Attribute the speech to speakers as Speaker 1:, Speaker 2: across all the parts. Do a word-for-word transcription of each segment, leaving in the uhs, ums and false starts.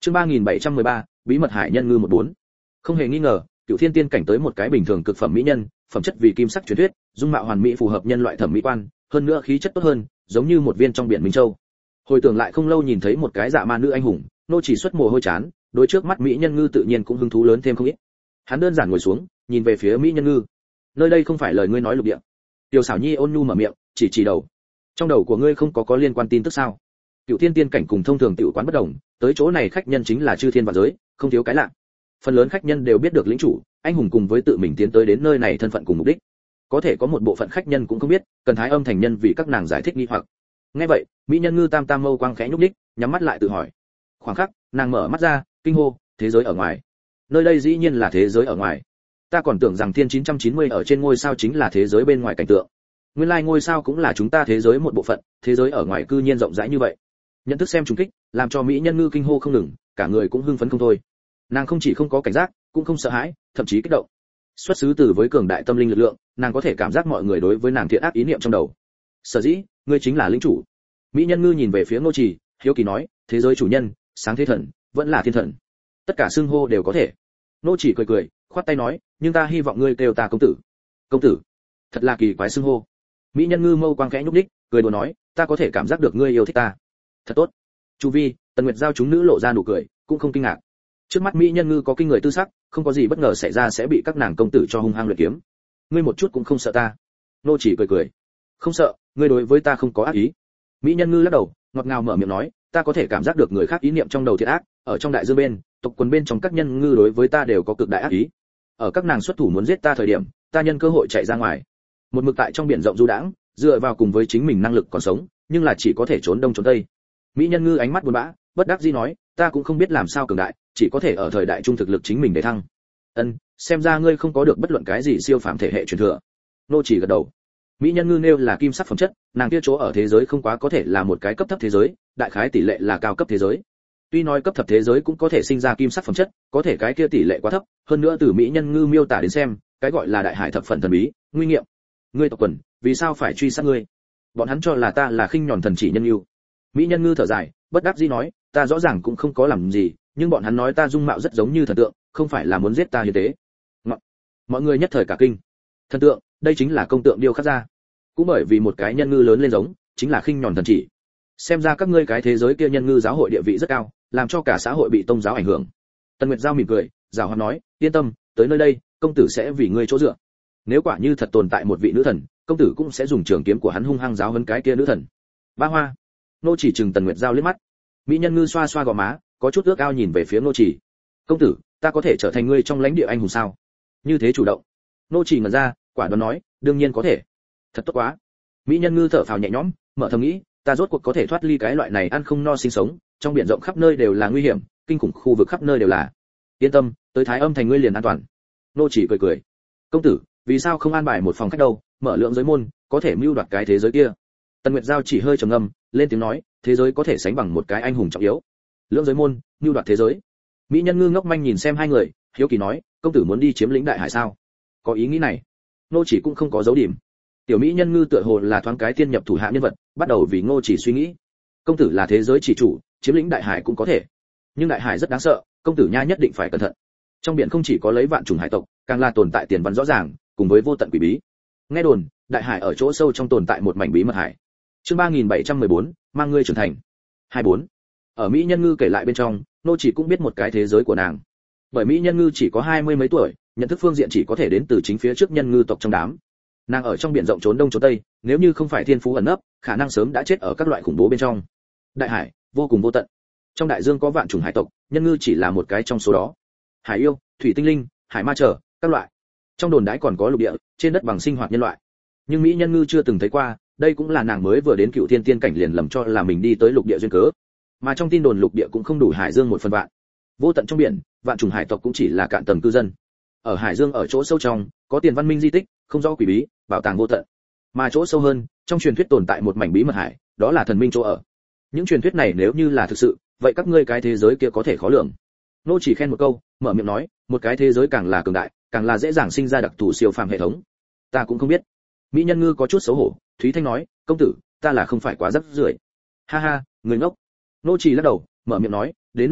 Speaker 1: Chương ba nghìn bảy trăm mười ba, bí mật hải nhân ngư một bốn. Không hề nghi ngờ, Cửu Thiên Tiên cảnh tới một cái bình thường cực phẩm mỹ nhân, phẩm chất vì kim sắc truyền thuyết, dung mạo hoàn mỹ phù hợp nhân loại thẩm mỹ quan, hơn nữa khí chất tốt hơn, giống như một viên trong biển minh châu. Hồi tưởng lại không lâu nhìn thấy một cái dạ ma nữ anh hùng, nô chỉ xuất mồ hôi chán, đối trước mắt mỹ nhân ngư tự nhiên cũng hứng thú lớn thêm không ít. Hắn đơn giản ngồi xuống, nhìn về phía mỹ nhân ngư. Nơi đây không phải lời ngươi nói lục địa. Tiểu Sảo Nhi ôn nhu mở miệng, chỉ chỉ đầu. Trong đầu của ngươi không có có liên quan tin tức sao? Cửu Thiên Tiên cảnh cùng thông thường tiểu quán bất đồng, tới chỗ này khách nhân chính là chư thiên vạn giới, không thiếu cái lạ. Phần lớn khách nhân đều biết được lĩnh chủ, anh hùng cùng với tự mình tiến tới đến nơi này thân phận cùng mục đích. Có thể có một bộ phận khách nhân cũng không biết, cần Thái Âm thành nhân vì các nàng giải thích nghi hoặc. Nghe vậy, mỹ nhân ngư tam tam mâu quang khẽ nhúc nhích, nhắm mắt lại tự hỏi. Khoảng khắc, nàng mở mắt ra, kinh hô, thế giới ở ngoài. Nơi đây dĩ nhiên là thế giới ở ngoài. Ta còn tưởng rằng Thiên chín trăm chín mươi ở trên ngôi sao chính là thế giới bên ngoài cảnh tượng. Nguyên lai ngôi sao cũng là chúng ta thế giới một bộ phận, thế giới ở ngoài cư nhiên rộng rãi như vậy. Nhận thức xem trùng kích, làm cho mỹ nhân ngư kinh hô không ngừng, cả người cũng hưng phấn không thôi. Nàng không chỉ không có cảnh giác, cũng không sợ hãi, thậm chí kích động. Xuất xứ từ với cường đại tâm linh lực lượng, nàng có thể cảm giác mọi người đối với nàng thiện ác ý niệm trong đầu. Sở dĩ, ngươi chính là lĩnh chủ. Mỹ nhân ngư nhìn về phía Ngô Trì, hiếu kỳ nói, thế giới chủ nhân, sáng thế thần, vẫn là thiên thần. Tất cả xưng hô đều có thể. Ngô Trì cười cười, khoát tay nói, nhưng ta hy vọng ngươi kêu ta công tử. Công tử? Thật là kỳ quái xưng hô. Mỹ nhân ngư mâu quang khẽ nhúc nhích, cười đùa nói, ta có thể cảm giác được ngươi yêu thích ta. Thật tốt. Chu vi, Tần Nguyệt giao chúng nữ lộ ra nụ cười, cũng không kinh ngạc. Trước mắt mỹ nhân ngư có kinh người tư sắc, không có gì bất ngờ xảy ra sẽ bị các nàng công tử cho hung hăng luyện kiếm. Ngươi một chút cũng không sợ ta? Nô chỉ cười cười. Không sợ, ngươi đối với ta không có ác ý. Mỹ nhân ngư lắc đầu, ngọt ngào mở miệng nói, ta có thể cảm giác được người khác ý niệm trong đầu thiện ác, ở trong đại dương bên, tộc quần bên trong các nhân ngư đối với ta đều có cực đại ác ý. Ở các nàng xuất thủ muốn giết ta thời điểm, ta nhân cơ hội chạy ra ngoài. Một mực tại trong biển rộng du đãng, dựa vào cùng với chính mình năng lực còn sống, nhưng là chỉ có thể trốn đông trốn tây. Mỹ nhân ngư ánh mắt buồn bã, bất đắc dĩ nói, ta cũng không biết làm sao cường đại, chỉ có thể ở thời đại trung thực lực chính mình để thăng. Ân, xem ra ngươi không có được bất luận cái gì siêu phàm thể hệ truyền thừa. Nô chỉ gật đầu. Mỹ nhân ngư nêu là kim sắc phẩm chất, nàng kia chỗ ở thế giới không quá có thể là một cái cấp thấp thế giới, đại khái tỷ lệ là cao cấp thế giới. Tuy nói cấp thấp thế giới cũng có thể sinh ra kim sắc phẩm chất, có thể cái kia tỷ lệ quá thấp, hơn nữa từ Mỹ nhân ngư miêu tả đến xem, cái gọi là đại hải thập phần thần bí, nguy nghiệm. Ngươi tộc quần, vì sao phải truy sát ngươi? Bọn hắn cho là ta là khinh nhòn thần chỉ nhân yêu. Mỹ nhân ngư thở dài, bất đắc dĩ nói, ta rõ ràng cũng không có làm gì, nhưng bọn hắn nói ta dung mạo rất giống như thần tượng, không phải là muốn giết ta như thế. Ngọ. Mọi người nhất thời cả kinh. Thần tượng, đây chính là công tượng điêu khắc ra. Cũng bởi vì một cái nhân ngư lớn lên giống, chính là khinh nhòn thần chỉ. Xem ra các ngươi cái thế giới kia nhân ngư giáo hội địa vị rất cao, làm cho cả xã hội bị tông giáo ảnh hưởng. Tần Nguyệt Giao mỉm cười, giảo hoạt nói, yên tâm, tới nơi đây, công tử sẽ vì ngươi chỗ dựa. Nếu quả như thật tồn tại một vị nữ thần, công tử cũng sẽ dùng trường kiếm của hắn hung hăng giáo huấn cái kia nữ thần. Ba Hoa. Nô chỉ chừng Tần Nguyệt Giao liếc mắt. Mỹ nhân ngư xoa xoa gò má, có chút ước ao nhìn về phía Nô chỉ. Công tử, ta có thể trở thành ngươi trong lãnh địa anh hùng sao? Như thế chủ động. Nô chỉ ngẩn ra, quả đoán nói, đương nhiên có thể. Thật tốt quá. Mỹ nhân ngư thở phào nhẹ nhõm, mở thầm nghĩ, ta rốt cuộc có thể thoát ly cái loại này ăn không no sinh sống, trong biển rộng khắp nơi đều là nguy hiểm, kinh khủng khu vực khắp nơi đều là. Yên tâm, tới Thái Âm thành ngươi liền an toàn. Nô chỉ cười cười. Công tử, vì sao không an bài một phòng khách đâu, mở lượng giới môn, có thể mưu đoạt cái thế giới kia. Tần Nguyệt Giao chỉ hơi trầm ngâm, lên tiếng nói, thế giới có thể sánh bằng một cái anh hùng trọng yếu. Lượng giới môn, mưu đoạt thế giới. Mỹ nhân ngư ngốc manh nhìn xem hai người, hiếu kỳ nói, công tử muốn đi chiếm lĩnh đại hải sao? Có ý nghĩ này. Nô chỉ cũng không có dấu điểm. Tiểu mỹ nhân ngư tựa hồ là thoáng cái tiên nhập thủ hạ nhân vật, bắt đầu vì Ngô chỉ suy nghĩ. Công tử là thế giới chỉ chủ, chiếm lĩnh đại hải cũng có thể. Nhưng đại hải rất đáng sợ, công tử nha nhất định phải cẩn thận. Trong biển không chỉ có lấy vạn chủng hải tộc, càng là tồn tại tiền văn rõ ràng, cùng với vô tận quỷ bí. Nghe đồn, đại hải ở chỗ sâu trong tồn tại một mảnh bí mật hải. Chương ba nghìn bảy trăm mười bốn, mang ngươi trưởng thành. hai bốn. Ở mỹ nhân ngư kể lại bên trong, Nô chỉ cũng biết một cái thế giới của nàng. Bởi mỹ nhân ngư chỉ có hai mươi mấy tuổi, nhận thức phương diện chỉ có thể đến từ chính phía trước nhân ngư tộc trong đám. Nàng ở trong biển rộng trốn đông trốn tây, nếu như không phải thiên phú ẩn nấp, khả năng sớm đã chết ở các loại khủng bố bên trong. Đại hải vô cùng vô tận, trong đại dương có vạn chủng hải tộc, nhân ngư chỉ là một cái trong số đó. Hải yêu, thủy tinh linh, hải ma trở, các loại. Trong đồn đãi còn có lục địa, trên đất bằng sinh hoạt nhân loại. Nhưng mỹ nhân ngư chưa từng thấy qua, đây cũng là nàng mới vừa đến Cựu Thiên Tiên cảnh liền lầm cho là mình đi tới lục địa duyên cớ. Mà trong tin đồn lục địa cũng không đủ hải dương một phần vạn. Vô tận trong biển, vạn chủng hải tộc cũng chỉ là cạn tầng cư dân. Ở hải dương ở chỗ sâu trong, có tiền văn minh di tích, không rõ quỷ bí, bảo tàng vô tận. Mà chỗ sâu hơn, trong truyền thuyết tồn tại một mảnh bí mật hải, đó là thần minh chỗ ở. Những truyền thuyết này nếu như là thực sự, vậy các ngươi cái thế giới kia có thể khó lường. Nô chỉ khen một câu, mở miệng nói, một cái thế giới càng là cường đại, càng là dễ dàng sinh ra đặc thù siêu phàm hệ thống. Ta cũng không biết. Mỹ nhân ngư có chút xấu hổ, Thúy Thanh nói, công tử, ta là không phải quá rất rưởi. Ha ha, người ngốc. Nô chỉ lắc đầu, mở miệng nói, đến nơi này,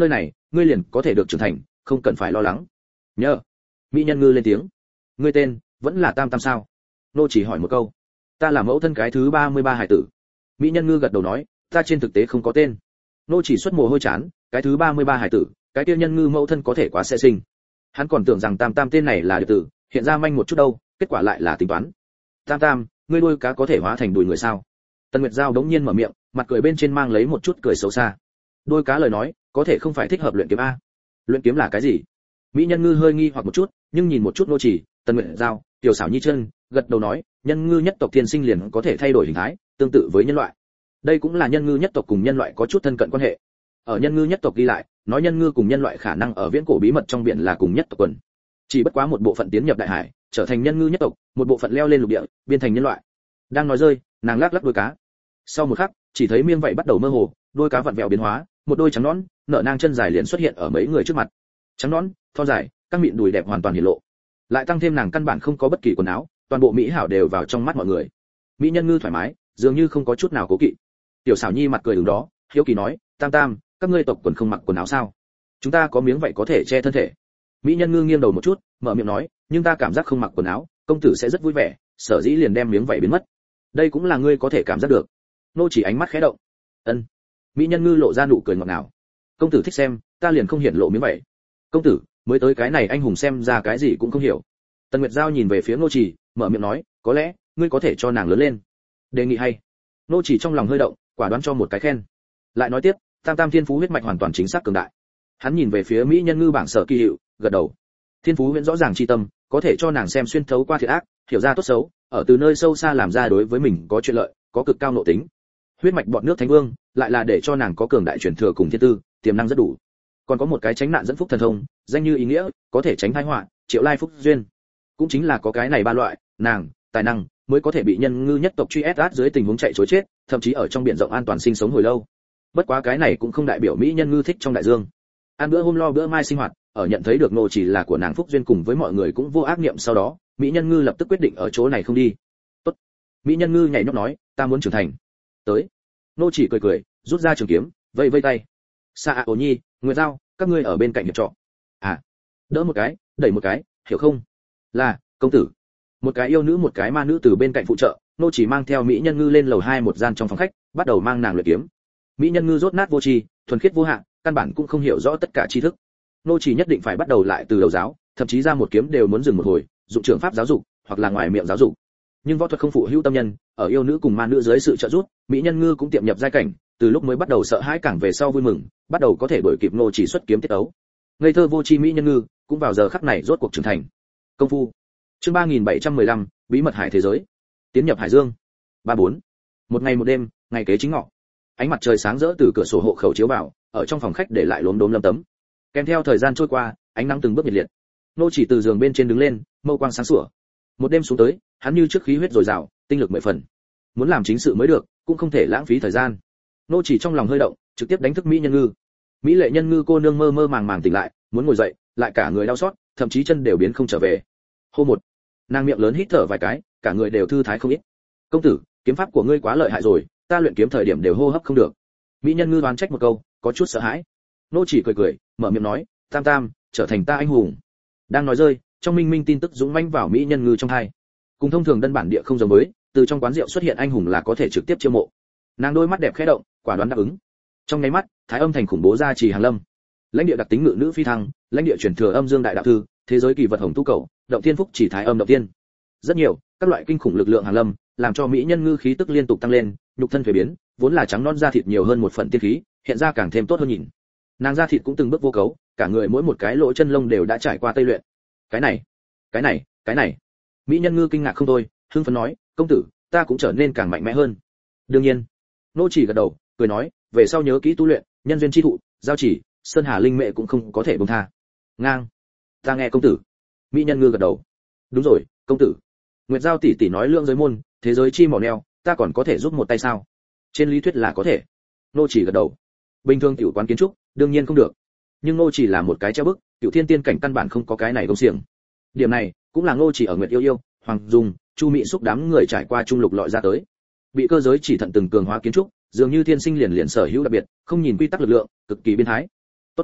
Speaker 1: ngươi liền có thể được trưởng thành, không cần phải lo lắng. Nhớ. Mỹ nhân ngư lên tiếng. Ngươi tên vẫn là Tam Tam sao? Nô chỉ hỏi một câu. Ta là mẫu thân cái thứ ba mươi ba hải tử. Mỹ nhân ngư gật đầu nói, ta trên thực tế không có tên. Nô chỉ xuất mồ hôi chán, cái thứ ba mươi ba hải tử, cái kia nhân ngư mẫu thân có thể quá sẽ sinh. Hắn còn tưởng rằng Tam Tam tên này là đệ tử, hiện ra manh một chút đâu, kết quả lại là tính toán. Tam Tam, ngươi đuôi cá có thể hóa thành đùi người sao? Tần Nguyệt Giao đống nhiên mở miệng, mặt cười bên trên mang lấy một chút cười xấu xa. Đuôi cá lời nói, có thể không phải thích hợp luyện kiếm a? Luyện kiếm là cái gì? Mỹ nhân ngư hơi nghi hoặc một chút, nhưng nhìn một chút nô chỉ, Tần Nguyệt Giao, tiểu xảo nhi chân, gật đầu nói, nhân ngư nhất tộc thiên sinh liền có thể thay đổi hình thái, tương tự với nhân loại. Đây cũng là nhân ngư nhất tộc cùng nhân loại có chút thân cận quan hệ. Ở nhân ngư nhất tộc ghi lại, nói nhân ngư cùng nhân loại khả năng ở viễn cổ bí mật trong biển là cùng nhất tộc quần. Chỉ bất quá một bộ phận tiến nhập đại hải, trở thành nhân ngư nhất tộc, một bộ phận leo lên lục địa, biến thành nhân loại. Đang nói rơi, nàng lắc lắc đuôi cá. Sau một khắc, chỉ thấy miếng vảy bắt đầu mơ hồ, đuôi cá vặn vẹo biến hóa, một đôi trắng nõn, nở nang chân dài liền xuất hiện ở mấy người trước mặt. Trắng nõn, thon dài, các mịn đùi đẹp hoàn toàn hiển lộ. Lại tăng thêm nàng căn bản không có bất kỳ quần áo, toàn bộ mỹ hảo đều vào trong mắt mọi người. Mỹ nhân ngư thoải mái, dường như không có chút nào cố kỵ. Tiểu xảo nhi mặt cười đứng đó, hiếu kỳ nói, Tam Tam, các ngươi tộc quần không mặc quần áo sao? Chúng ta có miếng vảy có thể che thân thể. Mỹ nhân ngư nghiêng đầu một chút, mở miệng nói, nhưng ta cảm giác không mặc quần áo, công tử sẽ rất vui vẻ, sở dĩ liền đem miếng vảy biến mất. Đây cũng là ngươi có thể cảm giác được. Nô chỉ ánh mắt khẽ động. Ân. Mỹ nhân ngư lộ ra nụ cười ngọt ngào. Công tử thích xem, ta liền không hiển lộ miếng vảy. Công tử, mới tới cái này anh hùng xem ra cái gì cũng không hiểu. Tần Nguyệt Giao nhìn về phía Nô chỉ, mở miệng nói, có lẽ ngươi có thể cho nàng lớn lên. Đề nghị hay. Nô chỉ trong lòng hơi động, quả đoán cho một cái khen. Lại nói tiếp, Tam Tam thiên phú huyết mạch hoàn toàn chính xác cường đại. Hắn nhìn về phía Mỹ nhân ngư bảng sở kỳ hiệu, gật đầu. Thiên phú huyễn rõ ràng chi tâm, có thể cho nàng xem xuyên thấu qua thiện ác, hiểu ra tốt xấu, ở từ nơi sâu xa làm ra đối với mình có chuyện lợi, có cực cao nội tính. Huyết mạch bọn nước thánh vương, lại là để cho nàng có cường đại truyền thừa cùng thiên tư, tiềm năng rất đủ. Còn có một cái tránh nạn dẫn phúc thần thông, danh như ý nghĩa, có thể tránh tai họa, triệu lai phúc duyên. Cũng chính là có cái này ba loại, nàng, tài năng mới có thể bị nhân ngư nhất tộc truy ép át dưới tình huống chạy trối chết, thậm chí ở trong biển rộng an toàn sinh sống hồi lâu. Bất quá cái này cũng không đại biểu mỹ nhân ngư thích trong đại dương. Ăn bữa hôm lo bữa mai sinh hoạt, ở nhận thấy được nô chỉ là của nàng phúc duyên cùng với mọi người cũng vô ác niệm sau đó, mỹ nhân ngư lập tức quyết định ở chỗ này không đi. Tốt. Mỹ nhân ngư nhảy nhót nói, ta muốn trưởng thành. Tới. Nô chỉ cười cười, rút ra trường kiếm, vây vây tay. Sa A Ổ Nhi, Nguyệt Giao, các ngươi ở bên cạnh hiệp trọ. À. Đỡ một cái, đẩy một cái, hiểu không? Là, công tử. Một cái yêu nữ một cái ma nữ từ bên cạnh phụ trợ, nô chỉ mang theo mỹ nhân ngư lên lầu hai một gian trong phòng khách, bắt đầu mang nàng luyện kiếm. Mỹ nhân ngư rốt nát vô tri, thuần khiết vô hạn, căn bản cũng không hiểu rõ tất cả tri thức. Nô chỉ nhất định phải bắt đầu lại từ đầu giáo, thậm chí ra một kiếm đều muốn dừng một hồi, dụng trường pháp giáo dục, hoặc là ngoài miệng giáo dục. Nhưng võ thuật không phụ hữu tâm nhân, ở yêu nữ cùng ma nữ dưới sự trợ giúp, mỹ nhân ngư cũng tiệm nhập giai cảnh, từ lúc mới bắt đầu sợ hãi càng về sau vui mừng, bắt đầu có thể đuổi kịp nô chỉ xuất kiếm tiết ấu. Ngây thơ vô tri mỹ nhân ngư, cũng vào giờ khắc này rốt cuộc trưởng thành. Công phu. Chương ba nghìn bảy trăm mười lăm, bí mật hải thế giới. Tiến nhập hải dương. ba bốn. Một ngày một đêm, ngày kế chính ngọ. Ánh mặt trời sáng rỡ từ cửa sổ hộ khẩu chiếu vào, ở trong phòng khách để lại lốm đốm lấm tấm. Kèm theo thời gian trôi qua, ánh nắng từng bước nhiệt liệt. Nô chỉ từ giường bên trên đứng lên, mâu quang sáng sủa. Một đêm xuống tới, hắn như trước khí huyết dồi dào, tinh lực mười phần. Muốn làm chính sự mới được, cũng không thể lãng phí thời gian. Nô chỉ trong lòng hơi động, trực tiếp đánh thức mỹ nhân ngư. Mỹ lệ nhân ngư cô nương mơ mơ màng màng tỉnh lại, muốn ngồi dậy, lại cả người đau xót, thậm chí chân đều biến không trở về. Hô một, nàng miệng lớn hít thở vài cái, cả người đều thư thái không ít. Công tử, kiếm pháp của ngươi quá lợi hại rồi, ta luyện kiếm thời điểm đều hô hấp không được. Mỹ nhân ngư đoán trách một câu, có chút sợ hãi. Nô chỉ cười cười, mở miệng nói, Tam Tam, trở thành ta anh hùng. Đang nói rơi, trong minh minh tin tức dũng mãnh vào mỹ nhân ngư trong hai. Cùng thông thường đơn bản địa không giống với, từ trong quán rượu xuất hiện anh hùng là có thể trực tiếp chiêu mộ. Nàng đôi mắt đẹp khẽ động, quả đoán đáp ứng. Trong nháy mắt, thái âm thành khủng bố gia trì hàng lâm. Lãnh địa đặc tính ngự nữ phi thăng, lãnh địa truyền thừa âm dương đại đạo thư, thế giới kỳ vật hồng tu cầu, động thiên phúc chỉ thái âm động tiên. Rất nhiều, các loại kinh khủng lực lượng hàng lâm, làm cho mỹ nhân ngư khí tức liên tục tăng lên, nhục thân phế biến, vốn là trắng non da thịt nhiều hơn một phần tiên khí, hiện ra càng thêm tốt hơn nhìn. Nàng da thịt cũng từng bước vô cấu, cả người mỗi một cái lỗ chân lông đều đã trải qua tây luyện. Cái này, cái này, cái này. Mỹ nhân ngư kinh ngạc không thôi, hưng phấn nói, công tử, ta cũng trở nên càng mạnh mẽ hơn. Đương nhiên. Nô chỉ gật đầu, cười nói, về sau nhớ kỹ tu luyện, nhân duyên chi thụ, giao chỉ, sơn hà linh mệ cũng không có thể buông tha. Ngang. Ta nghe công tử. Mỹ nhân ngư gật đầu. Đúng rồi, công tử. Nguyệt Giao tỷ tỷ nói lượng giới môn, thế giới chi mỏ neo, ta còn có thể giúp một tay sao? Trên lý thuyết là có thể. Nô chỉ gật đầu. Bình thường tiểu quán kiến trúc, đương nhiên không được. Nhưng Nô chỉ là một cái treo bức, Cửu Thiên Tiên cảnh căn bản không có cái này công xiềng. Điểm này, cũng là Nô chỉ ở Nguyệt Yêu Yêu, Hoàng Dung, Chu Mị xúc đám người trải qua trung lục lọi ra tới. Bị cơ giới chỉ thận từng cường hóa kiến trúc, dường như thiên sinh liền liền sở hữu đặc biệt, không nhìn quy tắc lực lượng, cực kỳ biến thái. Tốt.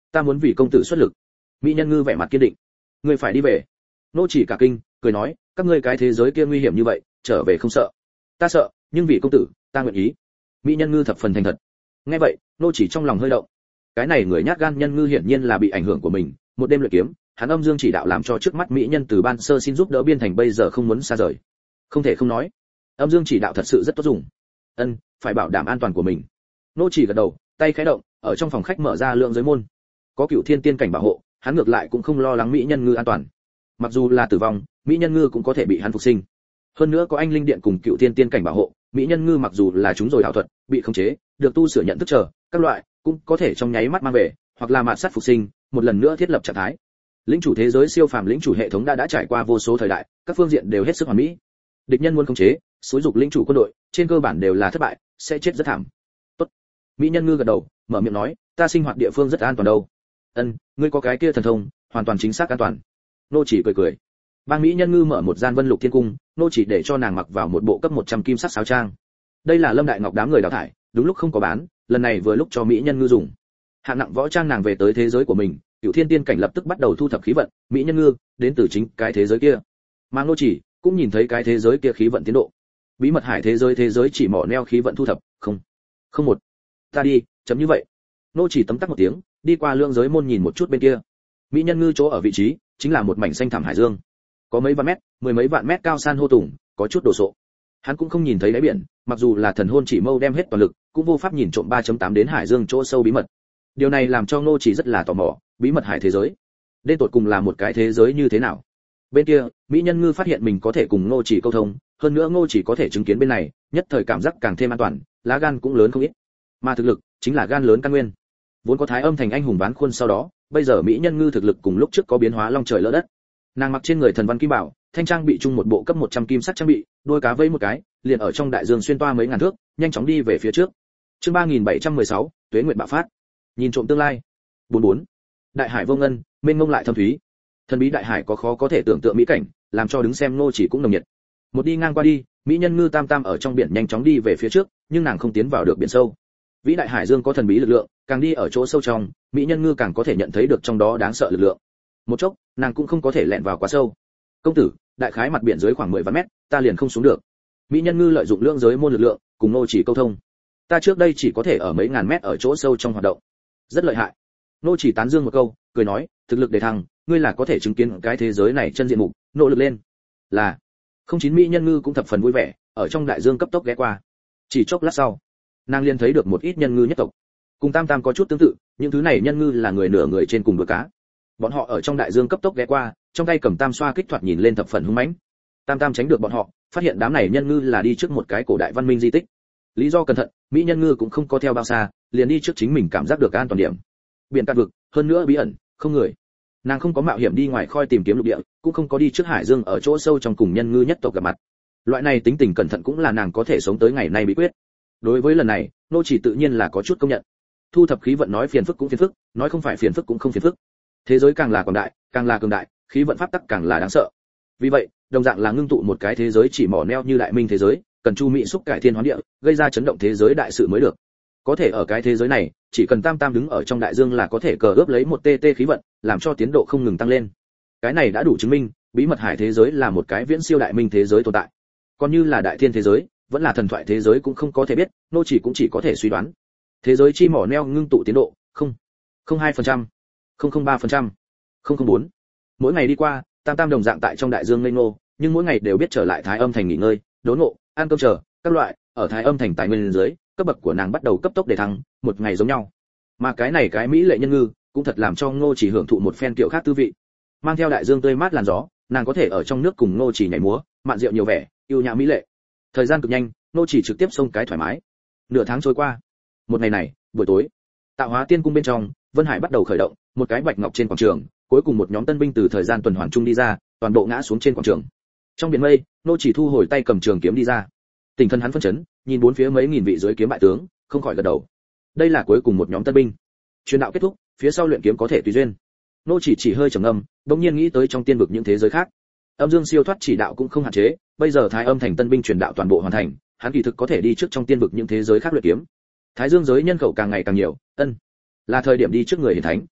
Speaker 1: ta muốn vì công tử xuất lực. Mỹ nhân ngư vẻ mặt kiên định. Ngươi phải đi về. Nô chỉ cả kinh, cười nói, các ngươi cái thế giới kia nguy hiểm như vậy, trở về không sợ. Ta sợ, nhưng vì công tử, ta nguyện ý. Mỹ nhân ngư thập phần thành thật. Nghe vậy, nô chỉ trong lòng hơi động. Cái này người nhát gan nhân ngư hiển nhiên là bị ảnh hưởng của mình, một đêm luyện kiếm, hắn âm dương chỉ đạo làm cho trước mắt mỹ nhân từ ban sơ xin giúp đỡ biên thành bây giờ không muốn xa rời. Không thể không nói, âm dương chỉ đạo thật sự rất tốt dùng. Ân, phải bảo đảm an toàn của mình. Nô chỉ gật đầu, tay khẽ động, ở trong phòng khách mở ra lượng giới môn. Có cửu thiên tiên cảnh bảo hộ, hắn ngược lại cũng không lo lắng mỹ nhân ngư an toàn. Mặc dù là tử vong, mỹ nhân ngư cũng có thể bị hắn phục sinh. Hơn nữa có anh linh điện cùng cửu thiên tiên cảnh bảo hộ, mỹ nhân ngư mặc dù là chúng rồi ảo thuật, bị khống chế, được tu sửa nhận thức chờ, các loại cũng có thể trong nháy mắt mang về, hoặc là mạt sát phục sinh, một lần nữa thiết lập trạng thái. Lĩnh chủ thế giới siêu phàm lĩnh chủ hệ thống đã đã trải qua vô số thời đại, các phương diện đều hết sức hoàn mỹ. Địch nhân muốn khống chế, xúi dục lĩnh chủ quân đội, trên cơ bản đều là thất bại, sẽ chết rất thảm. Tốt. Mỹ nhân ngư gật đầu, mở miệng nói, ta sinh hoạt địa phương rất an toàn đâu. Ân, ngươi có cái kia thần thông, hoàn toàn chính xác an toàn. Nô chỉ cười cười. Bang Mỹ nhân ngư mở một gian Vân Lục Thiên Cung, nô chỉ để cho nàng mặc vào một bộ cấp một trăm kim sắc sáo trang. Đây là Lâm Đại Ngọc đám người đào thải, đúng lúc không có bán, lần này vừa lúc cho Mỹ nhân ngư dùng. Hạng nặng võ trang nàng về tới thế giới của mình, Cửu Thiên Tiên cảnh lập tức bắt đầu thu thập khí vận, Mỹ nhân ngư đến từ chính cái thế giới kia. Mà nô chỉ cũng nhìn thấy cái thế giới kia khí vận tiến độ. Bí mật hải thế giới thế giới chỉ mỏ neo khí vận thu thập, không. Không một. Ta đi, chấm như vậy. Nô chỉ tấm tắc một tiếng, đi qua lượng giới môn nhìn một chút bên kia. Mỹ nhân ngư chỗ ở vị trí chính là một mảnh xanh thẳm hải dương. Có mấy vạn mét, mười mấy vạn mét cao san hô tùng, có chút đồ sộ. Hắn cũng không nhìn thấy đáy biển, mặc dù là thần hôn chỉ mâu đem hết toàn lực, cũng vô pháp nhìn trộm ba chấm tám đến hải dương chỗ sâu bí mật. Điều này làm cho Ngô Chỉ rất là tò mò, bí mật hải thế giới, đến tột cùng là một cái thế giới như thế nào? Bên kia, Mỹ nhân ngư phát hiện mình có thể cùng Ngô Chỉ câu thông, hơn nữa Ngô Chỉ có thể chứng kiến bên này, nhất thời cảm giác càng thêm an toàn, lá gan cũng lớn không ít. Mà thực lực chính là gan lớn căn nguyên. Vốn có Thái Âm thành anh hùng bán khuôn sau đó, bây giờ Mỹ nhân ngư thực lực cùng lúc trước có biến hóa long trời lỡ đất. Nàng mặc trên người thần văn kim bảo, thanh trang bị chung một bộ cấp một trăm kim sắc trang bị, đuôi cá vây một cái, liền ở trong đại dương xuyên toa mấy ngàn thước, nhanh chóng đi về phía trước. Chương ba nghìn bảy trăm mười sáu, Tuế Nguyệt bạo phát. Nhìn trộm tương lai. bốn bốn. Đại hải vô ngân, mênh mông lại thâm thúy. Thần bí đại hải có khó có thể tưởng tượng mỹ cảnh, làm cho đứng xem Ngô Chỉ cũng nồng nhiệt. Một đi ngang qua đi, mỹ nhân ngư tam tam ở trong biển nhanh chóng đi về phía trước, nhưng nàng không tiến vào được biển sâu. Vĩ đại hải dương có thần bí lực lượng, càng đi ở chỗ sâu trong, mỹ nhân ngư càng có thể nhận thấy được trong đó đáng sợ lực lượng. Một chốc, nàng cũng không có thể lẻn vào quá sâu. Công tử, đại khái mặt biển dưới khoảng mười vạn mét, ta liền không xuống được. Mỹ nhân ngư lợi dụng lượng giới môn lực lượng, cùng Ngô Chỉ câu thông. Ta trước đây chỉ có thể ở mấy ngàn mét ở chỗ sâu trong hoạt động. Rất lợi hại. Ngô Chỉ tán dương một câu, cười nói, thực lực để thăng, ngươi là có thể chứng kiến cái thế giới này chân diện mục, nỗ lực lên. Là. Không chín mỹ nhân ngư cũng thập phần vui vẻ, ở trong đại dương cấp tốc ghé qua. Chỉ chốc lát sau, nàng liền thấy được một ít nhân ngư nhất tộc. Cùng Tam Tam có chút tương tự, những thứ này nhân ngư là người nửa người trên cùng đuôi cá. Bọn họ ở trong đại dương cấp tốc ghé qua, trong tay cầm tam xoa kích thoạt nhìn lên thập phần hung mãnh. Tam Tam tránh được bọn họ, phát hiện đám này nhân ngư là đi trước một cái cổ đại văn minh di tích. Lý do cẩn thận, mỹ nhân ngư cũng không có theo bao xa, liền đi trước chính mình cảm giác được an toàn điểm. Biển cạn vực, hơn nữa bí ẩn, không người. Nàng không có mạo hiểm đi ngoài khơi tìm kiếm lục địa, cũng không có đi trước hải dương ở chỗ sâu trong cùng nhân ngư nhất tộc gặp mặt. Loại này tính tình cẩn thận cũng là nàng có thể sống tới ngày nay bí quyết. Đối với lần này, Nô Chỉ tự nhiên là có chút công nhận. Thu thập khí vận nói phiền phức cũng phiền phức, nói không phải phiền phức cũng không phiền phức. Thế giới càng là quảng đại, càng là cường đại, khí vận pháp tắc càng là đáng sợ. Vì vậy, đồng dạng là ngưng tụ một cái thế giới chỉ mỏ neo như đại minh thế giới, cần chu mỹ xúc cải thiên hoán địa, gây ra chấn động thế giới đại sự mới được. Có thể ở cái thế giới này, chỉ cần Tam Tam đứng ở trong đại dương là có thể cờ ướp lấy một tê tê khí vận, làm cho tiến độ không ngừng tăng lên. Cái này đã đủ chứng minh, bí mật hải thế giới là một cái viễn siêu đại minh thế giới tồn tại. Còn như là đại thiên thế giới, vẫn là thần thoại thế giới cũng không có thể biết, Nô Chỉ cũng chỉ có thể suy đoán. Thế giới chi mỏ neo ngưng tụ tiến độ, không, không hai phần trăm, không không ba phần trăm, không không bốn. Mỗi ngày đi qua, Tam Tam đồng dạng tại trong đại dương ngây ngô, nhưng mỗi ngày đều biết trở lại Thái Âm thành nghỉ ngơi, đốn ngộ, ăn cơm chờ, các loại, ở Thái Âm thành tài nguyên dưới, cấp bậc của nàng bắt đầu cấp tốc để thăng, một ngày giống nhau. Mà cái này cái mỹ lệ nhân ngư, cũng thật làm cho Ngô Chỉ hưởng thụ một phen kiểu khác tư vị. Mang theo đại dương tươi mát làn gió, nàng có thể ở trong nước cùng Ngô Chỉ nhảy múa, mạn rượu nhiều vẻ, yêu nhã mỹ lệ. Thời gian cực nhanh, Ngô Chỉ trực tiếp xông cái thoải mái. Nửa tháng trôi qua. Một ngày này, buổi tối, Tạo Hóa Tiên cung bên trong, Vân Hải bắt đầu khởi động, một cái bạch ngọc trên quảng trường, cuối cùng một nhóm tân binh từ thời gian tuần hoàn trung đi ra, toàn bộ ngã xuống trên quảng trường. Trong biển mây, Ngô Chỉ thu hồi tay cầm trường kiếm đi ra. Tình thân hắn phân chấn, nhìn bốn phía mấy nghìn vị dưới kiếm bại tướng, không khỏi gật đầu. Đây là cuối cùng một nhóm tân binh. Truyền đạo kết thúc, phía sau luyện kiếm có thể tùy duyên. Ngô Chỉ chỉ hơi trầm ngâm, đột nhiên nghĩ tới trong tiên vực những thế giới khác. Âm dương siêu thoát chỉ đạo cũng không hạn chế, bây giờ Thái Âm thành tân binh truyền đạo toàn bộ hoàn thành, hắn kỳ thực có thể đi trước trong tiên vực những thế giới khác luyện kiếm. Thái Dương giới nhân khẩu càng ngày càng nhiều, ân, là thời điểm đi trước người hiển thánh.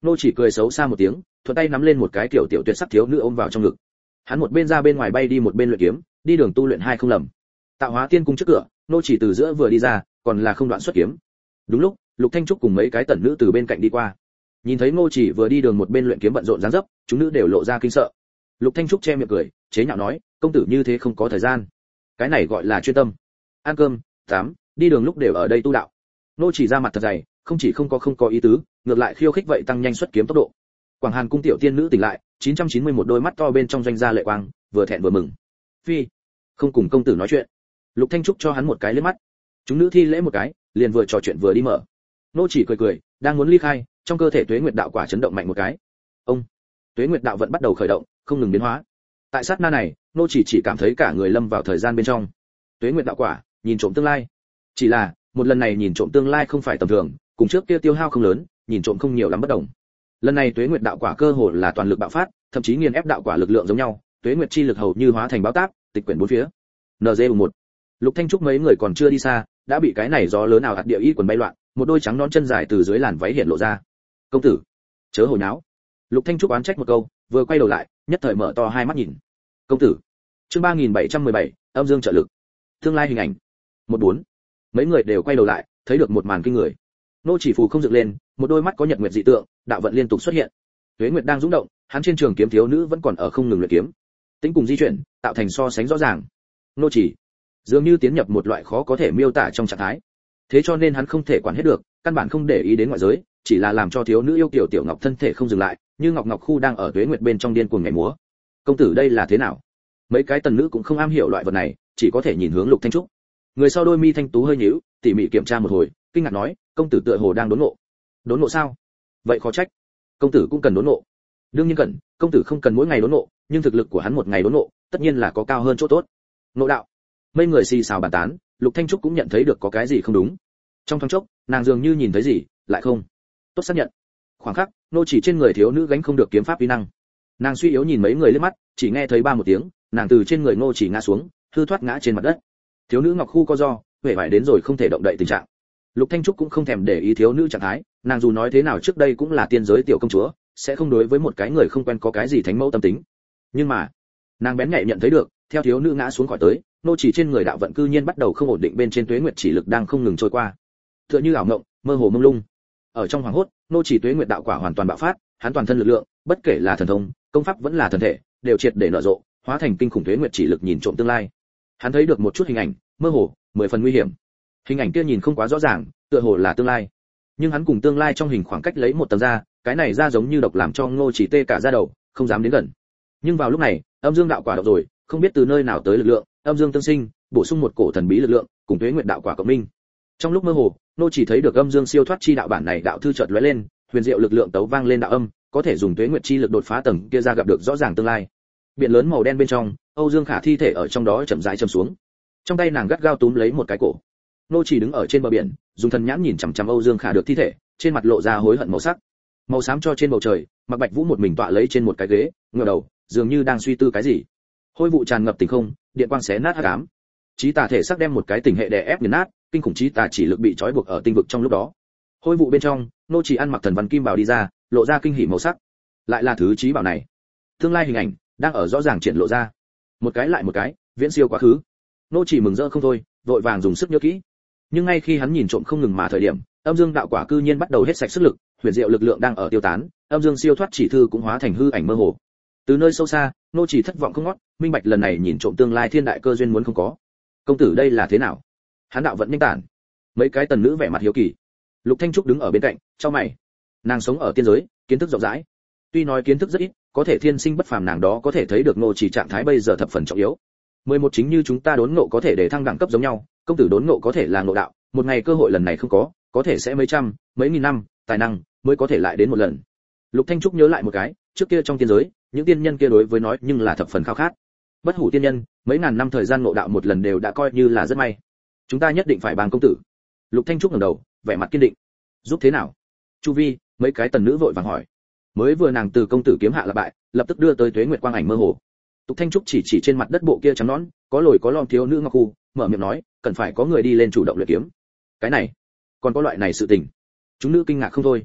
Speaker 1: Nô Chỉ cười xấu xa một tiếng, thuận tay nắm lên một cái tiểu tiểu tuyệt sắc thiếu nữ ôm vào trong ngực. Hắn một bên ra bên ngoài bay đi một bên luyện kiếm, đi đường tu luyện hai không lầm. Tạo Hóa Tiên cung trước cửa, Nô Chỉ từ giữa vừa đi ra, còn là không đoạn xuất kiếm. Đúng lúc, Lục Thanh Trúc cùng mấy cái tần nữ từ bên cạnh đi qua. Nhìn thấy Nô Chỉ vừa đi đường một bên luyện kiếm bận rộn dáng dấp, chúng nữ đều lộ ra kinh sợ. Lục Thanh Trúc che miệng cười, chế nhạo nói, công tử như thế không có thời gian. Cái này gọi là chuyên tâm. Ăn cơm, tắm, đi đường lúc đều ở đây tu đạo. Nô Chỉ ra mặt thật dày, không chỉ không có không có ý tứ, ngược lại khiêu khích vậy tăng nhanh xuất kiếm tốc độ. Quảng Hàn cung tiểu tiên nữ tỉnh lại, chín trăm chín mươi mốt đôi mắt to bên trong doanh ra lệ quang, vừa thẹn vừa mừng. Phi, không cùng công tử nói chuyện. Lục Thanh Trúc cho hắn một cái liếc mắt. Chúng nữ thi lễ một cái, liền vừa trò chuyện vừa đi mở. Nô Chỉ cười cười, đang muốn ly khai, trong cơ thể Tuế Nguyệt đạo quả chấn động mạnh một cái. Ông, Tuế Nguyệt đạo vận bắt đầu khởi động, không ngừng biến hóa. Tại sát na này, Nô Chỉ chỉ cảm thấy cả người lâm vào thời gian bên trong. Tuế Nguyệt đạo quả, nhìn trộm tương lai. Chỉ là, một lần này nhìn trộm tương lai không phải tầm thường, cùng trước kia tiêu hao không lớn, nhìn trộm không nhiều lắm bất đồng. Lần này Tuế Nguyệt đạo quả cơ hồ là toàn lực bạo phát, thậm chí nghiền ép đạo quả lực lượng giống nhau, Tuế Nguyệt chi lực hầu như hóa thành báo táp, tịch quyển bốn phía. en giê một. Lục Thanh Trúc mấy người còn chưa đi xa, đã bị cái này gió lớn nào hạt địa y quần bay loạn, một đôi trắng non chân dài từ dưới làn váy hiện lộ ra. "Công tử, chớ hồ nháo." Lục Thanh Trúc oán trách một câu, vừa quay đầu lại, nhất thời mở to hai mắt nhìn. "Công tử." Chương ba nghìn bảy trăm mười bảy, âm dương trợ lực. Tương lai hình ảnh. một bốn. Mấy người đều quay đầu lại, thấy được một màn kinh người. Nô Chỉ Phù không dựng lên, một đôi mắt có nhật nguyệt dị tượng, đạo vận liên tục xuất hiện. Tuế Nguyệt đang rung động, hắn trên trường kiếm thiếu nữ vẫn còn ở không ngừng luyện kiếm. Tính cùng di chuyển, tạo thành so sánh rõ ràng. Nô Chỉ dường như tiến nhập một loại khó có thể miêu tả trong trạng thái. Thế cho nên hắn không thể quản hết được, căn bản không để ý đến ngoại giới, chỉ là làm cho thiếu nữ yêu kiều tiểu ngọc thân thể không dừng lại, như ngọc ngọc khu đang ở Tuế Nguyệt bên trong điên cuồng nhảy múa. Công tử đây là thế nào? Mấy cái tần nữ cũng không am hiểu loại vật này, chỉ có thể nhìn hướng Lục Thanh Trúc. Người sau đôi mi thanh tú hơi nhíu, tỉ mỉ kiểm tra một hồi, kinh ngạc nói, công tử tựa hồ đang đốn ngộ. Đốn ngộ sao? Vậy khó trách. Công tử cũng cần đốn ngộ. Đương nhiên cần, công tử không cần mỗi ngày đốn ngộ, nhưng thực lực của hắn một ngày đốn ngộ, tất nhiên là có cao hơn chỗ tốt. Ngộ đạo. Mấy người xì xào bàn tán, Lục Thanh Trúc cũng nhận thấy được có cái gì không đúng. Trong thoáng chốc, nàng dường như nhìn thấy gì, lại không. Tốt xác nhận. Khoảng khắc, nô chỉ trên người thiếu nữ gánh không được kiếm pháp uy năng. Nàng suy yếu nhìn mấy người liếc mắt, chỉ nghe thấy ba một tiếng, nàng từ trên người nô chỉ ngã xuống, hư thoát ngã trên mặt đất. Thiếu nữ ngọc khu co do, huệ vải đến rồi không thể động đậy tình trạng. Lục Thanh Trúc cũng không thèm để ý thiếu nữ trạng thái, nàng dù nói thế nào trước đây cũng là tiên giới tiểu công chúa, sẽ không đối với một cái người không quen có cái gì thánh mẫu tâm tính. Nhưng mà, nàng bén nhạy nhận thấy được, theo thiếu nữ ngã xuống khỏi tới, nô chỉ trên người đạo vận cư nhiên bắt đầu không ổn định, bên trên tuế nguyệt chỉ lực đang không ngừng trôi qua, tựa như ảo ngộng, mơ hồ mông lung. Ở trong hoàng hốt, nô chỉ tuế nguyệt đạo quả hoàn toàn bạo phát, hắn toàn thân lực lượng, bất kể là thần thông, công pháp vẫn là thần thể, đều triệt để nở rộ, hóa thành kinh khủng tuế nguyệt chỉ lực nhìn trộm tương lai. Hắn thấy được một chút hình ảnh, mơ hồ, mười phần nguy hiểm. Hình ảnh kia nhìn không quá rõ ràng, tựa hồ là tương lai. Nhưng hắn cùng tương lai trong hình khoảng cách lấy một tầng da, cái này da giống như độc làm cho Ngô Chỉ tê cả da đầu, không dám đến gần. Nhưng vào lúc này, âm dương đạo quả động rồi, không biết từ nơi nào tới lực lượng, âm dương tương sinh, bổ sung một cổ thần bí lực lượng, cùng tuế nguyệt đạo quả cộng minh. Trong lúc mơ hồ, Ngô Chỉ thấy được âm dương siêu thoát chi đạo bản này đạo thư chợt lóe lên, huyền diệu lực lượng tấu vang lên đạo âm, có thể dùng tuế nguyệt chi lực đột phá tầng kia ra gặp được rõ ràng tương lai. Biển lớn màu đen bên trong, Âu Dương Khả thi thể ở trong đó chậm rãi châm xuống. Trong tay nàng gắt gao túm lấy một cái cổ. Nô Chỉ đứng ở trên bờ biển, dùng thần nhãn nhìn chằm chằm Âu Dương Khả được thi thể, trên mặt lộ ra hối hận màu sắc. Màu xám cho trên bầu trời, Mạc Bạch Vũ một mình tọa lấy trên một cái ghế, ngửa đầu, dường như đang suy tư cái gì. Hôi vụ tràn ngập tình không, điện quang xé nát hắc ám. Chí tà thể sắc đem một cái tình hệ đè ép nghiền nát, kinh khủng chí tà chỉ lực bị trói buộc ở tinh vực trong lúc đó. Hôi vụ bên trong, Nô Chỉ ăn mặc thần văn kim bào đi ra, lộ ra kinh hỉ màu sắc. Lại là thứ chí bảo này. Tương lai hình ảnh đang ở rõ ràng triển lộ ra. Một cái lại một cái, viễn siêu quá khứ. Nô Chỉ mừng rỡ không thôi, vội vàng dùng sức nhớ kỹ. Nhưng ngay khi hắn nhìn trộm không ngừng mà thời điểm, âm dương đạo quả cư nhiên bắt đầu hết sạch sức lực, huyền diệu lực lượng đang ở tiêu tán, âm dương siêu thoát chỉ thư cũng hóa thành hư ảnh mơ hồ. Từ nơi sâu xa, Nô Chỉ thất vọng không ngót, minh bạch lần này nhìn trộm tương lai thiên đại cơ duyên muốn không có. Công tử đây là thế nào? Hắn đạo vẫn nhanh tản. Mấy cái tần nữ vẻ mặt hiếu kỳ. Lục Thanh Trúc đứng ở bên cạnh, chau mày. Nàng sống ở tiên giới, kiến thức rộng rãi. Tuy nói kiến thức rất ít, có thể thiên sinh bất phàm nàng đó có thể thấy được Nô Chỉ trạng thái bây giờ thập phần trọng yếu. mười một chính như chúng ta đốn ngộ có thể để thăng đẳng cấp giống nhau, công tử đốn ngộ có thể là ngộ đạo, một ngày cơ hội lần này không có, có thể sẽ mấy trăm, mấy nghìn năm, tài năng mới có thể lại đến một lần. Lục Thanh Trúc nhớ lại một cái, trước kia trong tiên giới, những tiên nhân kia đối với nói nhưng là thập phần khao khát. Bất hủ tiên nhân, mấy ngàn năm thời gian ngộ đạo một lần đều đã coi như là rất may. Chúng ta nhất định phải bằng công tử. Lục Thanh Trúc ngẩng đầu, vẻ mặt kiên định. Giúp thế nào? Chu vi, mấy cái tần nữ vội vàng hỏi. Mới vừa nàng từ công tử kiếm hạ là bại, lập tức đưa tới tuế nguyệt quang ảnh mơ hồ. Lục Thanh Trúc chỉ chỉ trên mặt đất bộ kia trắng nõn, có lồi có lõm thiếu nữ ngọc khu, mở miệng nói, cần phải có người đi lên chủ động luyện kiếm. Cái này, còn có loại này sự tình. Chúng nữ kinh ngạc không thôi.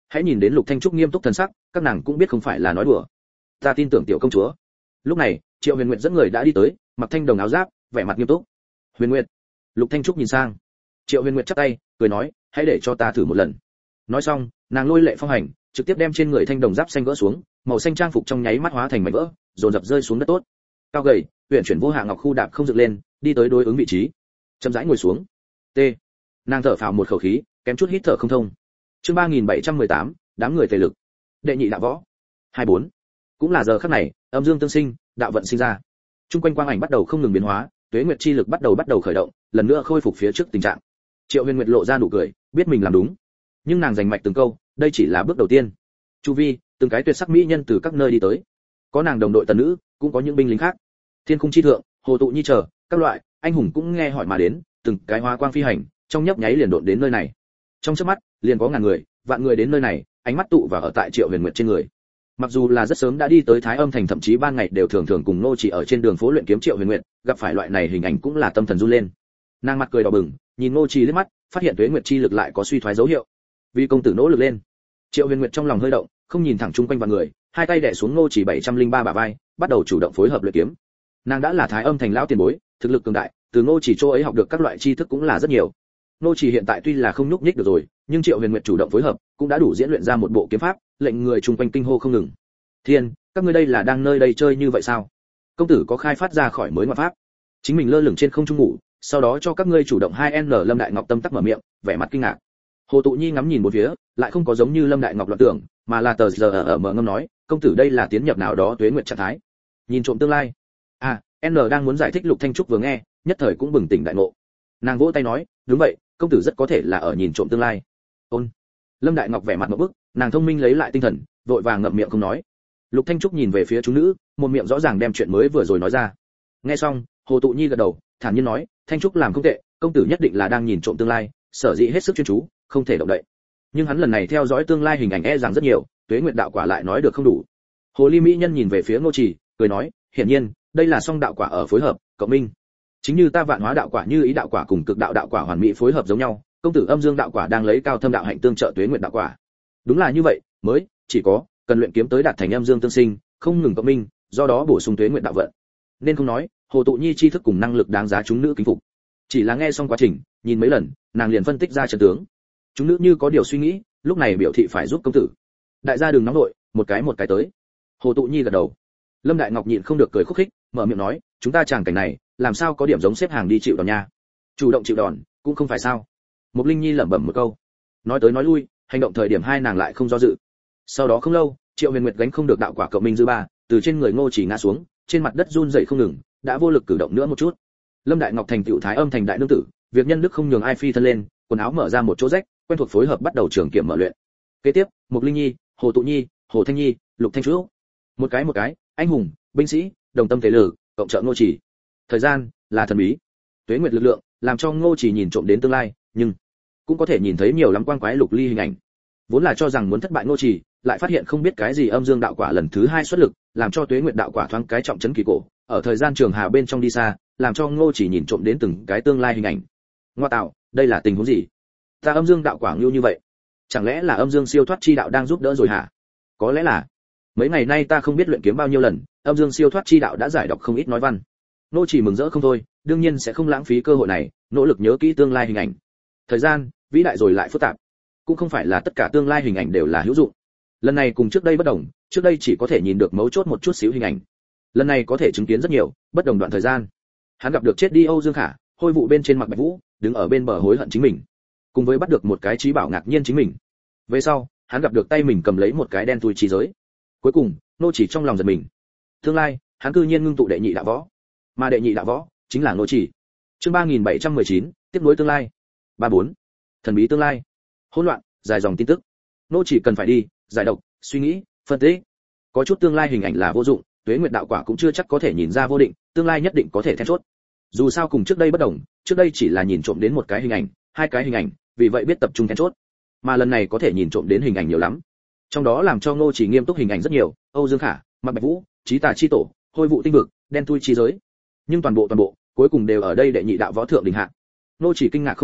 Speaker 1: Hãy nhìn đến Lục Thanh Trúc nghiêm túc thần sắc, các nàng cũng biết không phải là nói đùa. Ta tin tưởng tiểu công chúa. Lúc này, Triệu Huyền Nguyệt dẫn người đã đi tới, mặc thanh đồng áo giáp, vẻ mặt nghiêm túc. Huyền Nguyệt. Lục Thanh Trúc nhìn sang. Triệu Huyền Nguyệt chắp tay, cười nói, hãy để cho ta thử một lần. Nói xong, nàng lôi lệ phong hành, trực tiếp đem trên người thanh đồng giáp xanh gỡ xuống, màu xanh trang phục trong nháy mắt hóa thành mảnh vỡ, dồn dập rơi xuống đất tốt. Cao gầy, huyền chuyển vô hạ ngọc khu đạp không dựng lên, đi tới đối ứng vị trí, chậm rãi ngồi xuống. T. Nàng thở phào một khẩu khí, kém chút hít thở không thông. Chương ba nghìn bảy trăm mười tám, đám người tề lực. Đệ nhị đạo võ. hai bốn. Cũng là giờ khắc này, âm dương tương sinh, đạo vận sinh ra. Trung quanh quang ảnh bắt đầu không ngừng biến hóa, tuế nguyệt chi lực bắt đầu bắt đầu khởi động, lần nữa khôi phục phía trước tình trạng. Triệu Huyền Nguyệt lộ ra nụ cười, biết mình làm đúng. Nhưng nàng giành mạch từng câu, đây chỉ là bước đầu tiên. Chu vi, từng cái tuyệt sắc mỹ nhân từ các nơi đi tới. Có nàng đồng đội tần nữ, cũng có những binh lính khác. Thiên khung chi thượng, hồ tụ nhi chờ, các loại anh hùng cũng nghe hỏi mà đến, từng cái hóa quang phi hành, trong nhấp nháy liền độn đến nơi này. Trong chớp mắt, liền có ngàn người, vạn người đến nơi này, ánh mắt tụ vào ở tại Triệu Huyền Nguyệt trên người. Mặc dù là rất sớm đã đi tới Thái Âm thành, thậm chí ban ngày đều thường thường cùng nô chỉ ở trên đường phố luyện kiếm Triệu Huyền Nguyệt, gặp phải loại này hình ảnh cũng là tâm thần run lên. Nàng mặt cười đỏ bừng, nhìn nô chỉ liếc mắt, phát hiện tuế nguyệt chi lực lại có suy thoái dấu hiệu. Vì công tử nỗ lực lên. Triệu Huyền Nguyệt trong lòng hơi động, không nhìn thẳng chung quanh vạn người, hai tay đè xuống nô chỉ bảy trăm lẻ ba bả vai, bắt đầu chủ động phối hợp luyện kiếm. Nàng đã là Thái Âm thành lão tiền bối, thực lực cường đại, từ nô chỉ chỗ ấy học được các loại tri thức cũng là rất nhiều. Nô chỉ hiện tại tuy là không nhúc nhích được rồi, nhưng Triệu Huyền Nguyệt chủ động phối hợp, cũng đã đủ diễn luyện ra một bộ kiếm pháp, lệnh người chung quanh kinh hô không ngừng. Thiên, các ngươi đây là đang nơi đây chơi như vậy sao? Công tử có khai phát ra khỏi mới ngoại pháp. Chính mình lơ lửng trên không trung ngủ, sau đó cho các ngươi chủ động hai n Lâm Đại Ngọc tâm tắc mở miệng, vẻ mặt kinh ngạc. Hồ Tụ Nhi ngắm nhìn một phía, lại không có giống như Lâm Đại Ngọc loạn tưởng, mà là tờ giờ ở mở ngâm nói, công tử đây là tiến nhập nào đó tuế nguyệt trạng thái. Nhìn trộm tương lai. À, N đang muốn giải thích, Lục Thanh Trúc vừa nghe, nhất thời cũng bừng tỉnh đại ngộ. Nàng vỗ tay nói, đúng vậy, công tử rất có thể là ở nhìn trộm tương lai. Ôn. Lâm Đại Ngọc vẻ mặt ngộp bức, nàng thông minh lấy lại tinh thần, vội vàng ngậm miệng không nói. Lục Thanh Trúc nhìn về phía chúng nữ, một miệng rõ ràng đem chuyện mới vừa rồi nói ra. Nghe xong, Hồ Tụ Nhi gật đầu, thản nhiên nói, Thanh Trúc làm không tệ, công tử nhất định là đang nhìn trộm tương lai, sở dĩ hết sức chuyên chú, không thể động đậy. Nhưng hắn lần này theo dõi tương lai hình ảnh e rằng rất nhiều, tuế nguyệt đạo quả lại nói được không đủ. Hồ Ly mỹ nhân nhìn về phía Ngô Trì, cười nói, hiển nhiên, đây là song đạo quả ở phối hợp, cộng minh. Chính như ta vạn hóa đạo quả như ý đạo quả cùng cực đạo đạo quả hoàn mỹ phối hợp giống nhau, công tử âm dương đạo quả đang lấy cao thâm đạo hạnh tương trợ tuế nguyệt đạo quả. Đúng là như vậy, mới chỉ có cần luyện kiếm tới đạt thành âm dương tương sinh, không ngừng cộng minh, do đó bổ sung tuế nguyệt đạo vận. Nên không nói, Hồ Tụ Nhi tri thức cùng năng lực đáng giá chúng nữ kính phục. Chỉ là nghe xong quá trình, nhìn mấy lần, nàng liền phân tích ra trận tướng. Chúng nữ như có điều suy nghĩ, lúc này biểu thị phải giúp công tử. Đại gia đừng nóng nội, một cái một cái tới. Hồ Tụ Nhi gật đầu. Lâm Đại Ngọc nhịn không được cười khúc khích, mở miệng nói, chúng ta chàng cảnh này, làm sao có điểm giống xếp hàng đi chịu đòn nha. Chủ động chịu đòn, cũng không phải sao. Mục Linh Nhi lẩm bẩm một câu. Nói tới nói lui, hành động thời điểm hai nàng lại không do dự. Sau đó không lâu, Triệu Huyền Nguyệt gánh không được đạo quả cộng minh dư ba, từ trên người Ngô Chỉ ngã xuống, trên mặt đất run rẩy không ngừng, đã vô lực cử động nữa một chút. Lâm Đại Ngọc thành tựu Thái Âm thành đại nương tử, việc nhân đức không nhường ai phi thân lên, quần áo mở ra một chỗ rách, quen thuộc phối hợp bắt đầu trường kiểm mở luyện. Kế tiếp, Mục Linh Nhi, Hồ Tụ Nhi, Hồ Thanh Nhi, Lục Thanh Trúc, một cái một cái, anh hùng, binh sĩ, đồng tâm thế lực, cộng trợ Ngô Chỉ. Thời gian là thần bí, tuế nguyệt lực lượng, làm cho Ngô Chỉ nhìn trộm đến tương lai, nhưng cũng có thể nhìn thấy nhiều lắm quang quái lục ly hình ảnh. Vốn là cho rằng muốn thất bại Ngô Chỉ, lại phát hiện không biết cái gì âm dương đạo quả lần thứ hai xuất lực, làm cho tuế nguyệt đạo quả thoáng cái trọng trấn kỳ cổ, ở thời gian trường hà bên trong đi xa, làm cho Ngô Chỉ nhìn trộm đến từng cái tương lai hình ảnh. Ngoa tạo, đây là tình huống gì? Ta âm dương đạo quả lưu như vậy, chẳng lẽ là âm dương siêu thoát chi đạo đang giúp đỡ rồi hả? Có lẽ là. Mấy ngày nay ta không biết luyện kiếm bao nhiêu lần, âm dương siêu thoát chi đạo đã giải đọc không ít nói văn. Ngô Chỉ mừng rỡ không thôi, đương nhiên sẽ không lãng phí cơ hội này, nỗ lực nhớ kỹ tương lai hình ảnh. Thời gian vĩ đại rồi lại phức tạp, cũng không phải là tất cả tương lai hình ảnh đều là hữu dụng. Lần này cùng trước đây bất đồng, trước đây chỉ có thể nhìn được mấu chốt một chút xíu hình ảnh, lần này có thể chứng kiến rất nhiều bất đồng đoạn thời gian. Hắn gặp được chết đi Âu Dương Khả, hôi vụ bên trên Mặc Bạch Vũ, đứng ở bên bờ hối hận chính mình, cùng với bắt được một cái trí bảo ngạc nhiên chính mình. Về sau, hắn gặp được tay mình cầm lấy một cái đen thui trí giới. Cuối cùng, Ngô Chỉ trong lòng giật mình. Tương lai, hắn cư nhiên ngưng tụ đệ nhị đạo võ, mà đệ nhị đạo võ chính là Ngô Chỉ. Chương ba nghìn bảy trăm mười chín, tiếp nối tương lai. ba bốn. Thần bí tương lai. Hỗn loạn, dài dòng tin tức. Ngô Chỉ cần phải đi, giải độc, suy nghĩ, phân tích. Có chút tương lai hình ảnh là vô dụng, tuế nguyệt đạo quả cũng chưa chắc có thể nhìn ra vô định, tương lai nhất định có thể then chốt. Dù sao cùng trước đây bất đồng, trước đây chỉ là nhìn trộm đến một cái hình ảnh, hai cái hình ảnh, vì vậy biết tập trung then chốt. Mà lần này có thể nhìn trộm đến hình ảnh nhiều lắm. Trong đó làm cho Ngô Chỉ nghiêm túc hình ảnh rất nhiều, Âu Dương Khả, Mặc Bạch Vũ, Chí Tà chi tổ, hôi vụ tinh vực, đen thui chi giới. Nhưng toàn bộ toàn bộ, cuối cùng đều ở đây đệ nhị đạo võ thượng đỉnh hạ. Ngô Chỉ kinh ngạc không thôi,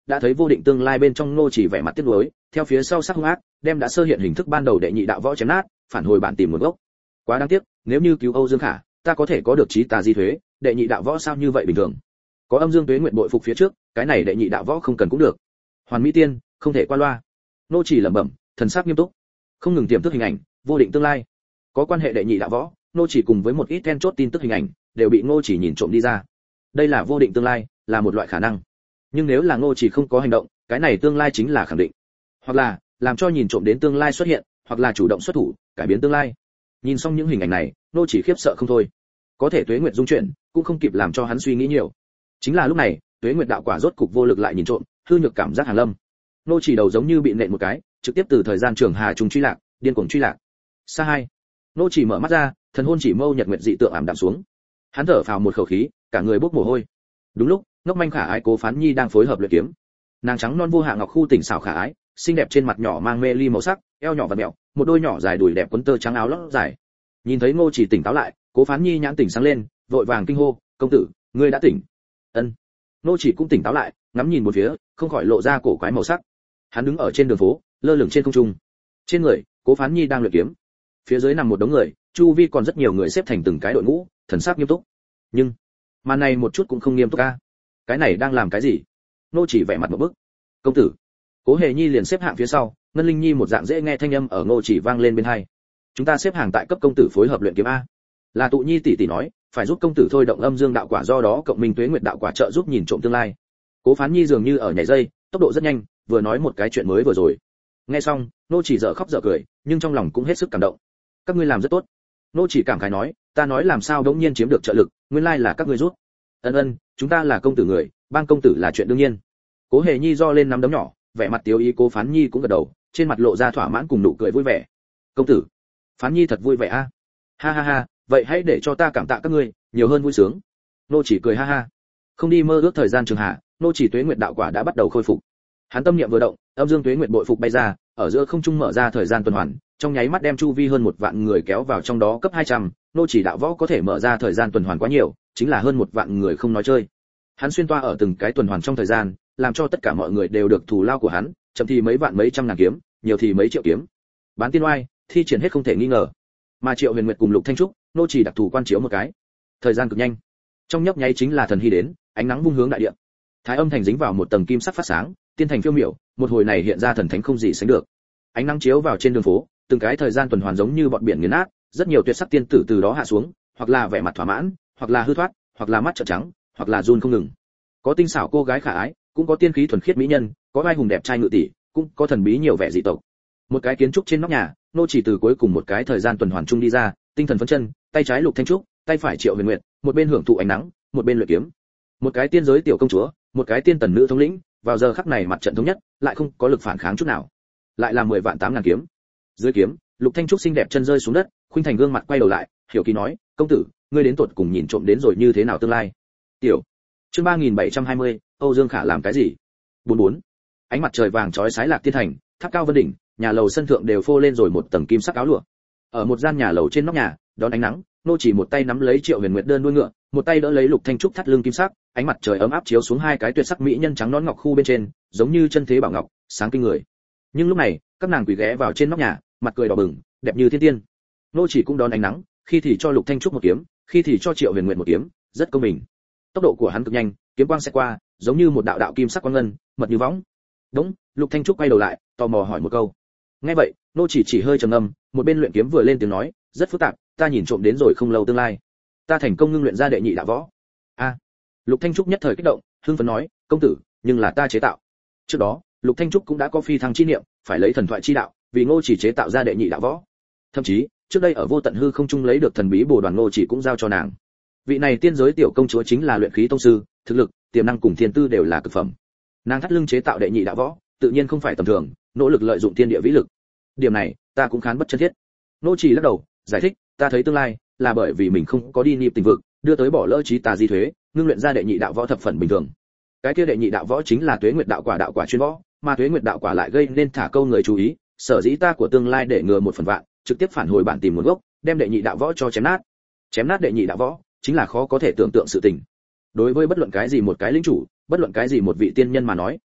Speaker 1: đã thấy vô định tương lai bên trong Ngô Chỉ vẻ mặt tiếc nuối, theo phía sau sắc hung ác, đem đã sơ hiện hình thức ban đầu đệ nhị đạo võ chém nát, phản hồi bản tìm nguồn gốc. Quá đáng tiếc, nếu như cứu Âu Dương Khả, ta có thể có được chí tà di thuế, đệ nhị đạo võ sao như vậy bình thường. Có âm Dương Tuế Nguyệt bội phục phía trước, cái này đệ nhị đạo võ không cần cũng được. Hoàn Mỹ Tiên, không thể qua loa. Ngô Chỉ lẩm bẩm, thần sắc nghiêm túc, không ngừng tiềm thức hình ảnh, vô định tương lai. Có quan hệ đệ nhị đạo võ, Ngô Chỉ cùng với một ít then chốt tin tức hình ảnh, đều bị Ngô Chỉ nhìn trộm đi ra. Đây là vô định tương lai, là một loại khả năng. Nhưng nếu là Ngô Chỉ không có hành động, cái này tương lai chính là khẳng định. Hoặc là, làm cho nhìn trộm đến tương lai xuất hiện, hoặc là chủ động xuất thủ, cải biến tương lai. Nhìn xong những hình ảnh này, Ngô Chỉ khiếp sợ không thôi. Có thể Tuế Nguyệt dung chuyển, cũng không kịp làm cho hắn suy nghĩ nhiều. Chính là lúc này, Tuế Nguyệt đạo quả rốt cục vô lực lại nhìn trộm, hư nhược cảm giác hàng lâm. Ngô Chỉ đầu giống như bị nện một cái, trực tiếp từ thời gian trường hà trùng truy lạc, điên cuồng truy lạc. Sa hai. Ngô Chỉ mở mắt ra, thần hôn chỉ mâu nhật nguyệt dị tượng ảm đạm xuống. Hắn thở phào một khẩu khí, cả người bốc mồ hôi. Đúng lúc, ngốc manh khả ái Cố Phán Nhi đang phối hợp luyện kiếm. Nàng trắng non vô hạ ngọc khu tỉnh xảo khả ái, xinh đẹp trên mặt nhỏ mang mê ly màu sắc, eo nhỏ và mẹo, một đôi nhỏ dài đùi đẹp quấn tơ trắng áo lót dài. Nhìn thấy Ngô Chỉ tỉnh táo lại, Cố Phán Nhi nhãn tỉnh sáng lên, vội vàng kinh hô, "Công tử, ngươi đã tỉnh?" Ân. Ngô Chỉ cũng tỉnh táo lại, ngắm nhìn một phía, không khỏi lộ ra cổ quái màu sắc. Hắn đứng ở trên đường phố, lơ lửng trên không trung. Trên người, Cố Phán Nhi đang luyện kiếm. Phía dưới nằm một đống người, chu vi còn rất nhiều người xếp thành từng cái đội ngũ, thần sắc nghiêm túc. Nhưng, màn này một chút cũng không nghiêm túc a. Cái này đang làm cái gì? Ngô Chỉ vẻ mặt một bức. "Công tử." Cố Hề Nhi liền xếp hạng phía sau, Ngân Linh Nhi một dạng dễ nghe thanh âm ở Ngô Chỉ vang lên bên tai. "Chúng ta xếp hàng tại cấp công tử phối hợp luyện kiếm a." Là Tụ Nhi tỷ tỷ nói, phải giúp công tử thôi động âm dương đạo quả, do đó cộng minh Tuế Nguyệt đạo quả trợ giúp nhìn trộm tương lai. Cố Phán Nhi dường như ở nhảy dây, tốc độ rất nhanh, vừa nói một cái chuyện mới vừa rồi. Nghe xong, Ngô Chỉ dở khóc dở cười, nhưng trong lòng cũng hết sức cảm động. "Các ngươi làm rất tốt." Ngô Chỉ cảm khái nói, "Ta nói làm sao đống nhiên chiếm được trợ lực, nguyên lai là các ngươi rút." "Ân ân, chúng ta là công tử người, bang công tử là chuyện đương nhiên." Cố Hề Nhi do lên nắm đấm nhỏ, vẻ mặt tiêu ý. Cố Phán Nhi cũng gật đầu, trên mặt lộ ra thỏa mãn cùng nụ cười vui vẻ. "Công tử." Phán Nhi thật vui vẻ a. "Ha ha ha, vậy hãy để cho ta cảm tạ các ngươi, nhiều hơn vui sướng." Ngô Chỉ cười ha ha. Không đi mơ ước thời gian trường hạ, Ngô Chỉ Tuế Nguyệt đạo quả đã bắt đầu khôi phục. Hắn tâm niệm vừa động, âm dương Tuế Nguyệt bội phục bay ra, ở giữa không trung mở ra thời gian tuần hoàn, trong nháy mắt đem chu vi hơn một vạn người kéo vào trong đó cấp hai trăm. Ngô Chỉ đạo võ có thể mở ra thời gian tuần hoàn quá nhiều, chính là hơn một vạn người không nói chơi. Hắn xuyên toa ở từng cái tuần hoàn trong thời gian, làm cho tất cả mọi người đều được thù lao của hắn, chậm thì mấy vạn mấy trăm ngàn kiếm, nhiều thì mấy triệu kiếm. Bán tiên oai, thi triển hết không thể nghi ngờ. Mà Triệu Huyền Nguyệt cùng Lục Thanh Trúc, Ngô Chỉ đặc thù quan chiếu một cái. Thời gian cực nhanh, trong nhấp nháy chính là thần hy đến, ánh nắng vung hướng đại địa. Thái Âm thành dính vào một tầng kim sắc phát sáng, tiên thành phiêu miểu, một hồi này hiện ra thần thánh không gì sánh được. Ánh nắng chiếu vào trên đường phố, từng cái thời gian tuần hoàn giống như bọn biển nghiền nát, rất nhiều tuyệt sắc tiên tử từ đó hạ xuống, hoặc là vẻ mặt thỏa mãn, hoặc là hư thoát, hoặc là mắt trợn trắng, hoặc là run không ngừng. Có tinh xảo cô gái khả ái, cũng có tiên khí thuần khiết mỹ nhân, có vai hùng đẹp trai ngự tỷ, cũng có thần bí nhiều vẻ dị tộc. Một cái kiến trúc trên nóc nhà, Ngô Chỉ từ cuối cùng một cái thời gian tuần hoàn chung đi ra, tinh thần phấn chân, tay trái Lục Thanh Trúc, tay phải Triệu Huyền Nguyệt, một bên hưởng thụ ánh nắng, một bên luyện kiếm. Một cái tiên giới tiểu công chúa, một cái tiên tần nữ thống lĩnh, vào giờ khắc này mặt trận thống nhất, lại không có lực phản kháng chút nào. Lại là mười vạn tám ngàn kiếm. Dưới kiếm, Lục Thanh Trúc xinh đẹp chân rơi xuống đất, khuynh thành gương mặt quay đầu lại, hiểu kỳ nói, "Công tử, ngươi đến tuột cùng nhìn trộm đến rồi như thế nào tương lai?" Tiểu. Chương ba nghìn bảy trăm hai mươi, Âu Dương Khả làm cái gì? bốn bốn. Ánh mặt trời vàng chói sáng lạc tiên thành, tháp cao vân đỉnh, nhà lầu sân thượng đều phô lên rồi một tầng kim sắc áo lụa. Ở một gian nhà lầu trên nóc nhà, đón ánh nắng, Ngô Chỉ một tay nắm lấy Triệu Huyền Nguyệt đơn đuôi ngựa, một tay đỡ lấy Lục Thanh Trúc thắt lưng kim sắc, ánh mặt trời ấm áp chiếu xuống hai cái tuyệt sắc mỹ nhân trắng nõn ngọc khu bên trên, giống như chân thế bảo ngọc, sáng kinh người. Nhưng lúc này, các nàng quỳ ghé vào trên nóc nhà, mặt cười đỏ bừng, đẹp như thiên tiên. Ngô Chỉ cũng đón ánh nắng, khi thì cho Lục Thanh Trúc một kiếm, khi thì cho Triệu Huyền Nguyệt một kiếm, rất công bình. Tốc độ của hắn cực nhanh, kiếm quang sẽ qua, giống như một đạo đạo kim sắc quang ngân, mật như võng. Đúng, Lục Thanh Trúc quay đầu lại, tò mò hỏi một câu. Nghe vậy, Ngô Chỉ chỉ hơi trầm ngâm, một bên luyện kiếm vừa lên tiếng nói, rất phức tạp, ta nhìn trộm đến rồi không lâu tương lai. Ta thành công ngưng luyện ra đệ nhị đạo võ. A. Lục Thanh Trúc nhất thời kích động, hưng phấn nói, công tử, nhưng là ta chế tạo. Trước đó, Lục Thanh Trúc cũng đã có phi thăng chi niệm, phải lấy thần thoại chi đạo, vì Ngô Chỉ chế tạo ra đệ nhị đạo võ. Thậm chí, trước đây ở vô tận hư không trung lấy được thần bí bồ đoàn Ngô Chỉ cũng giao cho nàng. Vị này tiên giới tiểu công chúa chính là luyện khí tông sư, thực lực, tiềm năng cùng thiên tư đều là cực phẩm. Nàng thắt lưng chế tạo đệ nhị đạo võ, tự nhiên không phải tầm thường, nỗ lực lợi dụng thiên địa vĩ lực. Điểm này, ta cũng khán bất chân thiết. Ngô Chỉ lắc đầu, giải thích, ta thấy tương lai là bởi vì mình không có đi niệm tình vực, đưa tới bỏ lỡ trí tà di thuế, ngưng luyện ra đệ nhị đạo võ thập phần bình thường. Cái kia đệ nhị đạo võ chính là Tuế Nguyệt đạo quả đạo quả chuyên võ, mà Tuế Nguyệt đạo quả lại gây nên thả câu người chú ý, sở dĩ ta của tương lai để ngừa một phần vạn, trực tiếp phản hồi bản tìm nguồn gốc, đem đệ nhị đạo võ cho chém nát. Chém nát đệ nhị đạo võ, chính là khó có thể tưởng tượng sự tình. Đối với bất luận cái gì một cái lĩnh chủ, bất luận cái gì một vị tiên nhân mà nói,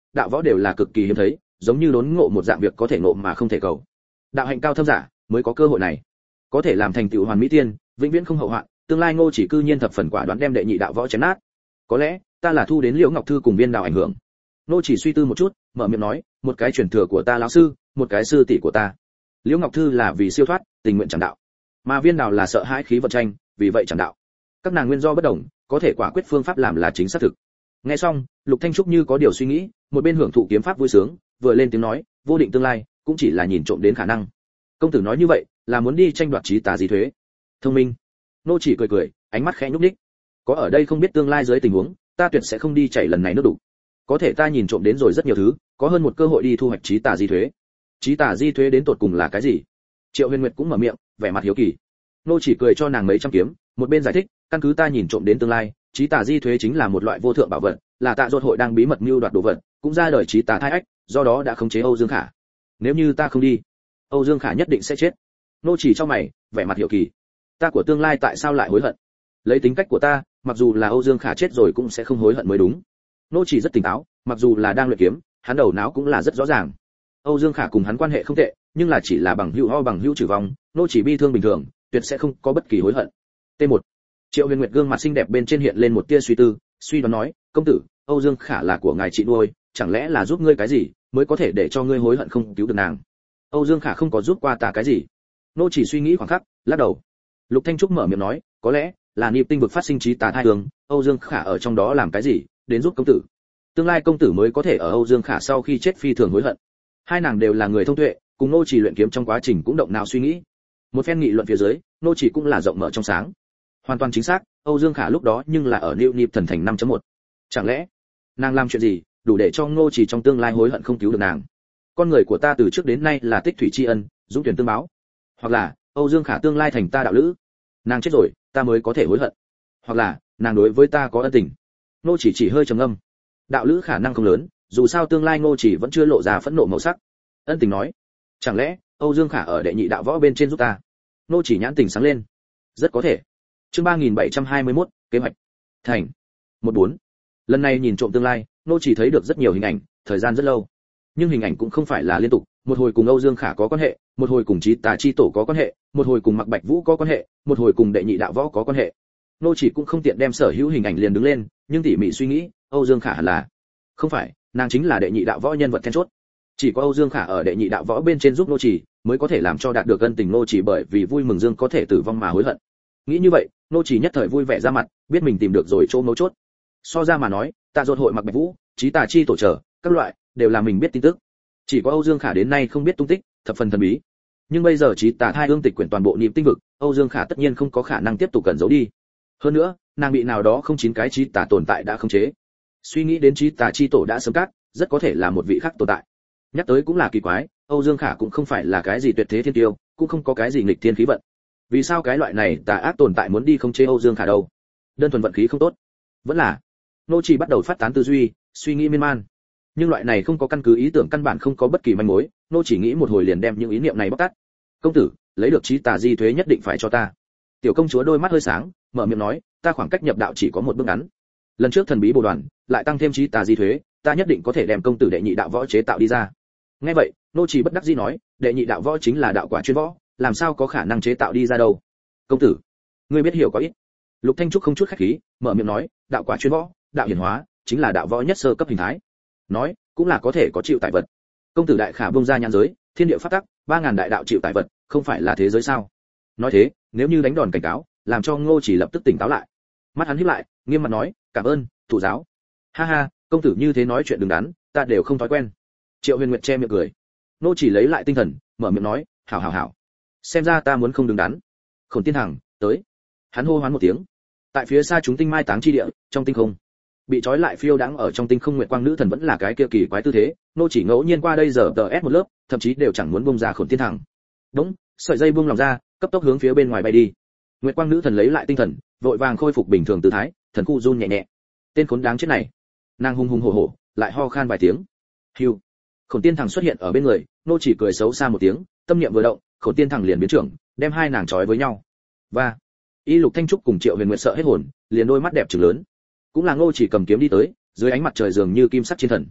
Speaker 1: đạo võ đều là cực kỳ hiếm thấy, giống như đốn ngộ một dạng việc có thể ngộ mà không thể cầu. Đạo hạnh cao thâm giả mới có cơ hội này, có thể làm thành tựu hoàn mỹ tiên, vĩnh viễn không hậu hoạn. Tương lai Ngô Chỉ cư nhiên thập phần quả đoán đem đệ nhị đạo võ chém nát. Có lẽ ta là thu đến Liễu Ngọc Thư cùng Viên Đào ảnh hưởng. Ngô Chỉ suy tư một chút, mở miệng nói, một cái truyền thừa của ta lão sư, một cái sư tỷ của ta. Liễu Ngọc Thư là vì siêu thoát, tình nguyện chẳng đạo, mà Viên Đào là sợ hãi khí vận tranh, vì vậy chẳng đạo. Các nàng nguyên do bất đồng, có thể quả quyết phương pháp làm là chính xác thực. Nghe xong, Lục Thanh Trúc như có điều suy nghĩ, một bên hưởng thụ kiếm pháp vui sướng, vừa lên tiếng nói, vô định tương lai, cũng chỉ là nhìn trộm đến khả năng. Công tử nói như vậy, là muốn đi tranh đoạt trí tà di thuế. Thông minh. Nô Chỉ cười cười, ánh mắt khẽ nhúc nhích. Có ở đây không biết tương lai dưới tình huống, ta tuyệt sẽ không đi chảy lần này nước đủ. Có thể ta nhìn trộm đến rồi rất nhiều thứ, có hơn một cơ hội đi thu hoạch trí tà di thuế. Trí tà di thuế đến tột cùng là cái gì? Triệu Huyền Nguyệt cũng mở miệng, vẻ mặt hiếu kỳ. Nô Chỉ cười cho nàng mấy trăm kiếm, một bên giải thích, căn cứ ta nhìn trộm đến tương lai, trí tà di thuế chính là một loại vô thượng bảo vật, là Tạ Dột hội đang bí mật mưu đoạt đồ vật, cũng ra đời trí tà thai ách, do đó đã khống chế Âu Dương Khả. Nếu như ta không đi, Âu Dương Khả nhất định sẽ chết. Nô Chỉ cho mày, vẻ mặt hiểu kỳ. Ta của tương lai tại sao lại hối hận? Lấy tính cách của ta, mặc dù là Âu Dương Khả chết rồi cũng sẽ không hối hận mới đúng. Nô Chỉ rất tỉnh táo, mặc dù là đang luyện kiếm, hắn đầu não cũng là rất rõ ràng. Âu Dương Khả cùng hắn quan hệ không tệ, nhưng là chỉ là bằng hữu ho bằng hữu trừ vong, Nô Chỉ bi thương bình thường, tuyệt sẽ không có bất kỳ hối hận. T một. Triệu Huyền Nguyệt gương mặt xinh đẹp bên trên hiện lên một tia suy tư, suy đoán nói, công tử, Âu Dương Khả là của ngài chị nuôi, chẳng lẽ là giúp ngươi cái gì, mới có thể để cho ngươi hối hận không cứu được nàng? Âu Dương Khả không có giúp qua ta cái gì. Nô Chỉ suy nghĩ khoảng khắc, lắc đầu. Lục Thanh Trúc mở miệng nói, có lẽ là niệm tinh vực phát sinh trí tà thai hướng, Âu Dương Khả ở trong đó làm cái gì, đến giúp công tử. Tương lai công tử mới có thể ở Âu Dương Khả sau khi chết phi thường hối hận. Hai nàng đều là người thông tuệ, cùng Nô Chỉ luyện kiếm trong quá trình cũng động não suy nghĩ. Một phen nghị luận phía dưới, Nô Chỉ cũng là rộng mở trong sáng. Hoàn toàn chính xác, Âu Dương Khả lúc đó nhưng là ở Niệu Niệm Thần Thành năm chấm một. Chẳng lẽ nàng làm chuyện gì, đủ để cho Nô Chỉ trong tương lai hối hận không cứu được nàng? Con người của ta từ trước đến nay là tích thủy tri ân, dũng tuyển tương báo. Hoặc là Âu Dương Khả tương lai thành ta đạo lữ, nàng chết rồi, ta mới có thể hối hận. Hoặc là nàng đối với ta có ân tình. Nô Chỉ chỉ hơi trầm ngâm. Đạo lữ khả năng không lớn, dù sao tương lai Nô Chỉ vẫn chưa lộ ra phẫn nộ màu sắc. Ân tình nói, chẳng lẽ Âu Dương Khả ở đệ nhị đạo võ bên trên giúp ta? Nô Chỉ nhãn tình sáng lên. Rất có thể. Chương ba nghìn bảy trăm hai mươi mốt, kế hoạch. Thành. một bốn. Lần này nhìn trộm tương lai, Nô Chỉ thấy được rất nhiều hình ảnh, thời gian rất lâu. Nhưng hình ảnh cũng không phải là liên tục, một hồi cùng Âu Dương Khả có quan hệ, một hồi cùng Chí Tà chi tổ có quan hệ, một hồi cùng Mạc Bạch Vũ có quan hệ, một hồi cùng đệ nhị đạo võ có quan hệ. Nô Chỉ cũng không tiện đem sở hữu hình ảnh liền đứng lên, nhưng tỉ mỉ suy nghĩ, Âu Dương Khả hẳn là, không phải, nàng chính là đệ nhị đạo võ nhân vật then chốt. Chỉ có Âu Dương Khả ở đệ nhị đạo võ bên trên giúp Nô Chỉ, mới có thể làm cho đạt được ân tình Nô Chỉ, bởi vì vui mừng Dương có thể tử vong mà hối hận. Nghĩ như vậy, Nô Chỉ nhất thời vui vẻ ra mặt, biết mình tìm được rồi chỗ mấu chốt. So ra mà nói, Tạ Dột hội Mạc Bạch Vũ, Chí Tà chi tổ trở, các loại đều là mình biết tin tức. Chỉ có Âu Dương Khả đến nay không biết tung tích, thập phần thần bí. Nhưng bây giờ Chí Tà thai ương tịch quyển toàn bộ niệm tinh vực, Âu Dương Khả tất nhiên không có khả năng tiếp tục cẩn giấu đi. Hơn nữa, nàng bị nào đó không chín cái Chí Tà tồn tại đã khống chế. Suy nghĩ đến Chí Tà chi tổ đã sớm cát, rất có thể là một vị khác tồn tại. Nhắc tới cũng là kỳ quái, Âu Dương Khả cũng không phải là cái gì tuyệt thế thiên tiêu, cũng không có cái gì nghịch thiên khí vận. Vì sao cái loại này tà ác tồn tại muốn đi khống chế Âu Dương Khả đâu? Đơn thuần vận khí không tốt, vẫn là Nô Chỉ bắt đầu phát tán tư duy, suy nghĩ miên man. Nhưng loại này không có căn cứ ý tưởng căn bản không có bất kỳ manh mối, Nô Chỉ nghĩ một hồi liền đem những ý niệm này bóc tát. Công tử, lấy được Chí Tà di thuế nhất định phải cho ta. Tiểu công chúa đôi mắt hơi sáng, mở miệng nói, ta khoảng cách nhập đạo chỉ có một bước ngắn. Lần trước thần bí bồ đoàn, lại tăng thêm Chí Tà di thuế, ta nhất định có thể đem công tử đệ nhị đạo võ chế tạo đi ra. Nghe vậy, Nô Chỉ bất đắc dĩ nói, đệ nhị đạo võ chính là đạo quả chuyên võ, làm sao có khả năng chế tạo đi ra đâu? Công tử, ngươi biết hiểu có ít. Lục Thanh Trúc không chút khách khí, mở miệng nói, đạo quả chuyên võ, đạo hiển hóa, chính là đạo võ nhất sơ cấp hình thái. Nói, cũng là có thể có chịu tại vật. Công tử đại khả bung ra nhãn giới, thiên địa pháp tắc, ba ngàn đại đạo chịu tại vật, không phải là thế giới sao? Nói thế, nếu như đánh đòn cảnh cáo, làm cho Ngô Chỉ lập tức tỉnh táo lại. Mắt hắn híp lại, nghiêm mặt nói, cảm ơn, thủ giáo. Ha ha, công tử như thế nói chuyện đứng đắn, ta đều không thói quen. Triệu Huyền Nguyệt che miệng cười. Ngô Chỉ lấy lại tinh thần, mở miệng nói, hảo hảo hảo. Xem ra ta muốn không đứng đắn. Khổng Tiên Hằng, tới. Hắn hô hoán một tiếng. Tại phía xa chúng tinh mai táng chi địa, trong tinh không, bị trói lại phiêu đãng ở trong tinh không nguyệt quang nữ thần vẫn là cái kia kỳ quái tư thế. Nô Chỉ ngẫu nhiên qua đây giờ tờ ép một lớp, thậm chí đều chẳng muốn buông ra Khổng Tiên Hằng. Đúng, sợi dây buông lòng ra, cấp tốc hướng phía bên ngoài bay đi. Nguyệt quang nữ thần lấy lại tinh thần, vội vàng khôi phục bình thường tư thái, thần khu run nhẹ nhẹ. Tên khốn đáng chết này, nàng hung hung hổ hổ, lại ho khan vài tiếng. Hưu. Khổng Tiên Thằng xuất hiện ở bên người, Nô Chỉ cười xấu xa một tiếng, tâm niệm vừa động, Khổng Tiên Thằng liền biến trưởng, đem hai nàng trói với nhau. Và Y Lục Thanh Trúc cùng Triệu Huyền Nguyệt sợ hết hồn, liền đôi mắt đẹp trừng lớn. Cũng là Ngô Chỉ cầm kiếm đi tới, dưới ánh mặt trời dường như kim sắc chiến thần.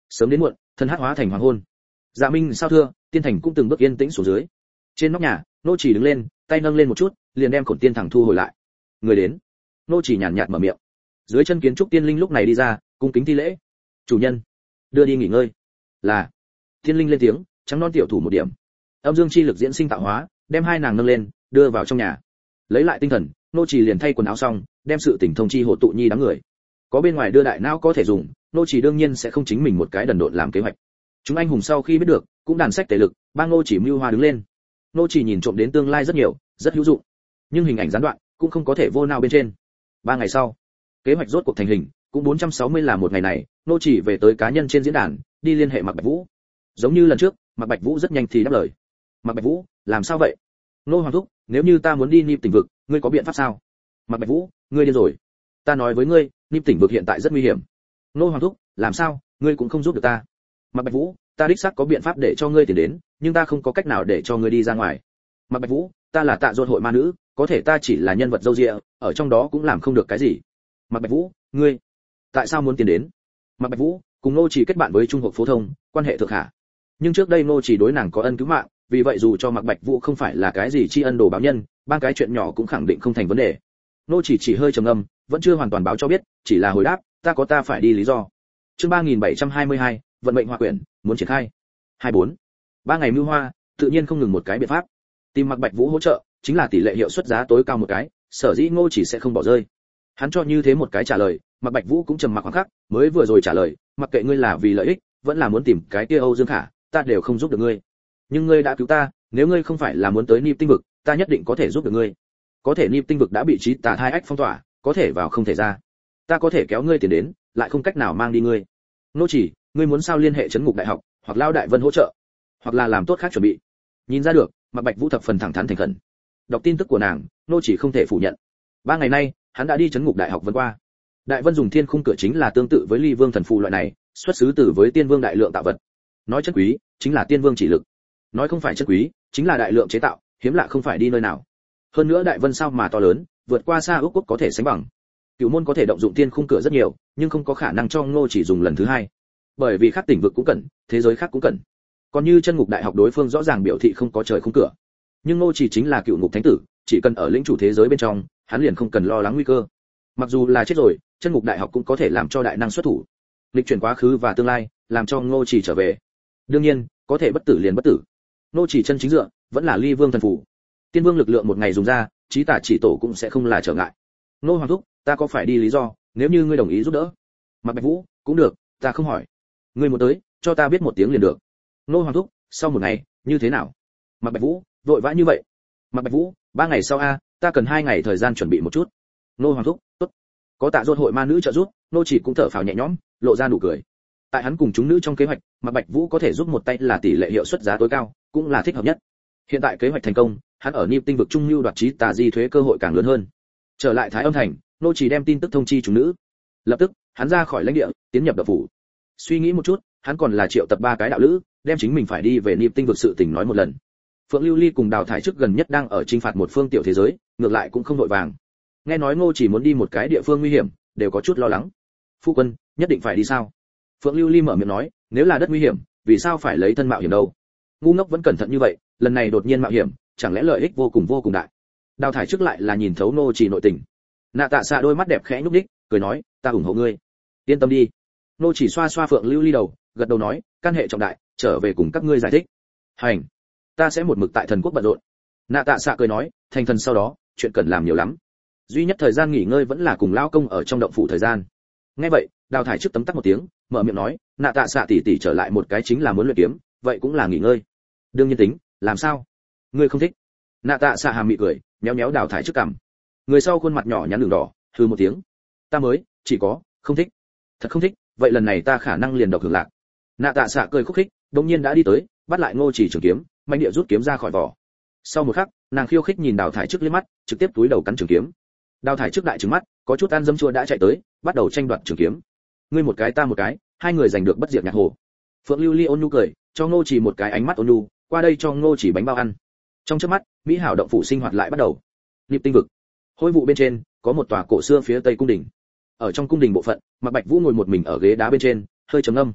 Speaker 1: Sớm đến muộn, thân hắc hóa thành hoàng hôn. Dạ Minh sao thưa, tiên thành cũng từng bước yên tĩnh xuống dưới. Trên nóc nhà, nô chỉ đứng lên, tay nâng lên một chút, liền đem Khổn Tiên thẳng thu hồi lại. Người đến. Nô chỉ nhàn nhạt mở miệng. Dưới chân kiến trúc tiên linh lúc này đi ra, cung kính thi lễ. Chủ nhân, đưa đi nghỉ ngơi. Là. Tiên linh lên tiếng, trắng non tiểu thủ một điểm. Âm dương chi lực diễn sinh tạo hóa, đem hai nàng nâng lên, đưa vào trong nhà. Lấy lại tinh thần, nô chỉ liền thay quần áo xong, đem sự tình thông chi Hồ Tụ Nhi đám người. Có bên ngoài đưa đại não có thể dùng, nô chỉ đương nhiên sẽ không chính mình một cái đần độn làm kế hoạch. Chúng anh hùng sau khi biết được, cũng đàn sách tề lực, ba nô chỉ mưu hoa đứng lên. Nô chỉ nhìn trộm đến tương lai rất nhiều, rất hữu dụng. Nhưng hình ảnh gián đoạn, cũng không có thể vô nào bên trên. Ba ngày sau, kế hoạch rốt cuộc thành hình, cũng bốn trăm sáu mươi là một ngày này, nô chỉ về tới cá nhân trên diễn đàn, đi liên hệ Mạc Bạch Vũ. Giống như lần trước, Mạc Bạch Vũ rất nhanh thì đáp lời. Mạc Bạch Vũ, làm sao vậy? Nô Hoàng thúc, nếu như ta muốn đi Nịp Tỉnh vực, ngươi có biện pháp sao? Mạc Bạch Vũ, ngươi điên rồi. Ta nói với ngươi, Nịp Tỉnh vực hiện tại rất nguy hiểm. Nô Hoàng thúc, làm sao, ngươi cũng không giúp được ta. Mạc Bạch Vũ, ta đích xác có biện pháp để cho ngươi tiền đến, nhưng ta không có cách nào để cho ngươi đi ra ngoài. Mạc Bạch Vũ, ta là Tạ Duật hội ma nữ, có thể ta chỉ là nhân vật dâu dịa, ở trong đó cũng làm không được cái gì. Mạc Bạch Vũ, ngươi, tại sao muốn tiền đến? Mạc Bạch Vũ, cùng nô chỉ kết bạn với Trung học phổ thông, quan hệ thượng hạ. Nhưng trước đây nô chỉ đối nàng có ân cứu mạng, vì vậy dù cho Mạc Bạch Vũ không phải là cái gì tri ân đồ báo nhân, ba cái chuyện nhỏ cũng khẳng định không thành vấn đề. Nô chỉ chỉ hơi trầm ngâm, vẫn chưa hoàn toàn báo cho biết, chỉ là hồi đáp, ta có ta phải đi lý do. Chương ba nghìn bảy trăm hai mươi hai, vận mệnh hoa quyển, muốn triển khai. hai bốn. Ba ngày mưu hoa, tự nhiên không ngừng một cái biện pháp. Tìm Mạc Bạch Vũ hỗ trợ, chính là tỷ lệ hiệu suất giá tối cao một cái, sở dĩ Ngô chỉ sẽ không bỏ rơi. Hắn cho như thế một cái trả lời, Mạc Bạch Vũ cũng trầm mặc khoảng khắc, mới vừa rồi trả lời, mặc kệ ngươi là vì lợi ích, vẫn là muốn tìm cái kia Âu Dương Khả, ta đều không giúp được ngươi. Nhưng ngươi đã cứu ta, nếu ngươi không phải là muốn tới Nịp Tinh vực, ta nhất định có thể giúp được ngươi. Có thể Nịp Tinh vực đã bị trí tà thai ách phong tỏa, có thể vào không thể ra. Ta có thể kéo ngươi tiền đến, lại không cách nào mang đi ngươi. Nô chỉ, ngươi muốn sao liên hệ trấn ngục đại học, hoặc Lao Đại Vân hỗ trợ, hoặc là làm tốt khác chuẩn bị. Nhìn ra được, Mạc Bạch Vũ thập phần thẳng thắn thành khẩn. Đọc tin tức của nàng, nô chỉ không thể phủ nhận. Ba ngày nay, hắn đã đi trấn ngục đại học Vân qua. Đại Vân dùng thiên khung cửa chính là tương tự với Ly Vương thần phù loại này, xuất xứ từ với Tiên Vương đại lượng tạo vật. Nói chân quý, chính là Tiên Vương chỉ lực. Nói không phải chân quý, chính là đại lượng chế tạo, hiếm lạ không phải đi nơi nào. Hơn nữa Đại Vân sao mà to lớn, vượt qua xa ước quốc có thể sánh bằng. Cửu môn có thể động dụng tiên khung cửa rất nhiều, nhưng không có khả năng cho Ngô chỉ dùng lần thứ hai. Bởi vì khác tỉnh vực cũng cần, thế giới khác cũng cần. Còn như chân ngục đại học đối phương rõ ràng biểu thị không có trời khung cửa. Nhưng Ngô chỉ chính là cựu ngục thánh tử, chỉ cần ở lĩnh chủ thế giới bên trong, hắn liền không cần lo lắng nguy cơ. Mặc dù là chết rồi, chân ngục đại học cũng có thể làm cho đại năng xuất thủ. Lịch chuyển quá khứ và tương lai, làm cho Ngô chỉ trở về. Đương nhiên, có thể bất tử liền bất tử. Ngô chỉ chân chính dựa, vẫn là Ly Vương thần phù. Tiên Vương lực lượng một ngày dùng ra, chí tả chỉ tổ cũng sẽ không là trở ngại. Ngô Hoàng thúc, ta có phải đi lý do, nếu như ngươi đồng ý giúp đỡ. Mạc Bạch Vũ, cũng được, ta không hỏi. Ngươi muốn tới, cho ta biết một tiếng liền được. Ngô Hoàng thúc, sau một ngày, như thế nào? Mạc Bạch Vũ, vội vã như vậy. Mạc Bạch Vũ, ba ngày sau a, ta cần hai ngày thời gian chuẩn bị một chút. Ngô Hoàng thúc, tốt. Có Tạ Duật hội ma nữ trợ giúp, nô chỉ cũng thở phào nhẹ nhõm, lộ ra nụ cười. Tại hắn cùng chúng nữ trong kế hoạch, Mạc Bạch Vũ có thể giúp một tay là tỷ lệ hiệu suất giá tối cao, cũng là thích hợp nhất. Hiện tại kế hoạch thành công, hắn ở Nịp Tinh vực trung lưu đoạt trí tà di thuế cơ hội càng lớn hơn. Trở lại Thái Âm thành, nô chỉ đem tin tức thông chi chúng nữ. Lập tức, hắn ra khỏi lãnh địa, tiến nhập động phủ. Suy nghĩ một chút, hắn còn là triệu tập ba cái đạo lữ, đem chính mình phải đi về Nịp Tinh vực sự tình nói một lần. Phượng Lưu Ly cùng Đào Thải trước gần nhất đang ở chinh phạt một phương tiểu thế giới, ngược lại cũng không vội vàng. Nghe nói Ngô chỉ muốn đi một cái địa phương nguy hiểm, đều có chút lo lắng. Phu quân, nhất định phải đi sao? Phượng Lưu Ly mở miệng nói, nếu là đất nguy hiểm, vì sao phải lấy thân mạo hiểm đâu? Ngu ngốc vẫn cẩn thận như vậy, lần này đột nhiên mạo hiểm, chẳng lẽ lợi ích vô cùng vô cùng đại? Đào Thải trước lại là nhìn thấu Ngô chỉ nội tình. Nạ Tạ Xạ đôi mắt đẹp khẽ nhúc nhích, cười nói, ta ủng hộ ngươi. Yên tâm đi. Ngô chỉ xoa xoa Phượng Lưu Ly đầu, gật đầu nói, căn hệ trọng đại, trở về cùng các ngươi giải thích. Hành, ta sẽ một mực tại thần quốc bận rộn. Nạ Tạ Xạ cười nói, thành thần sau đó, chuyện cần làm nhiều lắm. Duy nhất thời gian nghỉ ngơi vẫn là cùng lão công ở trong động phủ thời gian. Nghe vậy, Đào Thải trước tấm tắc một tiếng, mở miệng nói, Nạ Tạ Xạ tỷ tỷ trở lại một cái chính là muốn luyện kiếm, vậy cũng là nghỉ ngơi. Đương nhiên tính, làm sao? Ngươi không thích? Nạ Tạ Xạ hàm mị cười, méo méo Đào Thải trước cằm. Người sau khuôn mặt nhỏ nhắn đường đỏ, hừ một tiếng. Ta mới, chỉ có, không thích. Thật không thích, vậy lần này ta khả năng liền độc hưởng lạc. Nạ Tạ Xạ cười khúc khích, đống nhiên đã đi tới, bắt lại Ngô Chỉ trường kiếm, mạnh địa rút kiếm ra khỏi vỏ. Sau một khắc, nàng khiêu khích nhìn Đào Thải trước liếc mắt, trực tiếp túi đầu cắn trường kiếm. Đào Thải trước đại trừng mắt, có chút ăn dấm chua đã chạy tới, bắt đầu tranh đoạt trường kiếm. Ngươi một cái ta một cái, hai người giành được bất diệt nhạc hồ. Phượng Lưu Ly ôn nhu cười, cho Ngô Chỉ một cái ánh mắt ôn nhu, qua đây cho Ngô Chỉ bánh bao ăn. Trong chớp mắt, mỹ hảo động phủ sinh hoạt lại bắt đầu. Nịp Tinh vực, hôi vụ bên trên, có một tòa cổ xưa phía tây cung đình. Ở trong cung đình bộ phận, Mạc Bạch Vũ ngồi một mình ở ghế đá bên trên, hơi trầm ngâm.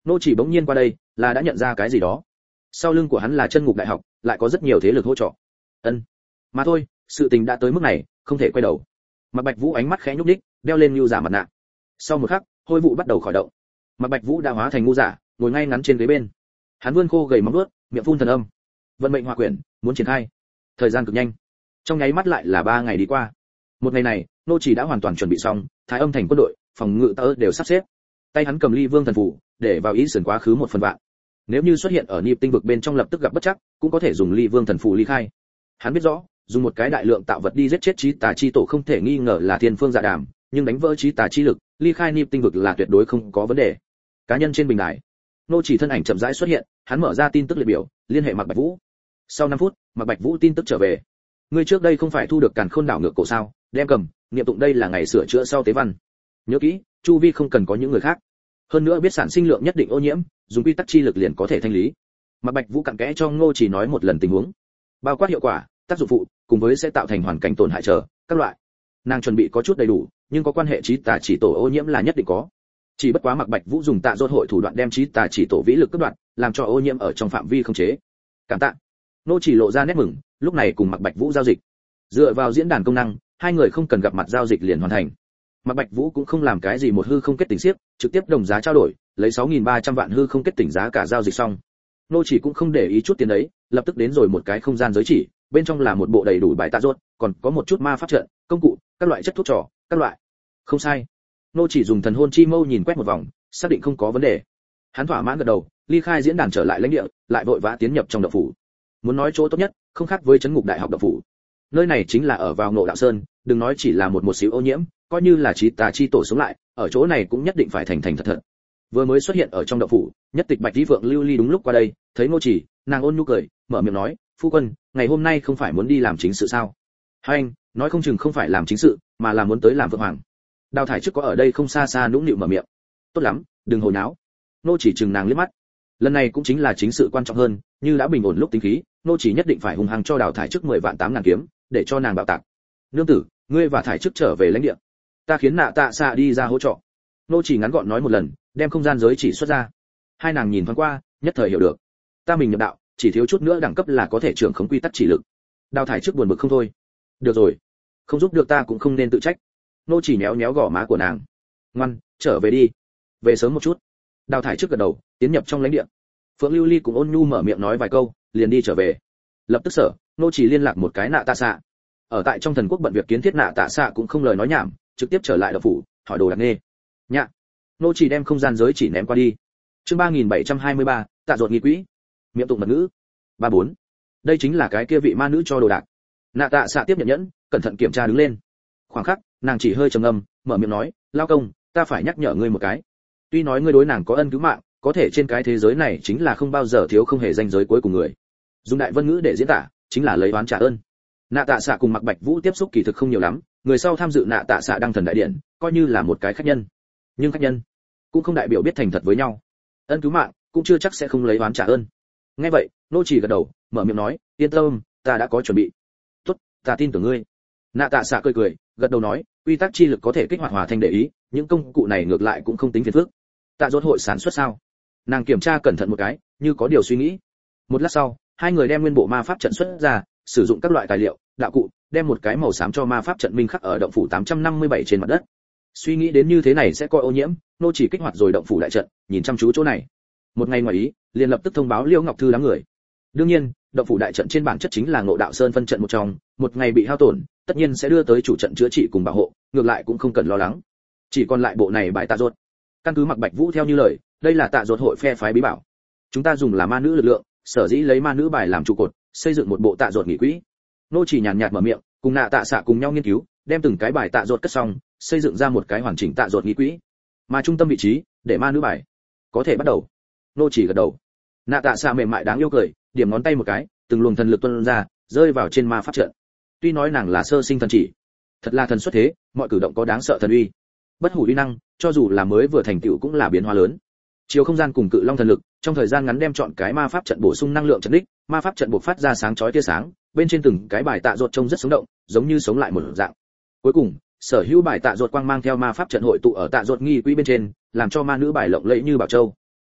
Speaker 1: Nô chỉ bỗng nhiên qua đây, là đã nhận ra cái gì đó. Sau lưng của hắn là chân ngục đại học, lại có rất nhiều thế lực hỗ trợ. Ân, mà thôi, sự tình đã tới mức này, không thể quay đầu. Mạc Bạch Vũ ánh mắt khẽ nhúc nhích, đeo lên nhu giả mặt nạ. Sau một khắc, hôi vụ bắt đầu khởi động. Mạc Bạch Vũ đã hóa thành ngu giả, ngồi ngay ngắn trên ghế bên. Hắn vươn khô gầy móng vuốt, miệng phun thần âm. Vận mệnh hòa quyển, muốn triển khai. Thời gian cực nhanh, trong nháy mắt lại là ba ngày đi qua. Một ngày này, nô chỉ đã hoàn toàn chuẩn bị xong, Thái Âm thành quân đội, phòng ngự tơ đều sắp xếp. Tay hắn cầm Ly Vương thần phù, để vào ý sườn quá khứ một phần vạn. Nếu như xuất hiện ở Niệp tinh vực bên trong lập tức gặp bất trắc, cũng có thể dùng Ly Vương thần phù ly khai. Hắn biết rõ, dùng một cái đại lượng tạo vật đi giết chết chí tà chi tổ không thể nghi ngờ là thiên phương dạ đàm, nhưng đánh vỡ chí tà chi lực, ly khai Niệp tinh vực là tuyệt đối không có vấn đề. Cá nhân trên bình đài, nô chỉ thân ảnh chậm rãi xuất hiện, hắn mở ra tin tức liệt biểu, liên hệ Mạc Bạch Vũ. Sau năm phút, Mạc Bạch Vũ tin tức trở về. Ngươi trước đây không phải thu được Càn Khôn đảo ngược cổ sao? Đem cầm, niệm tụng đây là ngày sửa chữa sau tế văn. Nhớ kỹ, chu vi không cần có những người khác. Hơn nữa biết sản sinh lượng nhất định ô nhiễm, dùng quy tắc chi lực liền có thể thanh lý. Mạc Bạch Vũ cặn kẽ cho Ngô Chỉ nói một lần tình huống, bao quát hiệu quả, tác dụng phụ, cùng với sẽ tạo thành hoàn cảnh tổn hại trở các loại. Nàng chuẩn bị có chút đầy đủ, nhưng có quan hệ chí tà chỉ tổ ô nhiễm là nhất định có. Chỉ bất quá Mạc Bạch Vũ dùng Tạ Dốt hội thủ đoạn đem chí tà chỉ tổ vĩ lực cắt đoạn, làm cho ô nhiễm ở trong phạm vi không chế. Cảm tạ. Nô Chỉ lộ ra nét mừng, lúc này cùng Mạc Bạch Vũ giao dịch. Dựa vào diễn đàn công năng, hai người không cần gặp mặt giao dịch liền hoàn thành. Mạc Bạch Vũ cũng không làm cái gì một hư không kết tỉnh xiếc, trực tiếp đồng giá trao đổi, lấy sáu nghìn ba trăm vạn hư không kết tỉnh giá cả giao dịch xong. Nô Chỉ cũng không để ý chút tiền đấy, lập tức đến rồi một cái không gian giới chỉ, bên trong là một bộ đầy đủ bài tạ rốt, còn có một chút ma pháp trận, công cụ, các loại chất thuốc trò, các loại. Không sai. Nô Chỉ dùng thần hồn chi mâu nhìn quét một vòng, xác định không có vấn đề. Hắn thỏa mãn gật đầu, ly khai diễn đàn trở lại lãnh địa, lại vội vã tiến nhập trong động phủ. Muốn nói chỗ tốt nhất, không khác với trấn ngục đại học động phủ. Nơi này chính là ở vào Ngộ Đạo Sơn, đừng nói chỉ là một một xíu ô nhiễm, coi như là chí tà chi tổ sống lại, ở chỗ này cũng nhất định phải thành thành thật thật. Vừa mới xuất hiện ở trong động phủ, nhất tịch Bạch Tí Vượng Lưu Ly đúng lúc qua đây, thấy Ngô Chỉ, nàng ôn nhu cười, mở miệng nói, "Phu quân, ngày hôm nay không phải muốn đi làm chính sự sao?" "Hai anh, nói không chừng không phải làm chính sự, mà là muốn tới làm vượng hoàng." Đào Thải trước có ở đây không xa xa nũng nịu mở miệng. "Tốt lắm, đừng hồ nháo." Ngô Chỉ chừng nàng liếc mắt. Lần này cũng chính là chính sự quan trọng hơn, như đã bình ổn lúc tính khí, Ngô Chỉ nhất định phải hung hăng cho Đào Thải trước mười vạn tám ngàn kiếm, để cho nàng bạo tạc. "Nương tử, ngươi và Thải trước trở về lãnh địa, ta khiến Nạ Tạ Xạ đi ra hỗ trợ." Ngô Chỉ ngắn gọn nói một lần, đem không gian giới chỉ xuất ra. Hai nàng nhìn thoáng qua, nhất thời hiểu được. Ta mình nhập đạo, chỉ thiếu chút nữa đẳng cấp là có thể trưởng khống quy tắc chỉ lực. Đào Thải trước buồn bực không thôi. Được rồi, không giúp được ta cũng không nên tự trách. Ngô Chỉ nhéo nhéo gò má của nàng. Ngoan, trở về đi. Về sớm một chút. Đào Thải trước gật đầu, tiến nhập trong lãnh địa. Phượng Lưu Ly cùng ôn nhu mở miệng nói vài câu, liền đi trở về. Lập tức sở, Ngô Chỉ liên lạc một cái Nạ Tạ Xạ. Ở tại trong thần quốc bận việc kiến thiết Nạ Tạ Xạ cũng không lời nói nhảm, trực tiếp trở lại đậu phủ, hỏi đồ đặc nghê. Nhạ. Ngô Chỉ đem không gian giới chỉ ném qua đi. Chương ba nghìn bảy trăm hai mươi ba, Tạ Dột nghi quỹ. Miệng tụng mật ngữ. ba bốn. Đây chính là cái kia vị ma nữ cho đồ đạc. Nạ Tạ Xạ tiếp nhận nhẫn, cẩn thận kiểm tra đứng lên. Khoảng khắc, nàng chỉ hơi trầm ngâm, mở miệng nói, "Lao công, ta phải nhắc nhở ngươi một cái. Tuy nói ngươi đối nàng có ân cứu mạng, có thể trên cái thế giới này chính là không bao giờ thiếu không hề danh giới cuối cùng người." Dùng đại vân ngữ để diễn tả, chính là lấy oán trả ơn. Nạ Tạ Xạ cùng Mạc Bạch Vũ tiếp xúc kỳ thực không nhiều lắm, người sau tham dự Nạ Tạ Xạ đăng thần đại điện, coi như là một cái khách nhân. Nhưng khách nhân cũng không đại biểu biết thành thật với nhau. Ân cứu mạng cũng chưa chắc sẽ không lấy oán trả ơn. Nghe vậy, Nô Chỉ gật đầu, mở miệng nói, "Yên tâm, ta đã có chuẩn bị." "Tốt, ta tin tưởng ngươi." Nạ Tạ Xạ cười cười, gật đầu nói, "Quy tắc chi lực có thể kích hoạt hòa thanh để ý, những công cụ này ngược lại cũng không tính phiền phức." Tạ Dốt hội sản xuất sao? Nàng kiểm tra cẩn thận một cái, như có điều suy nghĩ. Một lát sau, hai người đem nguyên bộ ma pháp trận xuất ra, sử dụng các loại tài liệu, đạo cụ, đem một cái màu xám cho ma pháp trận minh khắc ở động phủ tám trăm năm mươi bảy trên mặt đất. Suy nghĩ đến như thế này sẽ coi ô nhiễm, Nô Chỉ kích hoạt rồi động phủ đại trận, nhìn chăm chú chỗ này. Một ngày ngoài ý, liền lập tức thông báo Liễu Ngọc Thư đám người. Đương nhiên, động phủ đại trận trên bản chất chính là Ngộ Đạo Sơn phân trận một trong, một ngày bị hao tổn, tất nhiên sẽ đưa tới chủ trận chữa trị cùng bảo hộ, ngược lại cũng không cần lo lắng. Chỉ còn lại bộ này bài Tạ Dột. Căn cứ Mạc Bạch Vũ theo như lời, đây là Tạ Dột hội phe phái bí bảo. Chúng ta dùng là ma nữ lực lượng, sở dĩ lấy ma nữ bài làm trụ cột, xây dựng một bộ Tạ Dột nghỉ quỹ. Nô Chỉ nhàn nhạt mở miệng, cùng Nạ Tạ Xạ cùng nhau nghiên cứu, đem từng cái bài Tạ Dột cất xong, xây dựng ra một cái hoàn chỉnh Tạ Dột nghỉ quỹ. Mà trung tâm vị trí, để ma nữ bài. Có thể bắt đầu. Nô Chỉ gật đầu. Nạ Tạ Xạ mềm mại đáng yêu cười, điểm ngón tay một cái, từng luồng thần lực tuôn ra, rơi vào trên ma pháp trận. Tuy nói nàng là sơ sinh thần chỉ, thật là thần xuất thế, mọi cử động có đáng sợ thần uy. Bất hủ uy năng, cho dù là mới vừa thành tựu cũng là biến hóa lớn. Chiều không gian cùng cự long thần lực, trong thời gian ngắn đem chọn cái ma pháp trận bổ sung năng lượng trận đích, ma pháp trận bộc phát ra sáng chói tia sáng, bên trên từng cái bài Tạ Dột trông rất sống động, giống như sống lại một dạng. Cuối cùng, sở hữu bài Tạ Dột quang mang theo ma pháp trận hội tụ ở Tạ Dột nghi quỹ bên trên, làm cho ma nữ bài lộng lẫy như bảo châu.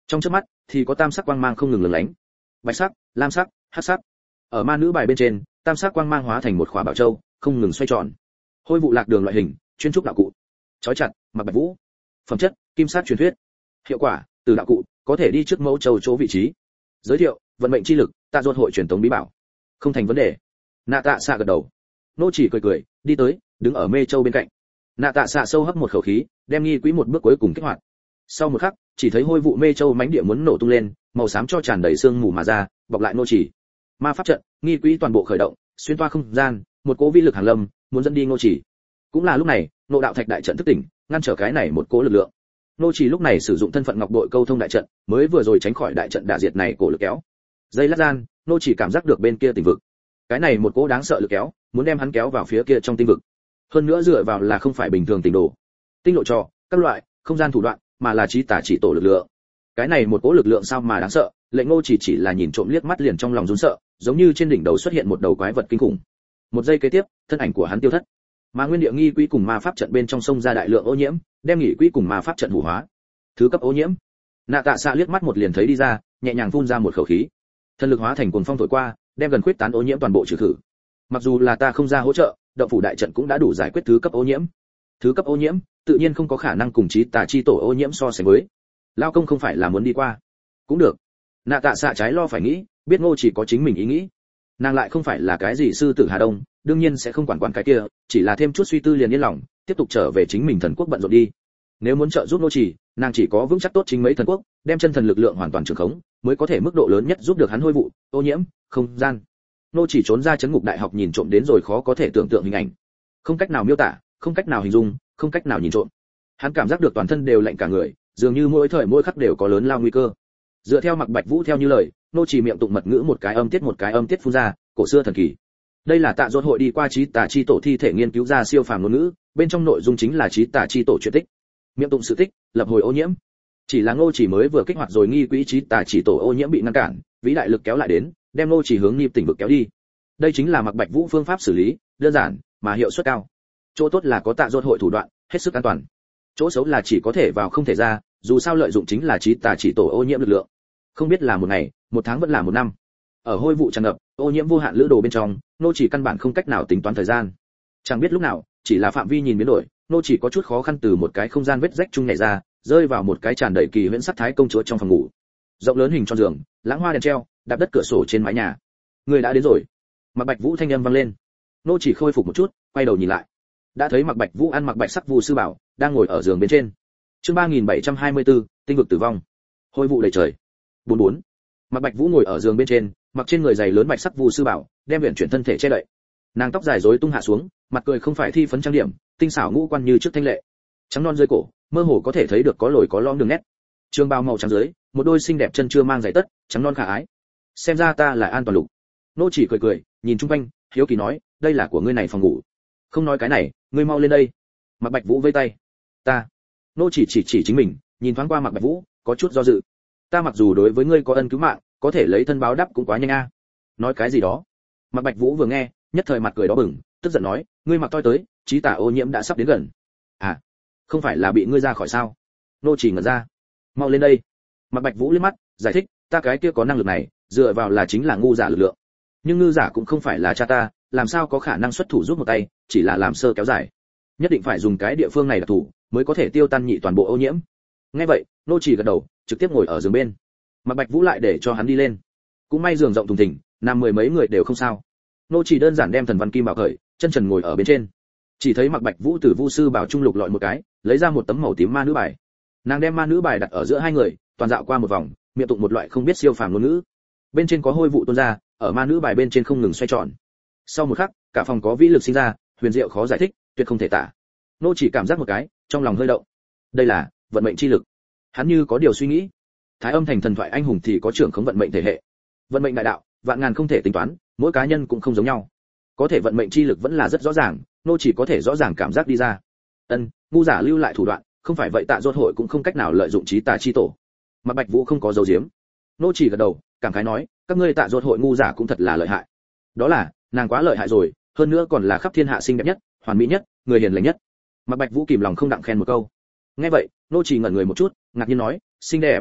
Speaker 1: Trong chớp mắt thì có tam sắc quang mang không ngừng lừng lánh, bạch sắc, lam sắc, hắc sắc. Ở ma nữ bài bên trên, tam sắc quang mang hóa thành một khỏa bảo châu, không ngừng xoay tròn. Hôi vụ lạc đường loại hình, chuyên trúc đạo cụ. Chói chặt, Mặc Bạch Vũ. Phẩm chất, kim sắc truyền thuyết. Hiệu quả, từ đạo cụ, có thể đi trước mẫu châu chỗ vị trí. Giới thiệu, vận mệnh chi lực, Tạ Duật hội truyền tống bí bảo. Không thành vấn đề. Nạ Tạ Xạ gật đầu. Nô chỉ cười cười, đi tới, đứng ở mê châu bên cạnh. Nạ Tạ Xạ sâu hấp một khẩu khí, đem nghi quỹ một bước cuối cùng kích hoạt. Sau một khắc, chỉ thấy hôi vụ mê châu mãnh địa muốn nổ tung lên, màu xám cho tràn đầy sương mù mà ra, bọc lại nô chỉ. Ma pháp trận, nghi quỹ toàn bộ khởi động, xuyên toa không gian, một cỗ vi lực hàng lâm, muốn dẫn đi nô chỉ. Cũng là lúc này, nộ đạo thạch đại trận thức tỉnh, ngăn trở cái này một cỗ lực lượng. Nô chỉ lúc này sử dụng thân phận ngọc bội câu thông đại trận, mới vừa rồi tránh khỏi đại trận đả diệt này cổ lực kéo. Dây lát gian, nô chỉ cảm giác được bên kia tình vực. Cái này một cỗ đáng sợ lực kéo, muốn đem hắn kéo vào phía kia trong tinh vực. Hơn nữa dựa vào là không phải bình thường tình đồ, tinh lộ trò, các loại không gian thủ đoạn, mà là trí tả chỉ tổ lực lượng. Cái này một cỗ lực lượng sao mà đáng sợ, lệnh Ngô chỉ chỉ là nhìn trộm liếc mắt liền trong lòng run sợ, giống như trên đỉnh đầu xuất hiện một đầu quái vật kinh khủng. Một giây kế tiếp, thân ảnh của hắn tiêu thất. Mà nguyên địa nghi quỹ cùng ma pháp trận bên trong sông ra đại lượng ô nhiễm, đem nghỉ quỹ cùng ma pháp trận hủ hóa. Thứ cấp ô nhiễm. Nạ Tạ Xạ liếc mắt một liền thấy đi ra, nhẹ nhàng phun ra một khẩu khí. Thân lực hóa thành cuồng phong thổi qua, đem gần khuyết tán ô nhiễm toàn bộ trừ khử. Mặc dù là ta không ra hỗ trợ, động phủ đại trận cũng đã đủ giải quyết thứ cấp ô nhiễm. Thứ cấp ô nhiễm, tự nhiên không có khả năng cùng chí tà chi tổ ô nhiễm so sánh với. Lao công không phải là muốn đi qua. Cũng được. Nạ Tạ Xạ trái lo phải nghĩ, biết Ngô chỉ có chính mình ý nghĩ. Nàng lại không phải là cái gì sư tử Hà Đông, đương nhiên sẽ không quản quản cái kia, chỉ là thêm chút suy tư liền yên lòng, tiếp tục trở về chính mình thần quốc bận rộn đi. Nếu muốn trợ giúp Ngô chỉ, nàng chỉ có vững chắc tốt chính mấy thần quốc, đem chân thần lực lượng hoàn toàn trường khống, mới có thể mức độ lớn nhất giúp được hắn hôi vụ, ô nhiễm, không gian. Ngô chỉ trốn ra chấn ngục đại học nhìn trộm đến rồi khó có thể tưởng tượng hình ảnh. Không cách nào miêu tả, không cách nào hình dung, không cách nào nhìn trộm. Hắn cảm giác được toàn thân đều lạnh cả người, dường như mỗi thời mỗi khắc đều có lớn lao nguy cơ. Dựa theo Mặc Bạch Vũ theo như lời, Ngô chỉ miệng tụng mật ngữ một cái âm tiết một cái âm tiết phun ra, cổ xưa thần kỳ. Đây là Tạ Duật hội đi qua trí tà chi tổ thi thể nghiên cứu ra siêu phàm ngôn ngữ, bên trong nội dung chính là trí tà chi tổ truyện tích. Miệng tụng sự tích, lập hồi ô nhiễm. Chỉ là Ngô chỉ mới vừa kích hoạt rồi nghi quỹ trí tà chỉ tổ ô nhiễm bị ngăn cản, vĩ đại lực kéo lại đến, đem Ngô chỉ hướng Niệm Tỉnh vực kéo đi. Đây chính là Mặc Bạch Vũ phương pháp xử lý, đơn giản mà hiệu suất cao. Chỗ tốt là có Tạ Duật hội thủ đoạn, hết sức an toàn. Chỗ xấu là chỉ có thể vào không thể ra, dù sao lợi dụng chính là trí tà chỉ tổ ô nhiễm lực lượng. Không biết là một ngày, một tháng vẫn là một năm. Ở hôi vụ tràn ngập, ô nhiễm vô hạn lữ đồ bên trong, nô chỉ căn bản không cách nào tính toán thời gian. Chẳng biết lúc nào, chỉ là phạm vi nhìn biến đổi, nô chỉ có chút khó khăn từ một cái không gian vết rách chung nhảy ra, rơi vào một cái tràn đầy kỳ huyễn sắc thái công chúa trong phòng ngủ. Rộng lớn hình tròn giường, lãng hoa đèn treo, đạp đất cửa sổ trên mái nhà. Người đã đến rồi. Mặc Bạch Vũ thanh âm vang lên. Nô chỉ khôi phục một chút, quay đầu nhìn lại. Đã thấy Mặc Bạch Vũ ăn mặc bạch sắc vu sư bảo, đang ngồi ở giường bên trên. Chương ba nghìn bảy trăm hai mươi tư, tinh vực tử vong. Hôi vụ đầy trời. bốn bốn. Mặc Bạch Vũ ngồi ở giường bên trên, mặc trên người giày lớn bạch sắc vu sư bảo, đem luyện chuyển thân thể che đậy. Nàng tóc dài rối tung hạ xuống, mặt cười không phải thi phấn trang điểm, tinh xảo ngũ quan như trước thanh lệ. Trắng non dưới cổ, mơ hồ có thể thấy được có lồi có lõm đường nét. Trường bào màu trắng dưới, một đôi xinh đẹp chân chưa mang giày tất, trắng non khả ái. Xem ra ta là An Toàn Lục. Nô chỉ cười cười, nhìn chung quanh, hiếu kỳ nói, đây là của ngươi này phòng ngủ. Không nói cái này, ngươi mau lên đây. Mặc Bạch Vũ vây tay. Ta. Nô chỉ chỉ chỉ chính mình, nhìn thoáng qua Mặc Bạch Vũ, có chút do dự. Ta mặc dù đối với ngươi có ân cứu mạng, có thể lấy thân báo đáp cũng quá nhanh a. Nói cái gì đó? Mặc Bạch Vũ vừa nghe, nhất thời mặt cười đỏ bừng, tức giận nói, ngươi mặc toi tới, chí tà ô nhiễm đã sắp đến gần. À, không phải là bị ngươi ra khỏi sao? Nô chỉ ngẩn ra. Mau lên đây. Mặc Bạch Vũ liếc mắt, giải thích, ta cái kia có năng lực này, dựa vào là chính là ngu giả lực lượng. Nhưng ngư giả cũng không phải là cha ta, làm sao có khả năng xuất thủ giúp một tay, chỉ là làm sơ kéo dài. Nhất định phải dùng cái địa phương này là thủ, mới có thể tiêu tan nhị toàn bộ ô nhiễm. Nghe vậy, nô chỉ gật đầu, trực tiếp ngồi ở giường bên. Mặc Bạch Vũ lại để cho hắn đi lên. Cũng may giường rộng thùng thình, nằm mười mấy người đều không sao. Nô chỉ đơn giản đem thần văn kim bảo khởi, chân trần ngồi ở bên trên. Chỉ thấy Mặc Bạch Vũ từ vu sư bảo trung lục lọi một cái, lấy ra một tấm màu tím ma nữ bài. Nàng đem ma nữ bài đặt ở giữa hai người, toàn dạo qua một vòng, miệng tụng một loại không biết siêu phàm ngôn ngữ. Bên trên có hôi vụ tuôn ra, ở ma nữ bài bên trên không ngừng xoay tròn. Sau một khắc, cả phòng có vĩ lực sinh ra, huyền diệu khó giải thích, tuyệt không thể tả. Nô chỉ cảm giác một cái, trong lòng hơi động. Đây là vận mệnh chi lực. Hắn như có điều suy nghĩ. Thái Âm thành thần thoại anh hùng thì có trưởng khống vận mệnh thể hệ. Vận mệnh đại đạo, vạn ngàn không thể tính toán, mỗi cá nhân cũng không giống nhau. Có thể vận mệnh chi lực vẫn là rất rõ ràng, nô chỉ có thể rõ ràng cảm giác đi ra. Ân, ngu giả lưu lại thủ đoạn, không phải vậy Tạ Duật hội cũng không cách nào lợi dụng trí tà chi tổ. Mà Bạch Vũ không có dấu diếm. Nô chỉ gật đầu, cảm khái nói, các ngươi Tạ Duật hội ngu giả cũng thật là lợi hại. Đó là, nàng quá lợi hại rồi, hơn nữa còn là khắp thiên hạ xinh đẹp nhất, hoàn mỹ nhất, người hiền lành nhất. Mà Bạch Vũ kìm lòng không đặng khen một câu. Nghe vậy, nô chỉ ngẩn người một chút, ngạc nhiên nói, xinh đẹp.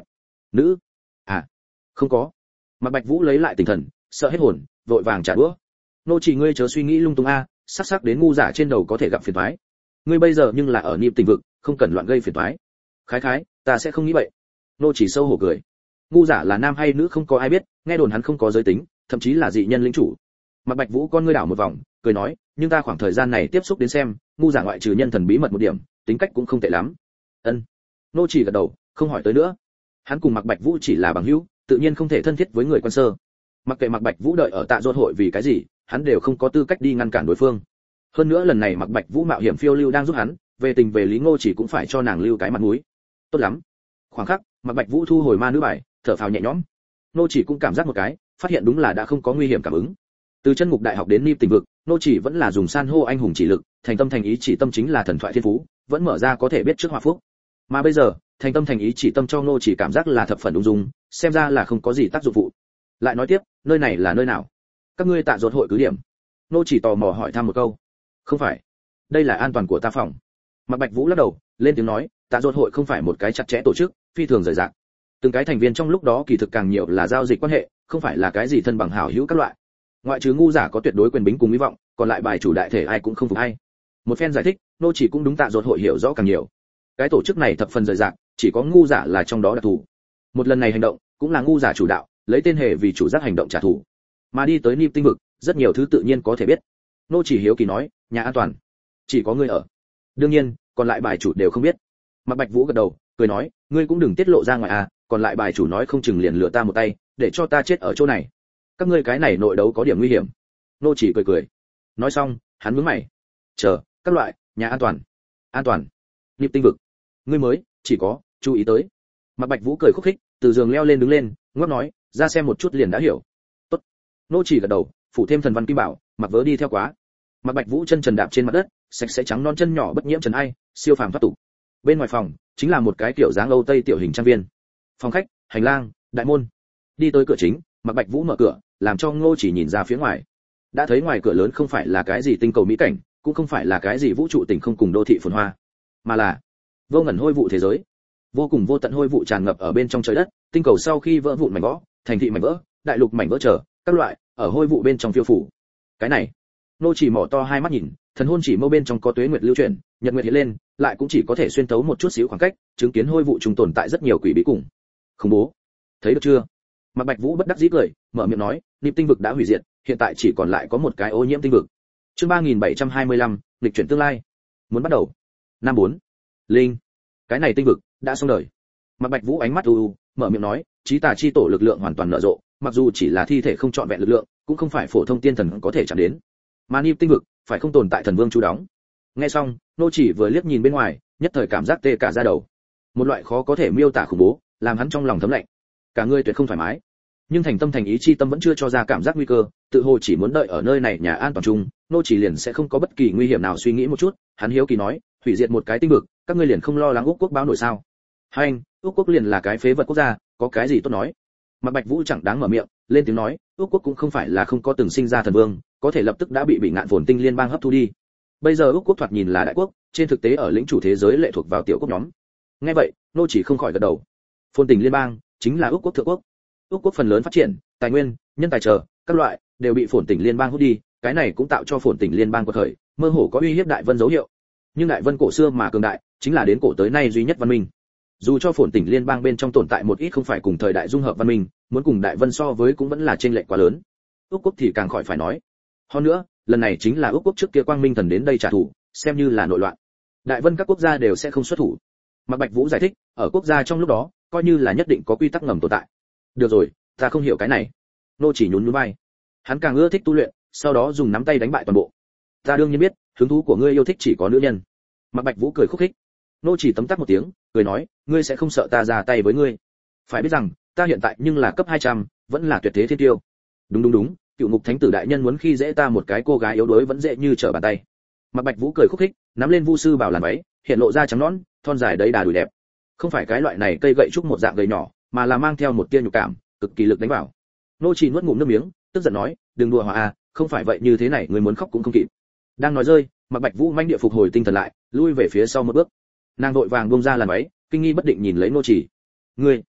Speaker 1: Nữ? À, không có. Mạc Bạch Vũ lấy lại tinh thần, sợ hết hồn, vội vàng trả đũa. Nô chỉ ngươi chớ suy nghĩ lung tung a, sắc sắc đến ngu giả trên đầu có thể gặp phiền toái. Ngươi bây giờ nhưng là ở niệm tình vực, không cần loạn gây phiền toái. Khái khái, ta sẽ không nghĩ vậy. Nô chỉ sâu hổ cười. Ngu giả là nam hay nữ không có ai biết, nghe đồn hắn không có giới tính, thậm chí là dị nhân lĩnh chủ. Mạc Bạch Vũ con ngươi đảo một vòng, cười nói, nhưng ta khoảng thời gian này tiếp xúc đến xem, ngu giả ngoại trừ nhân thần bí mật một điểm, tính cách cũng không tệ lắm. Ân. Nô chỉ gật đầu, không hỏi tới nữa. Hắn cùng Mạc Bạch Vũ chỉ là bằng hữu, tự nhiên không thể thân thiết với người quan sơ. Mặc kệ Mạc Bạch Vũ đợi ở Tạ Dột hội vì cái gì, hắn đều không có tư cách đi ngăn cản đối phương. Hơn nữa lần này Mạc Bạch Vũ mạo hiểm phiêu lưu đang giúp hắn, về tình về lý Ngô chỉ cũng phải cho nàng lưu cái mặt mũi. Tốt lắm. Khoảng khắc, Mạc Bạch Vũ thu hồi ma nữ bài, thở phào nhẹ nhõm. Ngô chỉ cũng cảm giác một cái, phát hiện đúng là đã không có nguy hiểm cảm ứng. Từ chân ngục đại học đến Niêm Tình vực, Ngô chỉ vẫn là dùng san hô anh hùng chỉ lực, thành tâm thành ý chỉ tâm chính là thần thoại thiên phú, vẫn mở ra có thể biết trước hòa phúc. Mà bây giờ, thành tâm thành ý chỉ tâm cho Ngô chỉ cảm giác là thập phần ung dung, xem ra là không có gì tác dụng phụ. Lại nói tiếp, nơi này là nơi nào? Các ngươi Tạ Dột hội cứ điểm. Ngô chỉ tò mò hỏi thăm một câu. Không phải, đây là an toàn của ta phòng. Mạc Bạch Vũ lắc đầu, lên tiếng nói, Tạ Dột hội không phải một cái chặt chẽ tổ chức, phi thường rời rạc. Từng cái thành viên trong lúc đó kỳ thực càng nhiều là giao dịch quan hệ, không phải là cái gì thân bằng hảo hữu các loại. Ngoại trừ ngu giả có tuyệt đối quyền bính cùng hy vọng, còn lại bài chủ đại thể ai cũng không phục hay. Một phen giải thích, Ngô chỉ cũng đúng Tạ Dột hội hiểu rõ càng nhiều. Cái tổ chức này thập phần rời rạc, chỉ có ngu giả là trong đó đặc thù. Một lần này hành động, cũng là ngu giả chủ đạo, lấy tên hề vì chủ giác hành động trả thù. Mà đi tới Niêm Tinh vực, rất nhiều thứ tự nhiên có thể biết. Ngô chỉ hiếu kỳ nói, nhà an toàn, chỉ có ngươi ở. Đương nhiên, còn lại bài chủ đều không biết. Mạc Bạch Vũ gật đầu, cười nói, ngươi cũng đừng tiết lộ ra ngoài à, còn lại bài chủ nói không chừng liền lừa ta một tay, để cho ta chết ở chỗ này. Các ngươi cái này nội đấu có điểm nguy hiểm. Ngô chỉ cười cười. Nói xong, hắn nhướng mày. Chờ, các loại, nhà an toàn. An toàn. Niêm Tinh vực. Ngươi mới, chỉ có, chú ý tới. Mạc Bạch Vũ cười khúc khích, từ giường leo lên đứng lên, ngước nói, ra xem một chút liền đã hiểu. Tốt. Ngô chỉ gật đầu, phủ thêm thần văn kim bảo, mặc vớ đi theo quá. Mạc Bạch Vũ chân trần đạp trên mặt đất, sạch sẽ trắng non chân nhỏ bất nhiễm trần ai, siêu phàm thoát tục. Bên ngoài phòng, chính là một cái kiểu dáng Âu Tây tiểu hình trang viên. Phòng khách, hành lang, đại môn. Đi tới cửa chính, Mạc Bạch Vũ mở cửa, làm cho Ngô chỉ nhìn ra phía ngoài. Đã thấy ngoài cửa lớn không phải là cái gì tinh cầu mỹ cảnh, cũng không phải là cái gì vũ trụ tỉnh không cùng đô thị phồn hoa, mà là vô ngần hôi vụ thế giới. Vô cùng vô tận hôi vụ tràn ngập ở bên trong trời đất, tinh cầu sau khi vỡ vụn mảnh vỡ, thành thị mảnh vỡ, đại lục mảnh vỡ trở, các loại, ở hôi vụ bên trong phiêu phủ. Cái này, Nô chỉ mở to hai mắt nhìn, thần hôn chỉ mâu bên trong có tuế nguyệt lưu chuyển, nhật nguyệt hiện lên, lại cũng chỉ có thể xuyên thấu một chút xíu khoảng cách, chứng kiến hôi vụ trùng tồn tại rất nhiều quỷ bí cùng. Khủng bố. Thấy được chưa? Mạc Bạch Vũ bất đắc dĩ cười, mở miệng nói, Niêm Tinh vực đã hủy diệt, hiện tại chỉ còn lại có một cái ô nhiễm tinh vực. Chương ba nghìn bảy trăm hai mươi lăm, lịch chuyển tương lai. Muốn bắt đầu. Năm bốn. Linh. Cái này tinh vực đã xong đời. Mạc Bạch Vũ ánh mắt u u, mở miệng nói, chí tà chi tổ lực lượng hoàn toàn nở rộ, mặc dù chỉ là thi thể không trọn vẹn lực lượng, cũng không phải phổ thông tiên thần có thể chạm đến. Mà Niêm Tinh vực phải không tồn tại thần vương chú đóng. Nghe xong, Nô chỉ vừa liếc nhìn bên ngoài, nhất thời cảm giác tê cả da đầu. Một loại khó có thể miêu tả khủng bố, làm hắn trong lòng thấm lạnh. Cả người tuyệt không thoải mái. Nhưng thành tâm thành ý chi tâm vẫn chưa cho ra cảm giác nguy cơ, tự hồ chỉ muốn đợi ở nơi này nhà an toàn chung, Nô chỉ liền sẽ không có bất kỳ nguy hiểm nào suy nghĩ một chút, hắn hiếu kỳ nói, hủy diệt một cái tinh vực, các ngươi liền không lo lắng Úc quốc báo nổi sao? Hai anh, Úc quốc liền là cái phế vật quốc gia, có cái gì tốt nói? Mạc Bạch Vũ chẳng đáng mở miệng, lên tiếng nói, Úc quốc cũng không phải là không có từng sinh ra thần vương, có thể lập tức đã bị bị ngạn phồn tinh liên bang hấp thu đi. Bây giờ Úc quốc thoạt nhìn là đại quốc, trên thực tế ở lĩnh chủ thế giới lệ thuộc vào tiểu quốc nhóm. Nghe vậy, Nô chỉ không khỏi gật đầu. Phồn tinh liên bang chính là Úc quốc thượng quốc. Úc quốc phần lớn phát triển, tài nguyên, nhân tài chờ, các loại đều bị phồn tỉnh liên bang hút đi, cái này cũng tạo cho phồn tỉnh liên bang quật khởi, mơ hồ có uy hiếp đại vân dấu hiệu. Nhưng đại vân cổ xưa mà cường đại, chính là đến cổ tới nay duy nhất văn minh. Dù cho phồn tỉnh liên bang bên trong tồn tại một ít không phải cùng thời đại dung hợp văn minh, muốn cùng đại vân so với cũng vẫn là chênh lệch quá lớn. Úc quốc thì càng khỏi phải nói. Hơn nữa, lần này chính là Úc quốc trước kia quang minh thần đến đây trả thù, xem như là nội loạn. Đại vân các quốc gia đều sẽ không xuất thủ. Mạc Bạch Vũ giải thích, ở quốc gia trong lúc đó, coi như là nhất định có quy tắc ngầm tồn tại. Được rồi, ta không hiểu cái này. Nô chỉ nhún nhún vai. Hắn càng ưa thích tu luyện, sau đó dùng nắm tay đánh bại toàn bộ. Ta đương nhiên biết, hứng thú của ngươi yêu thích chỉ có nữ nhân. Mạc Bạch Vũ cười khúc khích. Nô chỉ tấm tắc một tiếng, cười nói, ngươi sẽ không sợ ta ra tay với ngươi. Phải biết rằng, ta hiện tại nhưng là cấp hai trăm, vẫn là tuyệt thế thiên tiêu. Đúng đúng đúng, cựu ngục thánh tử đại nhân muốn khi dễ ta một cái cô gái yếu đuối vẫn dễ như trở bàn tay. Mạc Bạch Vũ cười khúc khích, nắm lên vu sư bảo làn váy, hiện lộ ra trắng nõn, thon dài đầy đà đùi đẹp. Không phải cái loại này cây gậy trúc một dạng gầy nhỏ, mà là mang theo một tia nhục cảm, cực kỳ lực đánh vào. Nô chỉ nuốt ngụm nước miếng, tức giận nói, đừng đùa hòa à, không phải vậy như thế này người muốn khóc cũng không kịp. Đang nói rơi, Mạc Bạch Vũ manh địa phục hồi tinh thần lại, lui về phía sau một bước. Nàng vội vàng buông ra làn váy, kinh nghi bất định nhìn lấy Nô chỉ. Ngươi,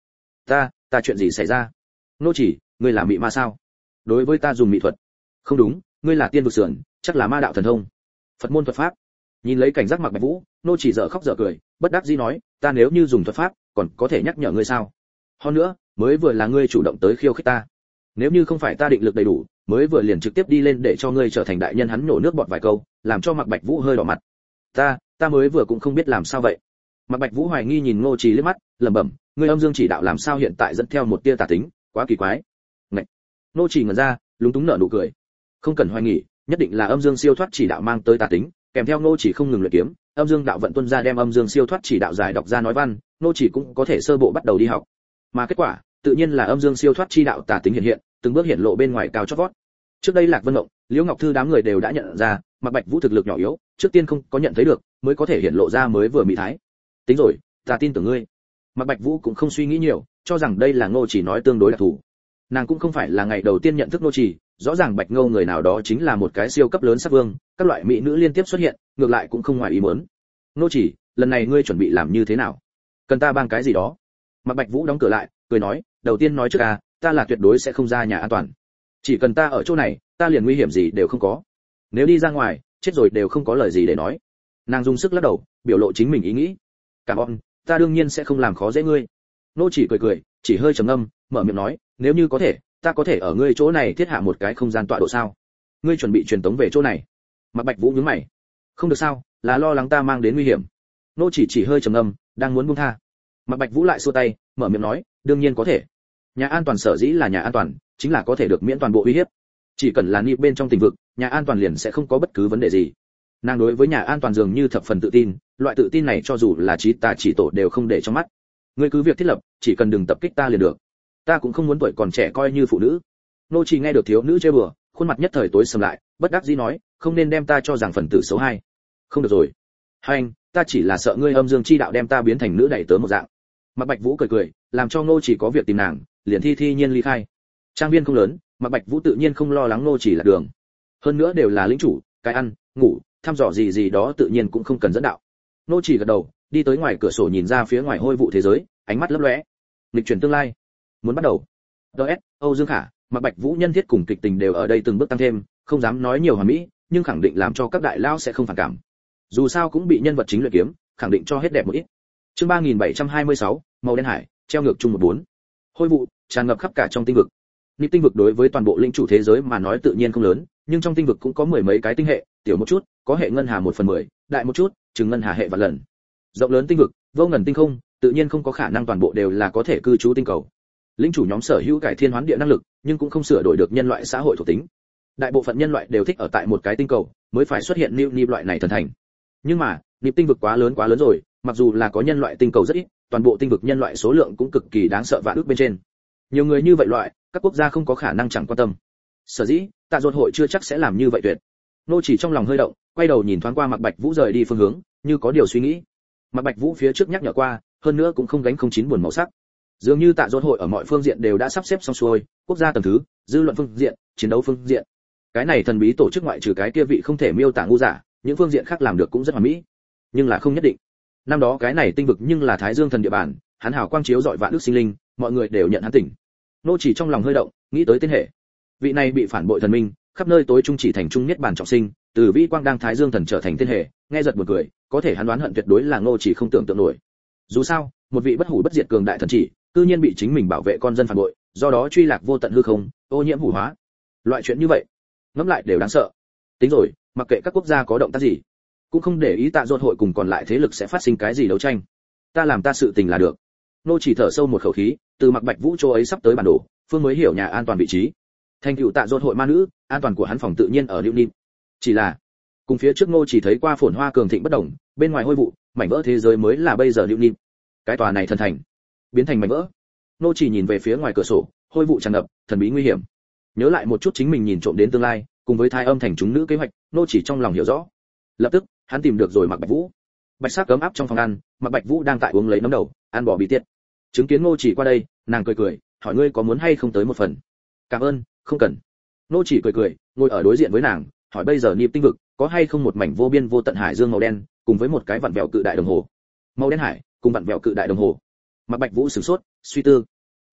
Speaker 1: ta ta chuyện gì xảy ra? Nô chỉ, ngươi là mị ma sao? Đối với ta dùng mỹ thuật? Không đúng, ngươi là tiên vực sườn, chắc là ma đạo thần thông, Phật môn thuật pháp. Nhìn lấy cảnh giác Mạc Bạch Vũ, nô chỉ dở khóc dở cười, bất đắc dĩ nói, ta nếu như dùng thuật pháp, còn có thể nhắc nhở ngươi sao? Hơn nữa, mới vừa là ngươi chủ động tới khiêu khích ta, nếu như không phải ta định lực đầy đủ, mới vừa liền trực tiếp đi lên để cho ngươi trở thành đại nhân. Hắn nhổ nước bọt vài câu, làm cho Mạc Bạch Vũ hơi đỏ mặt. Ta, ta mới vừa cũng không biết làm sao vậy. Mạc Bạch Vũ hoài nghi nhìn Ngô Trì liếc mắt, lẩm bẩm, ngươi âm dương chỉ đạo làm sao hiện tại dẫn theo một tia tà tính, quá kỳ quái. Ngậy. Ngô Trì ngẩn ra, lúng túng nở nụ cười. Không cần hoài nghi, nhất định là âm dương siêu thoát chỉ đạo mang tới tà tính, kèm theo Ngô Chỉ không ngừng luyện kiếm, âm dương đạo vận tuân ra đem âm dương siêu thoát chỉ đạo giải đọc ra nói văn, Ngô Chỉ cũng có thể sơ bộ bắt đầu đi học. Mà kết quả, tự nhiên là âm dương siêu thoát chi đạo tà tính hiện hiện, từng bước hiện lộ bên ngoài cao chót vót. Trước đây Lạc Vân Mộng, Liễu Ngọc Thư đám người đều đã nhận ra, Mạc Bạch Vũ thực lực nhỏ yếu, trước tiên không có nhận thấy được, mới có thể hiện lộ ra mới vừa mỹ thái. Tính rồi, ta tin tưởng ngươi. Mạc Bạch Vũ cũng không suy nghĩ nhiều, cho rằng đây là Ngô Chỉ nói tương đối đặc thù. Nàng cũng không phải là ngày đầu tiên nhận thức Ngô Chỉ, rõ ràng Bạch Ngô người nào đó chính là một cái siêu cấp lớn sắc vương, các loại mỹ nữ liên tiếp xuất hiện, ngược lại cũng không ngoài ý muốn. Ngô Chỉ, lần này ngươi chuẩn bị làm như thế nào? Cần ta bang cái gì đó? Mạc Bạch Vũ đóng cửa lại, cười nói, đầu tiên nói trước à, ta là tuyệt đối sẽ không ra nhà an toàn. Chỉ cần ta ở chỗ này, ta liền nguy hiểm gì đều không có. Nếu đi ra ngoài, chết rồi đều không có lời gì để nói. Nàng dùng sức lắc đầu, biểu lộ chính mình ý nghĩ. Cảm ơn, ta đương nhiên sẽ không làm khó dễ ngươi. Nô Chỉ cười cười, chỉ hơi trầm ngâm, mở miệng nói, nếu như có thể, ta có thể ở ngươi chỗ này thiết hạ một cái không gian tọa độ sao? Ngươi chuẩn bị truyền tống về chỗ này? Mạc Bạch Vũ nhướng mày. Không được sao, là lo lắng ta mang đến nguy hiểm. Nô Chỉ chỉ hơi trầm ngâm, đang muốn buông tha. Mạc Bạch Vũ lại xua tay, mở miệng nói, đương nhiên có thể. Nhà an toàn sở dĩ là nhà an toàn, chính là có thể được miễn toàn bộ uy hiếp. Chỉ cần là nịp bên trong tình vực, nhà an toàn liền sẽ không có bất cứ vấn đề gì. Nàng đối với nhà an toàn dường như thập phần tự tin, loại tự tin này cho dù là trí tà chỉ tổ đều không để trong mắt. Ngươi cứ việc thiết lập, chỉ cần đừng tập kích ta liền được. Ta cũng không muốn tuổi còn trẻ coi như phụ nữ. Nô Chỉ nghe được thiếu nữ chơi bừa, khuôn mặt nhất thời tối sầm lại, bất đắc dĩ nói, không nên đem ta cho rằng phần tử xấu hai. Không được rồi. Hai anh, ta chỉ là sợ ngươi âm dương chi đạo đem ta biến thành nữ đẩy tớ một dạng. Mạc Bạch Vũ cười cười, làm cho Nô Chỉ có việc tìm nàng, liền thi thi nhiên ly khai. Trang viên không lớn, Mạc Bạch Vũ tự nhiên không lo lắng Nô Chỉ là đường. Hơn nữa đều là lĩnh chủ, cái ăn, ngủ, thăm dò gì gì đó tự nhiên cũng không cần dẫn đạo. Nô Chỉ gật đầu, đi tới ngoài cửa sổ nhìn ra phía ngoài hôi vụ thế giới, ánh mắt lấp lóe. Lịch chuyển tương lai, muốn bắt đầu. đê ét, Âu Dương Khả, Mạc Bạch Vũ nhân thiết cùng kịch tình đều ở đây từng bước tăng thêm, không dám nói nhiều hoàn mỹ, nhưng khẳng định làm cho các đại lão sẽ không phản cảm. Dù sao cũng bị nhân vật chính luyện kiếm, khẳng định cho hết đẹp một ít. Chương ba nghìn bảy trăm hai mươi sáu, màu đen hải, treo ngược chung một bốn. Hôi vụ tràn ngập khắp cả trong tinh vực. Nịp tinh vực đối với toàn bộ linh chủ thế giới mà nói tự nhiên không lớn, nhưng trong tinh vực cũng có mười mấy cái tinh hệ, tiểu một chút, có hệ ngân hà một phần mười, đại một chút, chừng ngân hà hệ vạn lần. Rộng lớn tinh vực, vô ngần tinh không, tự nhiên không có khả năng toàn bộ đều là có thể cư trú tinh cầu. Linh chủ nhóm sở hữu cải thiên hoán địa năng lực, nhưng cũng không sửa đổi được nhân loại xã hội thuộc tính. Đại bộ phận nhân loại đều thích ở tại một cái tinh cầu, mới phải xuất hiện nịp nịp loại này thần thành. Nhưng mà, nịp tinh vực quá lớn quá lớn rồi, mặc dù là có nhân loại tinh cầu rất ít, toàn bộ tinh vực nhân loại số lượng cũng cực kỳ đáng sợ vạn ước bên trên. Nhiều người như vậy loại, các quốc gia không có khả năng chẳng quan tâm. Sở dĩ, Tạ Dột hội chưa chắc sẽ làm như vậy tuyệt. Nô Chỉ trong lòng hơi động, quay đầu nhìn thoáng qua Mạc Bạch Vũ rời đi phương hướng, như có điều suy nghĩ. Mạc Bạch Vũ phía trước nhắc nhở qua, hơn nữa cũng không gánh không chín buồn màu sắc. Dường như Tạ Dột hội ở mọi phương diện đều đã sắp xếp xong xuôi, quốc gia tầng thứ, dư luận phương diện, chiến đấu phương diện. Cái này thần bí tổ chức ngoại trừ cái kia vị không thể miêu tả ngu giả, những phương diện khác làm được cũng rất hoàn mỹ. Nhưng là không nhất định. Năm đó cái này tinh vực nhưng là Thái Dương thần địa bàn, hắn hào quang chiếu rọi vạn ước sinh linh, mọi người đều nhận hắn tỉnh. Nô Chỉ trong lòng hơi động, nghĩ tới tên hệ. Vị này bị phản bội thần minh, khắp nơi tối trung chỉ thành trung niết bàn trọng sinh, từ vĩ quang đang Thái Dương thần trở thành tên hệ, nghe giật buồn cười, có thể hắn đoán hận tuyệt đối là Nô Chỉ không tưởng tượng nổi. Dù sao, một vị bất hủ bất diệt cường đại thần chỉ, cư nhiên bị chính mình bảo vệ con dân phản bội, do đó truy lạc vô tận hư không, ô nhiễm hủ hóa. Loại chuyện như vậy, ngẫm lại đều đáng sợ. Tính rồi, mặc kệ các quốc gia có động tác gì, cũng không để ý Tạ Dột hội cùng còn lại thế lực sẽ phát sinh cái gì đấu tranh. Ta làm ta sự tình là được. Nô Chỉ thở sâu một khẩu khí, từ Mạc Bạch Vũ chỗ ấy sắp tới bản đồ, phương mới hiểu nhà an toàn vị trí. Thành tựu Tạ Dột hội ma nữ, an toàn của hắn phòng tự nhiên ở Liễu Nim. Chỉ là, cùng phía trước Nô Chỉ thấy qua phồn hoa cường thịnh bất đồng, bên ngoài hôi vụ, mảnh vỡ thế giới mới là bây giờ Liễu Nim. Cái tòa này thần thành, biến thành mảnh vỡ. Nô Chỉ nhìn về phía ngoài cửa sổ, hôi vụ tràn ngập, thần bí nguy hiểm. Nhớ lại một chút chính mình nhìn trộm đến tương lai, cùng với thai âm thành chúng nữ kế hoạch, Nô Chỉ trong lòng hiểu rõ. Lập tức, hắn tìm được rồi Mạc Bạch Vũ. Bạch sắc cấm áp trong phòng ăn, Mạc Bạch Vũ đang tại uống lấy nấm đầu, ăn bò bị tiết. Chứng kiến Ngô Chỉ qua đây, nàng cười cười, hỏi ngươi có muốn hay không tới một phần. Cảm ơn, không cần. Ngô Chỉ cười cười, ngồi ở đối diện với nàng, hỏi bây giờ Nịp tinh vực có hay không một mảnh vô biên vô tận hải dương màu đen, cùng với một cái vặn vẹo cự đại đồng hồ. Màu đen hải, cùng vặn vẹo cự đại đồng hồ. Mạc Bạch Vũ sửng sốt, suy tư.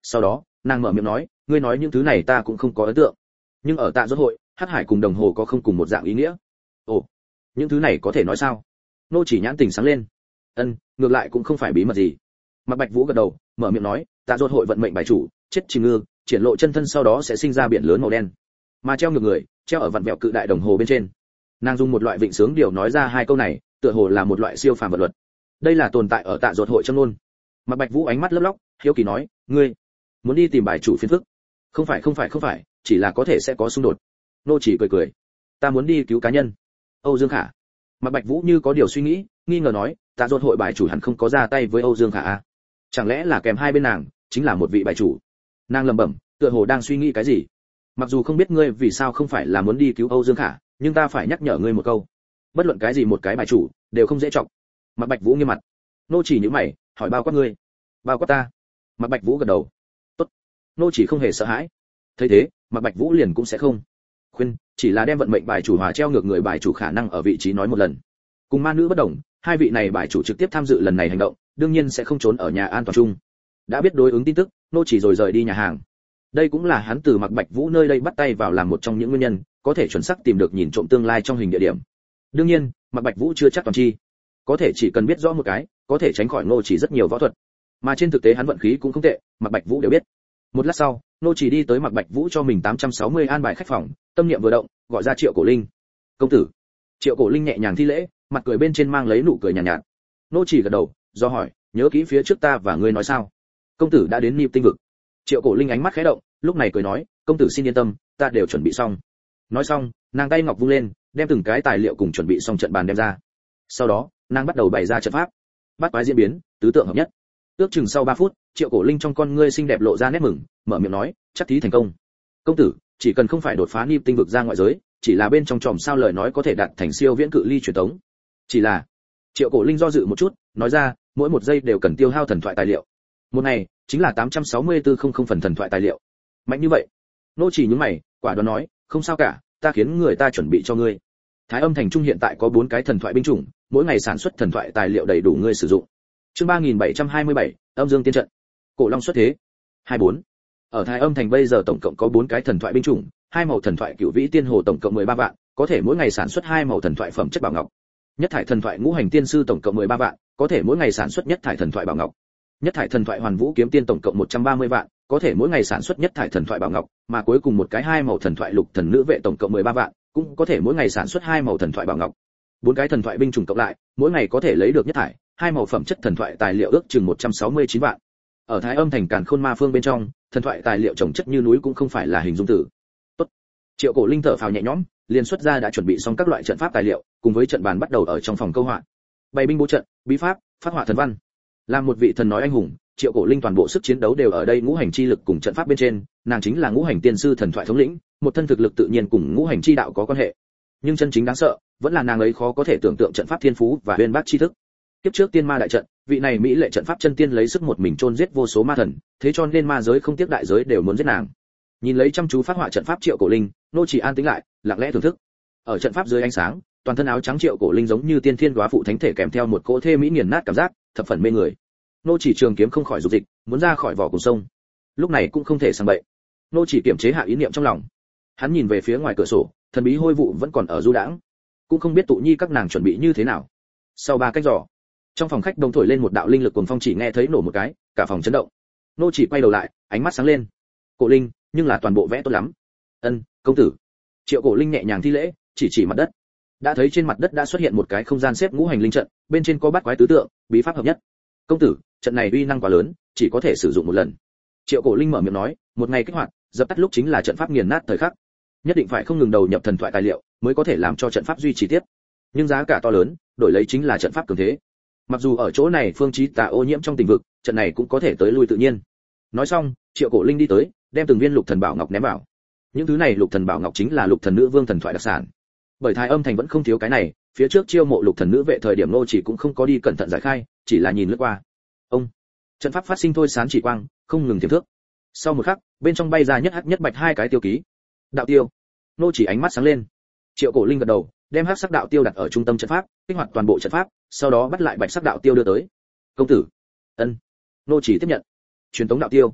Speaker 1: Sau đó nàng mở miệng nói, ngươi nói những thứ này ta cũng không có ấn tượng, nhưng ở Tạ Rốt hội, Hắc Hải cùng đồng hồ có không cùng một dạng ý nghĩa. Ồ, những thứ này có thể nói sao? Nô Chỉ nhãn tình sáng lên. Ân, ngược lại cũng không phải bí mật gì. Mạc Bạch Vũ gật đầu, mở miệng nói, Tạ Rốt hội vận mệnh bài chủ, chết chìm ngư, triển lộ chân thân sau đó sẽ sinh ra biển lớn màu đen, mà treo ngược người, treo ở vặn vẹo cự đại đồng hồ bên trên. Nàng dùng một loại vịnh sướng điều nói ra hai câu này, tựa hồ là một loại siêu phàm vật luật. Đây là tồn tại ở Tạ Rốt hội trong luôn. Mạc Bạch Vũ ánh mắt lấp lóc, hiếu kỳ nói, ngươi muốn đi tìm bài chủ phiền phức? Không phải không phải không phải, chỉ là có thể sẽ có xung đột. Nô Chỉ cười cười, ta muốn đi cứu cá nhân. Âu Dương Khả. Mạc Bạch Vũ như có điều suy nghĩ, nghi ngờ nói, Tạ Rốt hội bài chủ hẳn không có ra tay với Âu Dương Khả à? Chẳng lẽ là kèm hai bên nàng chính là một vị bài chủ? Nàng lẩm bẩm, tựa hồ đang suy nghĩ cái gì. Mặc dù không biết ngươi vì sao không phải là muốn đi cứu Âu Dương Khả, nhưng ta phải nhắc nhở ngươi một câu, bất luận cái gì một cái bài chủ đều không dễ chọc. Mạc Bạch Vũ nghiêm mặt. Nô Chỉ nhíu mày, hỏi bao quát ngươi? Bao quát ta? Mạc Bạch Vũ gật đầu. Tốt. Nô Chỉ không hề sợ hãi. Thấy thế, Mạc Bạch Vũ liền cũng sẽ không khuyên, chỉ là đem vận mệnh bài chủ hòa treo ngược người bài chủ khả năng ở vị trí nói một lần. Cùng ma nữ bất đồng, hai vị này bài chủ trực tiếp tham dự lần này hành động, đương nhiên sẽ không trốn ở nhà an toàn chung. Đã biết đối ứng tin tức, Nô Chỉ rồi rời đi nhà hàng. Đây cũng là hắn từ Mạc Bạch Vũ nơi đây bắt tay vào làm một trong những nguyên nhân, có thể chuẩn xác tìm được nhìn trộm tương lai trong hình địa điểm. Đương nhiên, Mạc Bạch Vũ chưa chắc toàn chi, có thể chỉ cần biết rõ một cái, có thể tránh khỏi Nô Chỉ rất nhiều võ thuật. Mà trên thực tế hắn vận khí cũng không tệ, Mạc Bạch Vũ đều biết. Một lát sau, Nô Chỉ đi tới Mạc Bạch Vũ cho mình tám trăm sáu mươi an bài khách phòng, tâm niệm vừa động, gọi ra Triệu Cổ Linh. "Công tử." Triệu Cổ Linh nhẹ nhàng thi lễ, mặt cười bên trên mang lấy nụ cười nhàn nhạt, nhạt. Nô Chỉ gật đầu, do hỏi, "Nhớ kỹ phía trước ta và ngươi nói sao?" "Công tử đã đến Niệm Tinh vực." Triệu Cổ Linh ánh mắt khẽ động, lúc này cười nói, "Công tử xin yên tâm, ta đều chuẩn bị xong." Nói xong, nàng tay ngọc vung lên, đem từng cái tài liệu cùng chuẩn bị xong trận bàn đem ra. Sau đó, nàng bắt đầu bày ra trận pháp. Bát quái diễn biến, tứ tượng hợp nhất. Ước chừng sau ba phút, Triệu Cổ Linh trong con ngươi xinh đẹp lộ ra nét mừng, mở miệng nói, "Chắc thí thành công." "Công tử, chỉ cần không phải đột phá Niệm Tinh vực ra ngoại giới, chỉ là bên trong tròm sao lời nói có thể đạt thành siêu viễn cự ly truyền tống. Chỉ là..." Triệu Cổ Linh do dự một chút, nói ra, "Mỗi một giây đều cần tiêu hao thần thoại tài liệu. Một ngày chính là tám trăm sáu mươi tư nghìn phần thần thoại tài liệu. Mạnh như vậy?" Nô Chỉ nhướng mày, quả đoán nói, "Không sao cả, ta khiến người ta chuẩn bị cho ngươi. Thái Âm Thành Trung hiện tại có bốn cái thần thoại binh chủng, mỗi ngày sản xuất thần thoại tài liệu đầy đủ ngươi sử dụng." Chương ba nghìn bảy trăm hai mươi bảy, Âm Dương Tiên trận. Cổ Long xuất thế. hai mươi bốn. Ở Thái Âm Thành bây giờ tổng cộng có bốn cái thần thoại binh chủng, hai màu thần thoại Cửu Vĩ Tiên Hồ tổng cộng mười ba vạn, có thể mỗi ngày sản xuất hai màu thần thoại phẩm chất bảo ngọc. Nhất thải thần thoại Ngũ Hành Tiên Sư tổng cộng mười ba vạn, có thể mỗi ngày sản xuất nhất thải thần thoại bảo ngọc. Nhất thải thần thoại Hoàn Vũ Kiếm Tiên tổng cộng một trăm ba mươi vạn, có thể mỗi ngày sản xuất nhất thải thần thoại bảo ngọc, mà cuối cùng một cái hai màu thần thoại Lục Thần Nữ Vệ tổng cộng mười ba vạn, cũng có thể mỗi ngày sản xuất hai màu thần thoại bảo ngọc. Bốn cái thần thoại binh chủng cộng lại, mỗi ngày có thể lấy được nhất thải, hai màu phẩm chất thần thoại tài liệu ước chừng một trăm sáu mươi chín vạn. Ở Thái Âm Thành Càn Khôn Ma Phương bên trong, thần thoại tài liệu trồng chất như núi cũng không phải là hình dung từ. Tốt. Triệu Cổ Linh thở phào nhẹ nhõm, liền xuất ra đã chuẩn bị xong các loại trận pháp tài liệu, cùng với trận bàn bắt đầu ở trong phòng câu họa. Bày binh bố trận, bí pháp, phát họa thần văn. Làm một vị thần nói anh hùng, Triệu Cổ Linh toàn bộ sức chiến đấu đều ở đây ngũ hành chi lực cùng trận pháp bên trên, nàng chính là ngũ hành tiên sư thần thoại thống lĩnh, một thân thực lực tự nhiên cùng ngũ hành chi đạo có quan hệ. Nhưng chân chính đáng sợ, vẫn là nàng ấy khó có thể tưởng tượng trận pháp thiên phú và uyên bác tri thức. Kiếp trước tiên ma đại trận, vị này mỹ lệ trận pháp chân tiên lấy sức một mình chôn giết vô số ma thần, thế cho nên ma giới không tiếc đại giới đều muốn giết nàng. Nhìn lấy chăm chú phát họa trận pháp Triệu Cổ Linh, Nô Chỉ an tĩnh lại, lặng lẽ thưởng thức. Ở trận pháp dưới ánh sáng, toàn thân áo trắng Triệu Cổ Linh giống như tiên thiên góa phụ thánh thể kèm theo một cỗ thê mỹ nghiền nát cảm giác, thập phần mê người. Nô Chỉ trường kiếm không khỏi dục dịch, muốn ra khỏi vỏ cùng sông. Lúc này cũng không thể sang bậy. Nô Chỉ kiềm chế hạ ý niệm trong lòng. Hắn nhìn về phía ngoài cửa sổ, thần bí hôi vụ vẫn còn ở du đãng, cũng không biết tụ nhi các nàng chuẩn bị như thế nào. Sau ba cách giỏ, trong phòng khách đông thổi lên một đạo linh lực cuồng phong, chỉ nghe thấy nổ một cái, cả phòng chấn động. Nô Chỉ quay đầu lại, ánh mắt sáng lên. Cổ Linh, nhưng là toàn bộ vẽ tốt lắm. Ân, công tử. Triệu Cổ Linh nhẹ nhàng thi lễ, chỉ chỉ mặt đất. Đã thấy trên mặt đất đã xuất hiện một cái không gian xếp ngũ hành linh trận, bên trên có bát quái tứ tượng, bí pháp hợp nhất. Công tử, trận này uy năng quá lớn, chỉ có thể sử dụng một lần. Triệu Cổ Linh mở miệng nói, một ngày kích hoạt, dập tắt lúc chính là trận pháp nghiền nát thời khắc. Nhất định phải không ngừng đầu nhập thần thoại tài liệu, mới có thể làm cho trận pháp duy trì tiếp. Nhưng giá cả to lớn, đổi lấy chính là trận pháp cường thế. Mặc dù ở chỗ này phương chí tà ô nhiễm trong tình vực, trận này cũng có thể tới lui tự nhiên. Nói xong, Triệu Cổ Linh đi tới, đem từng viên lục thần bảo ngọc ném vào. Những thứ này lục thần bảo ngọc chính là lục thần nữ vương thần thoại đặc sản. Bởi Thái Âm Thành vẫn không thiếu cái này, phía trước chiêu mộ lục thần nữ vệ thời điểm Nô Chỉ cũng không có đi cẩn thận giải khai, chỉ là nhìn lướt qua. Ông, trận pháp phát sinh thôi sán chỉ quang, không ngừng tiềm thước. Sau một khắc, bên trong bay ra nhất hắc nhất bạch hai cái tiêu ký. Đạo tiêu. Nô Chỉ ánh mắt sáng lên. Triệu Cổ Linh gật đầu, đem hắc sắc đạo tiêu đặt ở trung tâm trận pháp, kích hoạt toàn bộ trận pháp, sau đó bắt lại bạch sắc đạo tiêu đưa tới. Công tử. Ân. Nô Chỉ tiếp nhận. Truyền tống đạo tiêu.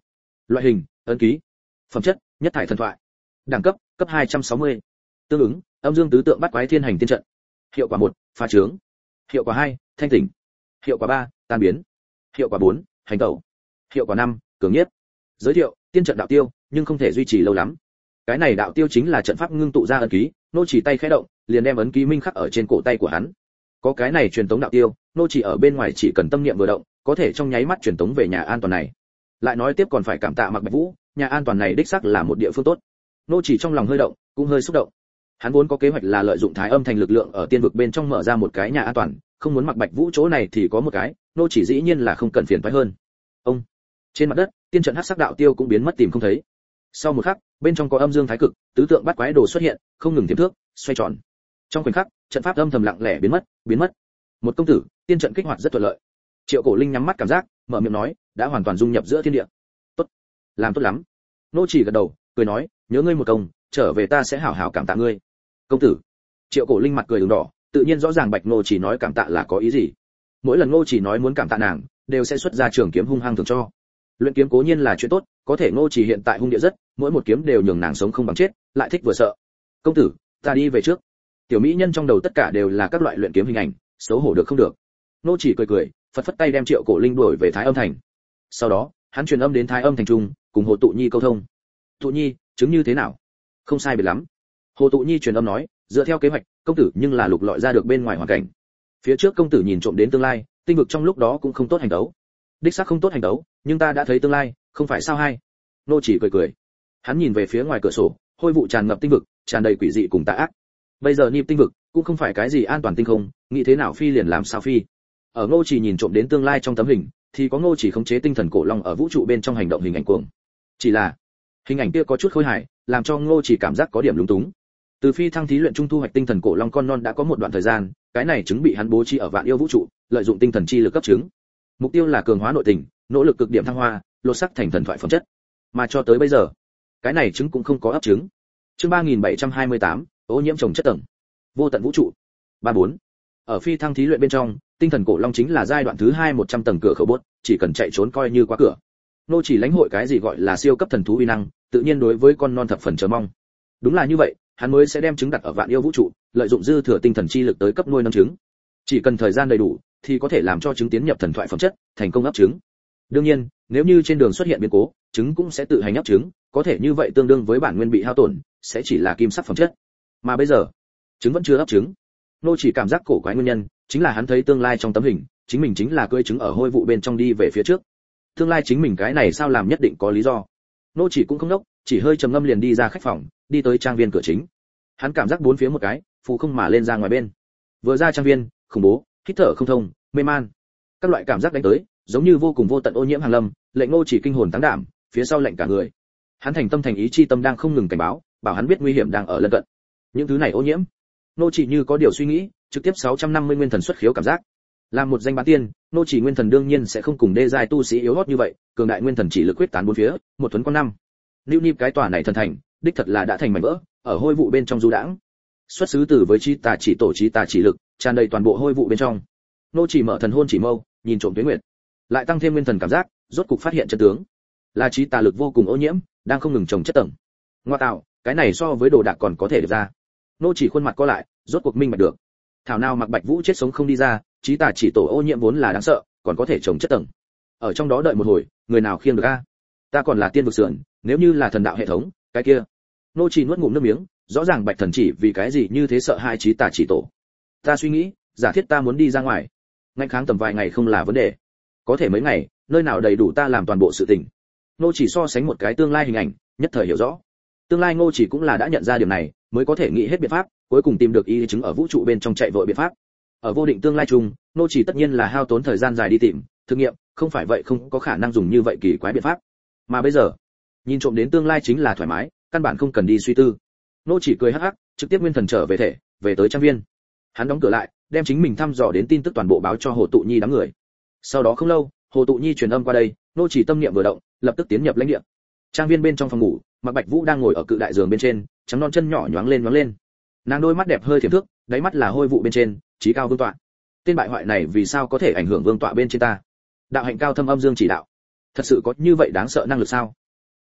Speaker 1: Loại hình: ấn ký. Phẩm chất: nhất thải thần thoại. Đẳng cấp: cấp hai trăm sáu mươi. Tương ứng: âm dương tứ tượng bát quái thiên hành tiên trận. Hiệu quả một: phá trướng. Hiệu quả hai: thanh tỉnh. Hiệu quả ba: tan biến. Hiệu quả bốn: hành tẩu. Hiệu quả năm: cường nhiếp. Giới thiệu: tiên trận đạo tiêu, nhưng không thể duy trì lâu lắm. Cái này đạo tiêu chính là trận pháp ngưng tụ ra ấn ký, nô chỉ tay khẽ động, liền đem ấn ký minh khắc ở trên cổ tay của hắn. Có cái này truyền tống đạo tiêu, nô chỉ ở bên ngoài chỉ cần tâm niệm vừa động, có thể trong nháy mắt truyền tống về nhà an toàn này. Lại nói tiếp còn phải cảm tạ Mạc Bạch Vũ, nhà an toàn này đích xác là một địa phương tốt. Nô chỉ trong lòng hơi động, cũng hơi xúc động. Hắn vốn có kế hoạch là lợi dụng Thái Âm thành lực lượng ở tiên vực bên trong mở ra một cái nhà an toàn, không muốn Mạc Bạch Vũ chỗ này thì có một cái, nô chỉ dĩ nhiên là không cần phiền toái hơn. Ông. Trên mặt đất, tiên trận hắc sắc đạo tiêu cũng biến mất tìm không thấy. Sau một khắc, bên trong có âm dương thái cực, tứ tượng bát quái đồ xuất hiện, không ngừng tiềm thước, xoay tròn. Trong khoảnh khắc, trận pháp âm thầm lặng lẽ biến mất, biến mất. Một công tử, tiên trận kích hoạt rất thuận lợi. Triệu Cổ Linh nhắm mắt cảm giác, mở miệng nói, đã hoàn toàn dung nhập giữa thiên địa. Tốt, làm tốt lắm. Nô chỉ gật đầu, cười nói, nhớ ngươi một công, trở về ta sẽ hảo hảo cảm tạ ngươi. Công tử. Triệu Cổ Linh mặt cười ửng đỏ, tự nhiên rõ ràng Bạch Nô chỉ nói cảm tạ là có ý gì. Mỗi lần Nô chỉ nói muốn cảm tạ nàng, đều sẽ xuất ra trường kiếm hung hăng thưởng cho. Luyện kiếm cố nhiên là chuyện tốt, có thể Ngô Chỉ hiện tại hung địa rất, mỗi một kiếm đều nhường nàng sống không bằng chết, lại thích vừa sợ. Công tử, ta đi về trước. Tiểu mỹ nhân trong đầu tất cả đều là các loại luyện kiếm hình ảnh, xấu hổ được không được. Ngô Chỉ cười cười, phất phất tay đem Triệu Cổ Linh đuổi về Thái Âm thành. Sau đó, hắn truyền âm đến Thái Âm thành trung, cùng Hồ Tụ Nhi câu thông. Tụ Nhi, chứng như thế nào? Không sai biệt lắm. Hồ Tụ Nhi truyền âm nói, dựa theo kế hoạch, công tử nhưng là lục lọi ra được bên ngoài hoàn cảnh. Phía trước công tử nhìn trộm đến tương lai, tinh vực trong lúc đó cũng không tốt hành đấu. Đích xác không tốt hành đấu, nhưng ta đã thấy tương lai, không phải sao hay? Nô Chỉ cười cười. Hắn nhìn về phía ngoài cửa sổ, hôi vụ tràn ngập tinh vực, tràn đầy quỷ dị cùng tà ác. Bây giờ Niêm tinh vực cũng không phải cái gì an toàn tinh không, nghĩ thế nào phi liền làm sao phi. Ở Ngô Chỉ nhìn trộm đến tương lai trong tấm hình, thì có Ngô Chỉ khống chế tinh thần cổ long ở vũ trụ bên trong hành động hình ảnh cuồng. Chỉ là, hình ảnh kia có chút khôi hài, làm cho Ngô Chỉ cảm giác có điểm lúng túng. Từ phi thăng thí luyện trung thu hoạch tinh thần cổ long con non đã có một đoạn thời gian, cái này chứng bị hắn bố trí ở vạn yêu vũ trụ, lợi dụng tinh thần chi lực cấp chứng. Mục tiêu là cường hóa nội tình, nỗ lực cực điểm thăng hoa, lột sắc thành thần thoại phẩm chất. Mà cho tới bây giờ, cái này chứng cũng không có ấp trứng. Chương ba nghìn bảy trăm hai mươi tám, ô nhiễm trồng chất tầng. Vô tận vũ trụ. ba bốn. Ở phi thăng thí luyện bên trong, tinh thần cổ long chính là giai đoạn thứ hai một trăm tầng cửa khẩu bốt, chỉ cần chạy trốn coi như qua cửa. Nô chỉ lãnh hội cái gì gọi là siêu cấp thần thú uy năng, tự nhiên đối với con non thập phần chờ mong. Đúng là như vậy, hắn mới sẽ đem trứng đặt ở vạn yêu vũ trụ, lợi dụng dư thừa tinh thần chi lực tới cấp nuôi nấng trứng. Chỉ cần thời gian đầy đủ, thì có thể làm cho trứng tiến nhập thần thoại phẩm chất, thành công ấp trứng. Đương nhiên, nếu như trên đường xuất hiện biến cố, trứng cũng sẽ tự hành ấp trứng, có thể như vậy tương đương với bản nguyên bị hao tổn, sẽ chỉ là kim sắc phẩm chất. Mà bây giờ, trứng vẫn chưa ấp trứng. Nô chỉ cảm giác cổ quái nguyên nhân, chính là hắn thấy tương lai trong tấm hình, chính mình chính là cưỡi trứng ở hôi vụ bên trong đi về phía trước. Tương lai chính mình cái này sao làm nhất định có lý do. Nô chỉ cũng không đốc, chỉ hơi trầm ngâm liền đi ra khách phòng, đi tới trang viên cửa chính. Hắn cảm giác bốn phía một cái, phù không mà lên ra ngoài bên. Vừa ra trang viên, khủng bố, hít thở không thông, mê man. Các loại cảm giác đánh tới, giống như vô cùng vô tận ô nhiễm hàng lâm, lệnh Ngô chỉ kinh hồn táng đảm, phía sau lệnh cả người. Hắn thành tâm thành ý chi tâm đang không ngừng cảnh báo, bảo hắn biết nguy hiểm đang ở lân cận. Những thứ này ô nhiễm. Ngô chỉ như có điều suy nghĩ, trực tiếp sáu trăm năm mươi nguyên thần xuất khiếu cảm giác. Làm một danh bán tiên, Ngô chỉ nguyên thần đương nhiên sẽ không cùng đê giai tu sĩ yếu hót như vậy, cường đại nguyên thần chỉ lực quyết tán bốn phía, một tuấn con năm. Lưu Niêm cái tòa này thần thành, đích thật là đã thành mảnh vỡ, ở hôi vụ bên trong du đãng. Xuất xứ từ với chi tà chỉ tổ chi tà chỉ lực, tràn đầy toàn bộ hôi vụ bên trong. Nô chỉ mở thần hôn chỉ mâu, nhìn trộm tuyết nguyệt, lại tăng thêm nguyên thần cảm giác, rốt cục phát hiện chân tướng. Là chi tà lực vô cùng ô nhiễm, đang không ngừng trồng chất tầng. Ngoa tạo, cái này so với đồ đạc còn có thể được ra. Nô chỉ khuôn mặt co lại, rốt cuộc minh bạch được. Thảo nào Mạc Bạch Vũ chết sống không đi ra, chi tà chỉ tổ ô nhiễm vốn là đáng sợ, còn có thể trồng chất tầng. Ở trong đó đợi một hồi, người nào khiêng được a? Ta còn là tiên vực sườn, nếu như là thần đạo hệ thống, cái kia. Nô chỉ nuốt ngụm nước miếng, rõ ràng Bạch Thần chỉ vì cái gì như thế sợ hai chí tà chỉ tổ. Ta suy nghĩ, giả thiết ta muốn đi ra ngoài, ngăn kháng tầm vài ngày không là vấn đề. Có thể mấy ngày, nơi nào đầy đủ ta làm toàn bộ sự tình. Nô chỉ so sánh một cái tương lai hình ảnh, nhất thời hiểu rõ. Tương lai Ngô chỉ cũng là đã nhận ra điểm này, mới có thể nghĩ hết biện pháp, cuối cùng tìm được ý chứng ở vũ trụ bên trong chạy vội biện pháp. Ở vô định tương lai chung, Nô chỉ tất nhiên là hao tốn thời gian dài đi tìm, thử nghiệm, không phải vậy không có khả năng dùng như vậy kỳ quái biện pháp. Mà bây giờ, nhìn trộm đến tương lai chính là thoải mái, căn bản không cần đi suy tư. Nô chỉ cười hắc hắc, trực tiếp nguyên thần trở về thể, về tới trang viên. Hắn đóng cửa lại, đem chính mình thăm dò đến tin tức toàn bộ báo cho Hồ Tụ Nhi đám người. Sau đó không lâu, Hồ Tụ Nhi truyền âm qua đây, Nô chỉ tâm niệm vừa động, lập tức tiến nhập lãnh địa. Trang viên bên trong phòng ngủ, Mạc Bạch Vũ đang ngồi ở cự đại giường bên trên, trắng non chân nhỏ nhoáng lên nhoáng lên. Nàng đôi mắt đẹp hơi thiểm thước, đáy mắt là hôi vụ bên trên, trí cao vương tọa. Tên bại hoại này vì sao có thể ảnh hưởng vương tọa bên trên ta? Đạo hạnh cao thâm âm dương chỉ đạo, thật sự có như vậy đáng sợ năng lực sao?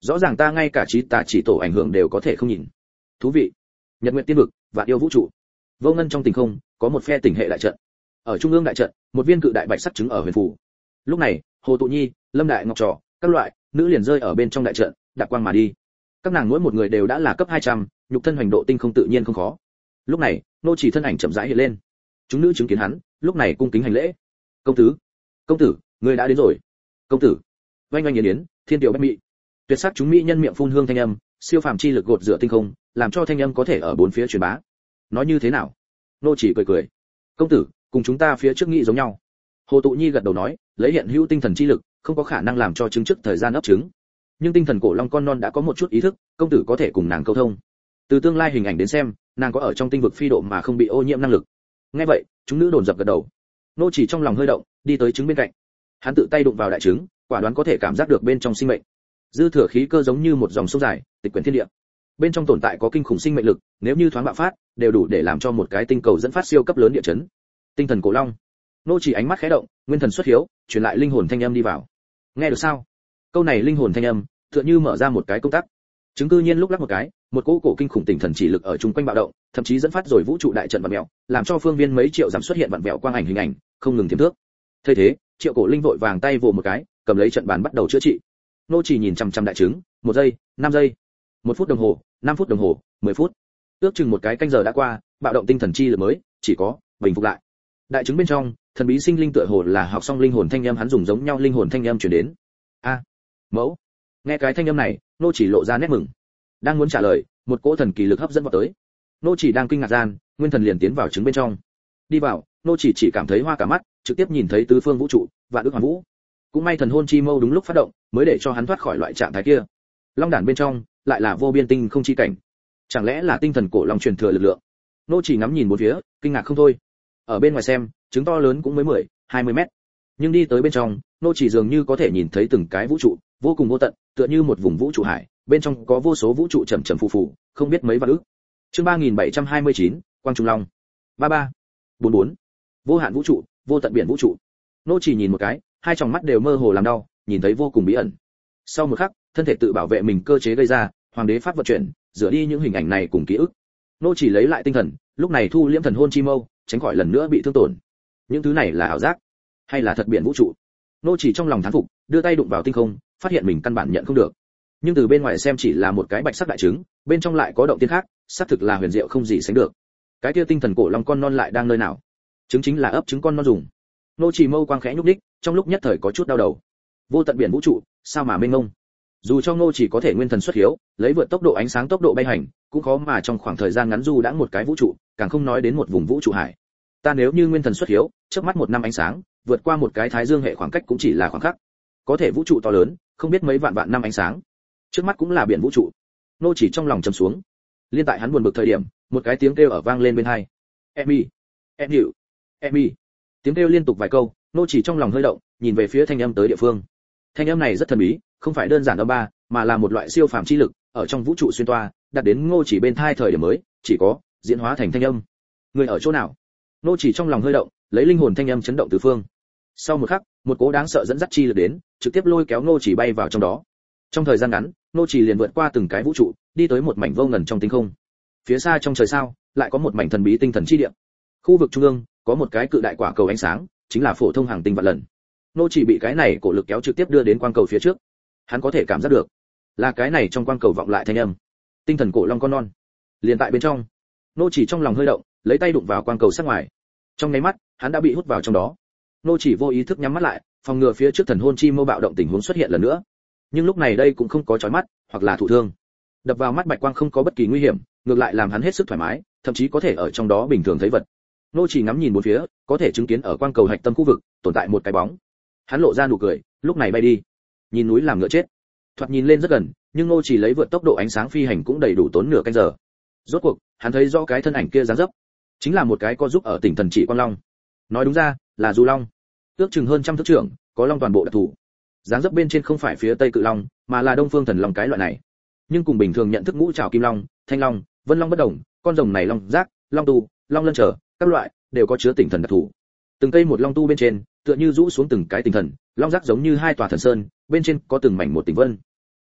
Speaker 1: Rõ ràng ta ngay cả trí tà chỉ tổ ảnh hưởng đều có thể không nhìn. Thú vị. Nhật Nguyệt Tiên Vực, Vạn Yêu Vũ Trụ. Vô ngân trong tình không, có một phe tỉnh hệ đại trận. Ở trung ương đại trận, một viên cự đại bạch sắc trứng ở huyền phủ. Lúc này, Hồ Tụ Nhi, Lâm Đại Ngọc Trò, các loại nữ liền rơi ở bên trong đại trận, đạp quang mà đi. Các nàng mỗi một người đều đã là cấp hai trăm, nhục thân hoành độ tinh không tự nhiên không khó. Lúc này, nô chỉ thân ảnh chậm rãi hiện lên. Chúng nữ chứng kiến hắn, lúc này cung kính hành lễ. Công tử, công tử, người đã đến rồi. Công tử. Oanh oanh yến yến, thiên tiểu bách mỹ. Tuyệt sắc chúng mỹ nhân miệng phun hương thanh âm, siêu phàm chi lực gột rửa tinh không, làm cho thanh âm có thể ở bốn phía truyền bá. Nói như thế nào? Nô chỉ cười cười. Công tử, cùng chúng ta phía trước nghĩ giống nhau. Hồ Tụ Nhi gật đầu nói, lấy hiện hữu tinh thần chi lực, không có khả năng làm cho trứng trước thời gian ấp trứng. Nhưng tinh thần cổ long con non đã có một chút ý thức, công tử có thể cùng nàng câu thông. Từ tương lai hình ảnh đến xem, nàng có ở trong tinh vực phi độ mà không bị ô nhiễm năng lực. Nghe vậy, chúng nữ đồn dập gật đầu. Nô chỉ trong lòng hơi động, đi tới trứng bên cạnh. Hắn tự tay đụng vào đại trứng, quả đoán có thể cảm giác được bên trong sinh mệnh. Dư thừa khí cơ giống như một dòng sông dài, tịch quyển thiên địa. Bên trong tồn tại có kinh khủng sinh mệnh lực, nếu như thoáng bạo phát, đều đủ để làm cho một cái tinh cầu dẫn phát siêu cấp lớn địa chấn. Tinh thần cổ long. Nô chỉ ánh mắt khẽ động, nguyên thần xuất hiếu, truyền lại linh hồn thanh âm đi vào. Nghe được sao? Câu này linh hồn thanh âm, tựa như mở ra một cái công tắc. Chứng cư nhiên lúc lắc một cái, một cỗ cổ kinh khủng tinh thần chỉ lực ở chung quanh bạo động, thậm chí dẫn phát rồi vũ trụ đại trận vặn vẹo, làm cho phương viên mấy triệu giảm xuất hiện vặn vẹo quang ảnh hình ảnh, không ngừng tiềm thước. Thế thế, Triệu Cổ Linh vội vàng tay vồ một cái, cầm lấy trận bàn bắt đầu chữa trị. Nô chỉ nhìn chằm chằm đại trứng, một giây, năm giây, một phút đồng hồ, năm phút đồng hồ, mười phút. Ước chừng một cái canh giờ đã qua, bạo động tinh thần chi lực mới chỉ có bình phục lại. Đại trứng bên trong, thần bí sinh linh tựa hồ là học xong linh hồn thanh âm, hắn dùng giống nhau linh hồn thanh âm truyền đến. A, mẫu. Nghe cái thanh âm này, nô chỉ lộ ra nét mừng. Đang muốn trả lời, một cỗ thần kỳ lực hấp dẫn vào tới. Nô chỉ đang kinh ngạc gian, nguyên thần liền tiến vào trứng bên trong. Đi vào, nô chỉ chỉ cảm thấy hoa cả mắt, trực tiếp nhìn thấy tứ phương vũ trụ, vạn ức hoàn vũ. Cũng may thần hồn chi mâu đúng lúc phát động, mới để cho hắn thoát khỏi loại trạng thái kia. Long đản bên trong, lại là vô biên tinh không chi cảnh. Chẳng lẽ là tinh thần cổ long truyền thừa lực lượng? Nô chỉ ngắm nhìn bốn phía, kinh ngạc không thôi. Ở bên ngoài xem, trứng to lớn cũng mới mười, hai mươi mét. Nhưng đi tới bên trong, nô chỉ dường như có thể nhìn thấy từng cái vũ trụ, vô cùng vô tận, tựa như một vùng vũ trụ hải, bên trong có vô số vũ trụ chậm chậm phù phù, không biết mấy vạn ức. Chương ba nghìn bảy trăm hai mươi chín, Quang Trung Long. ba ba, bốn bốn. Vô hạn vũ trụ, vô tận biển vũ trụ. Nô chỉ nhìn một cái, hai tròng mắt đều mơ hồ làm đau, nhìn thấy vô cùng bí ẩn. Sau một khắc, thân thể tự bảo vệ mình cơ chế gây ra, hoàng đế pháp vận chuyển, rửa đi những hình ảnh này cùng ký ức. Nô chỉ lấy lại tinh thần, lúc này thu liễm thần hồn chi mâu, tránh khỏi lần nữa bị thương tổn. Những thứ này là ảo giác, hay là thật biển vũ trụ? Nô chỉ trong lòng thán phục, đưa tay đụng vào tinh không, phát hiện mình căn bản nhận không được. Nhưng từ bên ngoài xem chỉ là một cái bạch sắc đại trứng, bên trong lại có động tiên khác, xác thực là huyền diệu không gì sánh được. Cái kia tinh thần cổ long con non lại đang nơi nào? Trứng chính là ấp trứng con non dùng. Nô chỉ mâu quang khẽ nhúc nhích, trong lúc nhất thời có chút đau đầu. Vô tận biển vũ trụ, sao mà mênh mông? Dù cho Nô chỉ có thể nguyên thần xuất hiếu, lấy vượt tốc độ ánh sáng tốc độ bay hành, cũng khó mà trong khoảng thời gian ngắn du đãng một cái vũ trụ, càng không nói đến một vùng vũ trụ hải. Ta nếu như nguyên thần xuất hiếu, chớp mắt một năm ánh sáng, vượt qua một cái thái dương hệ khoảng cách cũng chỉ là khoảng khắc. Có thể vũ trụ to lớn, không biết mấy vạn vạn năm ánh sáng. Trước mắt cũng là biển vũ trụ. Nô chỉ trong lòng trầm xuống. Liên tại hắn buồn bực thời điểm, một cái tiếng kêu ở vang lên bên tai. Emmy, em hiểu, Emmy. Tiếng kêu liên tục vài câu, nô chỉ trong lòng hơi động, nhìn về phía thanh âm tới địa phương. Thanh âm này rất thần bí, không phải đơn giản âm ba, mà là một loại siêu phàm chi lực, ở trong vũ trụ xuyên toa, đặt đến Ngô chỉ bên thai thời điểm mới, chỉ có diễn hóa thành thanh âm. Người ở chỗ nào? Nô chỉ trong lòng hơi động, lấy linh hồn thanh âm chấn động tứ phương. Sau một khắc, một cỗ đáng sợ dẫn dắt chi lực đến, trực tiếp lôi kéo Nô chỉ bay vào trong đó. Trong thời gian ngắn, Nô chỉ liền vượt qua từng cái vũ trụ, đi tới một mảnh vô ngần trong tinh không. Phía xa trong trời sao, lại có một mảnh thần bí tinh thần chi địa. Khu vực trung ương, có một cái cự đại quả cầu ánh sáng, chính là phổ thông hàng tinh vạn lần. Nô chỉ bị cái này cổ lực kéo trực tiếp đưa đến quang cầu phía trước. Hắn có thể cảm giác được, là cái này trong quang cầu vọng lại thanh âm. Tinh thần cổ long con non. Liền tại bên trong, Nô chỉ trong lòng hơi động, lấy tay đụng vào quang cầu sát ngoài. Trong nháy mắt, hắn đã bị hút vào trong đó. Nô chỉ vô ý thức nhắm mắt lại, phòng ngừa phía trước thần hồn chi mâu bạo động tình huống xuất hiện lần nữa. Nhưng lúc này đây cũng không có chói mắt, hoặc là thụ thương. Đập vào mắt bạch quang không có bất kỳ nguy hiểm, ngược lại làm hắn hết sức thoải mái, thậm chí có thể ở trong đó bình thường thấy vật. Nô chỉ ngắm nhìn bốn phía, có thể chứng kiến ở quang cầu hạch tâm khu vực tồn tại một cái bóng. Hắn lộ ra nụ cười, lúc này bay đi. Nhìn núi làm ngựa chết. Thoạt nhìn lên rất gần, nhưng Nô chỉ lấy vượt tốc độ ánh sáng phi hành cũng đầy đủ tốn nửa canh giờ. Rốt cuộc, hắn thấy rõ cái thân ảnh kia dáng dấp, chính là một cái co giúp ở tỉnh thần chỉ quang long. Nói đúng ra, là du long. Ước chừng hơn trăm thước trưởng, có long toàn bộ đặc thù. Dáng dấp bên trên không phải phía tây cự long, mà là đông phương thần long cái loại này. Nhưng cùng bình thường nhận thức ngũ trảo kim long, thanh long, vân long bất đồng, con rồng này long giác, long tu, long lân trở, các loại đều có chứa tỉnh thần đặc thù. Từng cây một long tu bên trên, tựa như rũ xuống từng cái tỉnh thần, long giác giống như hai tòa thần sơn, bên trên có từng mảnh một tỉnh vân.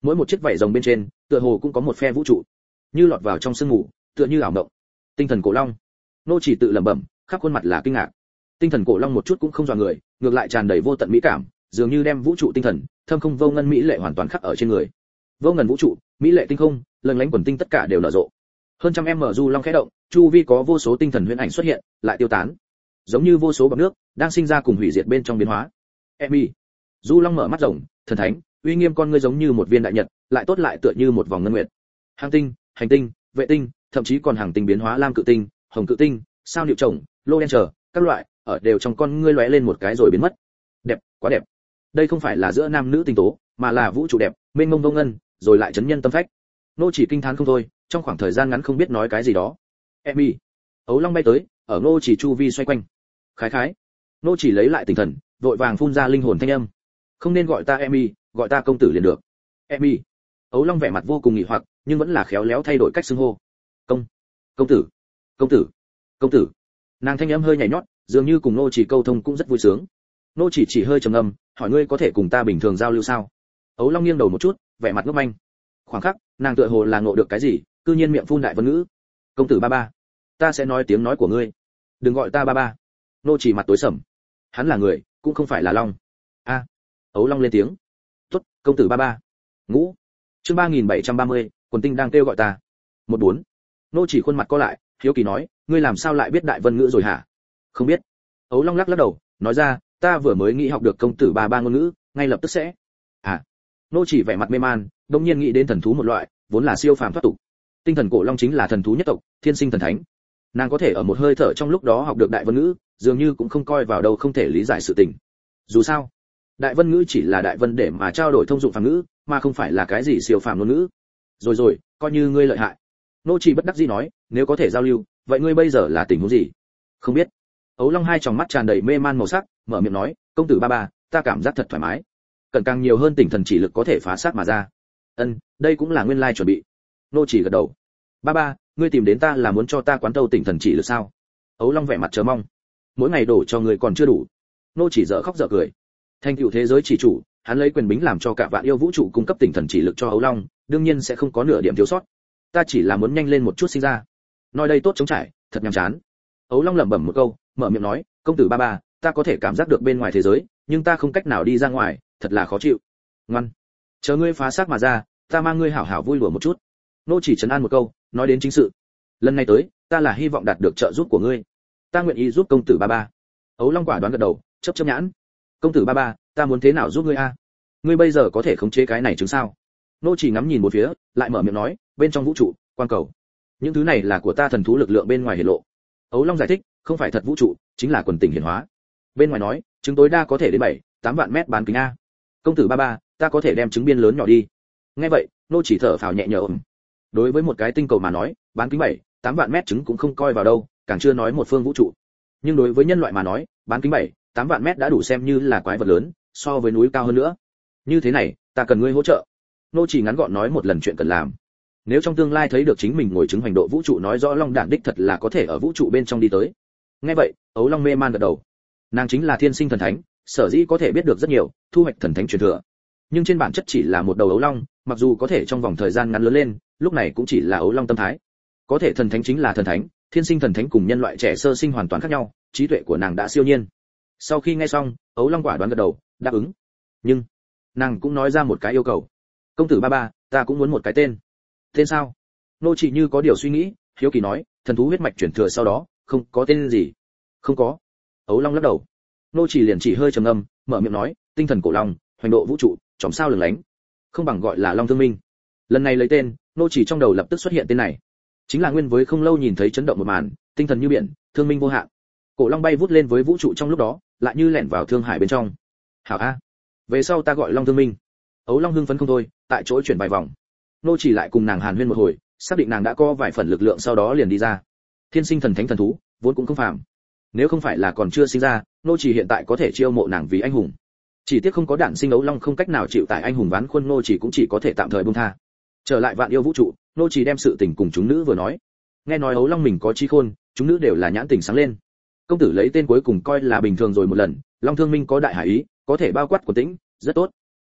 Speaker 1: mỗi một chiếc vảy rồng bên trên tựa hồ cũng có một phe vũ trụ, như lọt vào trong sương mù, tựa như ảo mộng. Tinh thần cổ long. Nô chỉ tự lẩm bẩm, khắp khuôn mặt là kinh ngạc. Tinh thần cổ long một chút cũng không dọa người, ngược lại tràn đầy vô tận mỹ cảm, dường như đem vũ trụ tinh thần, thâm không vô ngân mỹ lệ hoàn toàn khắc ở trên người. Vô ngần vũ trụ, mỹ lệ tinh không, lừng lánh quần tinh tất cả đều nở rộ. Hơn trăm em mở du long khẽ động, chu vi có vô số tinh thần huyễn ảnh xuất hiện, lại tiêu tán, giống như vô số bọt nước đang sinh ra cùng hủy diệt bên trong biến hóa. Emi, du long mở mắt rộng, thần thánh, uy nghiêm con ngươi giống như một viên đại nhật, lại tốt lại tựa như một vòng ngân nguyệt. Hành tinh, hành tinh, vệ tinh, thậm chí còn hàng tinh biến hóa lam cự tinh, hồng cự tinh, sao niệu chồng, lô đen trở, các loại, ở đều trong con ngươi lóe lên một cái rồi biến mất. Đẹp, quá đẹp. Đây không phải là giữa nam nữ tinh tố, mà là vũ trụ đẹp, mênh mông vô ngân, rồi lại chấn nhân tâm phách. Nô chỉ kinh thán không thôi, trong khoảng thời gian ngắn không biết nói cái gì đó. Emi, ấu long bay tới, ở Nô chỉ chu vi xoay quanh. Khái khái. Nô chỉ lấy lại tinh thần, vội vàng phun ra linh hồn thanh âm. Không nên gọi ta Emi, gọi ta công tử liền được. Emi. Ấu long vẻ mặt vô cùng nghi hoặc, nhưng vẫn là khéo léo thay đổi cách xưng hô. Công, công tử, công tử, công tử. Nàng thanh âm hơi nhảy nhót, dường như cùng Nô chỉ câu thông cũng rất vui sướng. Nô chỉ chỉ hơi trầm ngâm, hỏi ngươi có thể cùng ta bình thường giao lưu sao? Ấu long nghiêng đầu một chút, vẻ mặt ngốc manh. Khoảng khắc, nàng tựa hồ là ngộ được cái gì, cư nhiên miệng phun đại vân ngữ. Công tử ba ba, ta sẽ nói tiếng nói của ngươi. Đừng gọi ta ba ba. Nô chỉ mặt tối sầm. Hắn là người, cũng không phải là long. A. À, ấu long lên tiếng. Tốt, công tử ba ba. Ngũ. Chương ba nghìn bảy trăm ba mươi, quần tinh đang kêu gọi ta. Một bốn. Nô chỉ khuôn mặt co lại, hiếu kỳ nói, ngươi làm sao lại biết đại vân ngữ rồi hả? Không biết. Ấu long lắc lắc đầu, nói ra, ta vừa mới nghĩ học được công tử ba ba ngôn ngữ, ngay lập tức sẽ. À. Nô chỉ vẻ mặt mê man, đột nhiên nghĩ đến thần thú một loại, vốn là siêu phàm thoát tục. Tinh thần cổ long chính là thần thú nhất tộc, thiên sinh thần thánh. Nàng có thể ở một hơi thở trong lúc đó học được đại vân ngữ, dường như cũng không coi vào đâu không thể lý giải sự tình. Dù sao, đại vân ngữ chỉ là đại vân để mà trao đổi thông dụng phàm ngữ, mà không phải là cái gì siêu phàm ngôn ngữ. Rồi rồi, coi như ngươi lợi hại. Nô chỉ bất đắc dĩ nói, nếu có thể giao lưu, vậy ngươi bây giờ là tình huống gì? Không biết. Ấu long hai tròng mắt tràn đầy mê man màu sắc, mở miệng nói, công tử ba ba, ta cảm giác thật thoải mái. Cần càng nhiều hơn tinh thần chỉ lực có thể phá xác mà ra. Ân, đây cũng là nguyên lai chuẩn bị. Nô chỉ gật đầu. Ba ba, ngươi tìm đến ta là muốn cho ta quán tâu tinh thần chỉ lực sao? Ấu long vẻ mặt chờ mong. Mỗi ngày đổ cho ngươi còn chưa đủ. Nô chỉ dở khóc dở cười. Thành tựu thế giới chỉ chủ, hắn lấy quyền bính làm cho cả vạn yêu vũ trụ cung cấp tinh thần chỉ lực cho Ấu long, đương nhiên sẽ không có nửa điểm thiếu sót. Ta chỉ là muốn nhanh lên một chút sinh ra. Nói đây tốt chống trải, thật nhàm chán. Ấu long lẩm bẩm một câu, mở miệng nói, công tử ba ba, ta có thể cảm giác được bên ngoài thế giới, nhưng ta không cách nào đi ra ngoài, thật là khó chịu. Ngoan, chờ ngươi phá xác mà ra, ta mang ngươi hảo hảo vui đùa một chút. Nô chỉ trấn an một câu, nói đến chính sự. Lần này tới, ta là hy vọng đạt được trợ giúp của ngươi. Ta nguyện ý giúp công tử ba ba. Ấu long quả đoán gật đầu, chớp chớp nhãn. Công tử ba ba, ta muốn thế nào giúp ngươi a? Ngươi bây giờ có thể khống chế cái này chứng sao? Nô chỉ ngắm nhìn một phía, lại mở miệng nói, bên trong vũ trụ, quang cầu. Những thứ này là của ta thần thú lực lượng bên ngoài hiển lộ. Ấu long giải thích, không phải thật vũ trụ, chính là quần tình hiển hóa. Bên ngoài nói, trứng tối đa có thể đến bảy, tám vạn mét bán kính a. Công tử ba ba, ta có thể đem trứng biên lớn nhỏ đi. Nghe vậy, nô chỉ thở phào nhẹ nhõm. Đối với một cái tinh cầu mà nói, bán kính bảy, tám vạn mét trứng cũng không coi vào đâu, càng chưa nói một phương vũ trụ. Nhưng đối với nhân loại mà nói, bán kính bảy, tám vạn mét đã đủ xem như là quái vật lớn, so với núi cao hơn nữa. Như thế này, ta cần ngươi hỗ trợ. Nô chỉ ngắn gọn nói một lần chuyện cần làm. Nếu trong tương lai thấy được chính mình ngồi chứng hành độ vũ trụ, nói rõ long đản đích thật là có thể ở vũ trụ bên trong đi tới. Nghe vậy, Ấu long mê man gật đầu. Nàng chính là thiên sinh thần thánh, sở dĩ có thể biết được rất nhiều, thu hoạch thần thánh truyền thừa. Nhưng trên bản chất chỉ là một đầu ấu long, mặc dù có thể trong vòng thời gian ngắn lớn lên, lúc này cũng chỉ là ấu long tâm thái. Có thể thần thánh chính là thần thánh, thiên sinh thần thánh cùng nhân loại trẻ sơ sinh hoàn toàn khác nhau, trí tuệ của nàng đã siêu nhiên. Sau khi nghe xong, ấu long quả đoán gật đầu, đáp ứng. Nhưng nàng cũng nói ra một cái yêu cầu. Công tử ba ba, ta cũng muốn một cái tên. Tên sao? Nô chỉ như có điều suy nghĩ, hiếu kỳ nói, thần thú huyết mạch chuyển thừa sau đó, không có tên gì. Không có. Ấu long lắc đầu. Nô chỉ liền chỉ hơi trầm ngâm, mở miệng nói, tinh thần cổ long, hoành độ vũ trụ, chòm sao lừng lánh. Không bằng gọi là long thương minh. Lần này lấy tên, nô chỉ trong đầu lập tức xuất hiện tên này. Chính là nguyên với không lâu nhìn thấy chấn động một màn, tinh thần như biển, thương minh vô hạn. Cổ long bay vút lên với vũ trụ trong lúc đó, lại như lẻn vào thương hải bên trong. Hảo a, về sau ta gọi long thương minh. Ấu long hưng phấn không thôi, tại chỗ chuyển vài vòng. Nô chỉ lại cùng nàng hàn huyên một hồi, xác định nàng đã có vài phần lực lượng, sau đó liền đi ra. Thiên sinh thần thánh thần thú, vốn cũng không phàm. Nếu không phải là còn chưa sinh ra, nô chỉ hiện tại có thể chiêu mộ nàng vì anh hùng. Chỉ tiếc không có đản sinh ấu long không cách nào chịu tại anh hùng ván khuôn, nô chỉ cũng chỉ có thể tạm thời buông tha. Trở lại vạn yêu vũ trụ, nô chỉ đem sự tình cùng chúng nữ vừa nói. Nghe nói ấu long mình có trí khôn, chúng nữ đều là nhãn tình sáng lên. Công tử lấy tên cuối cùng coi là bình thường rồi một lần, long thương minh có đại hải ý, có thể bao quát của tĩnh, rất tốt.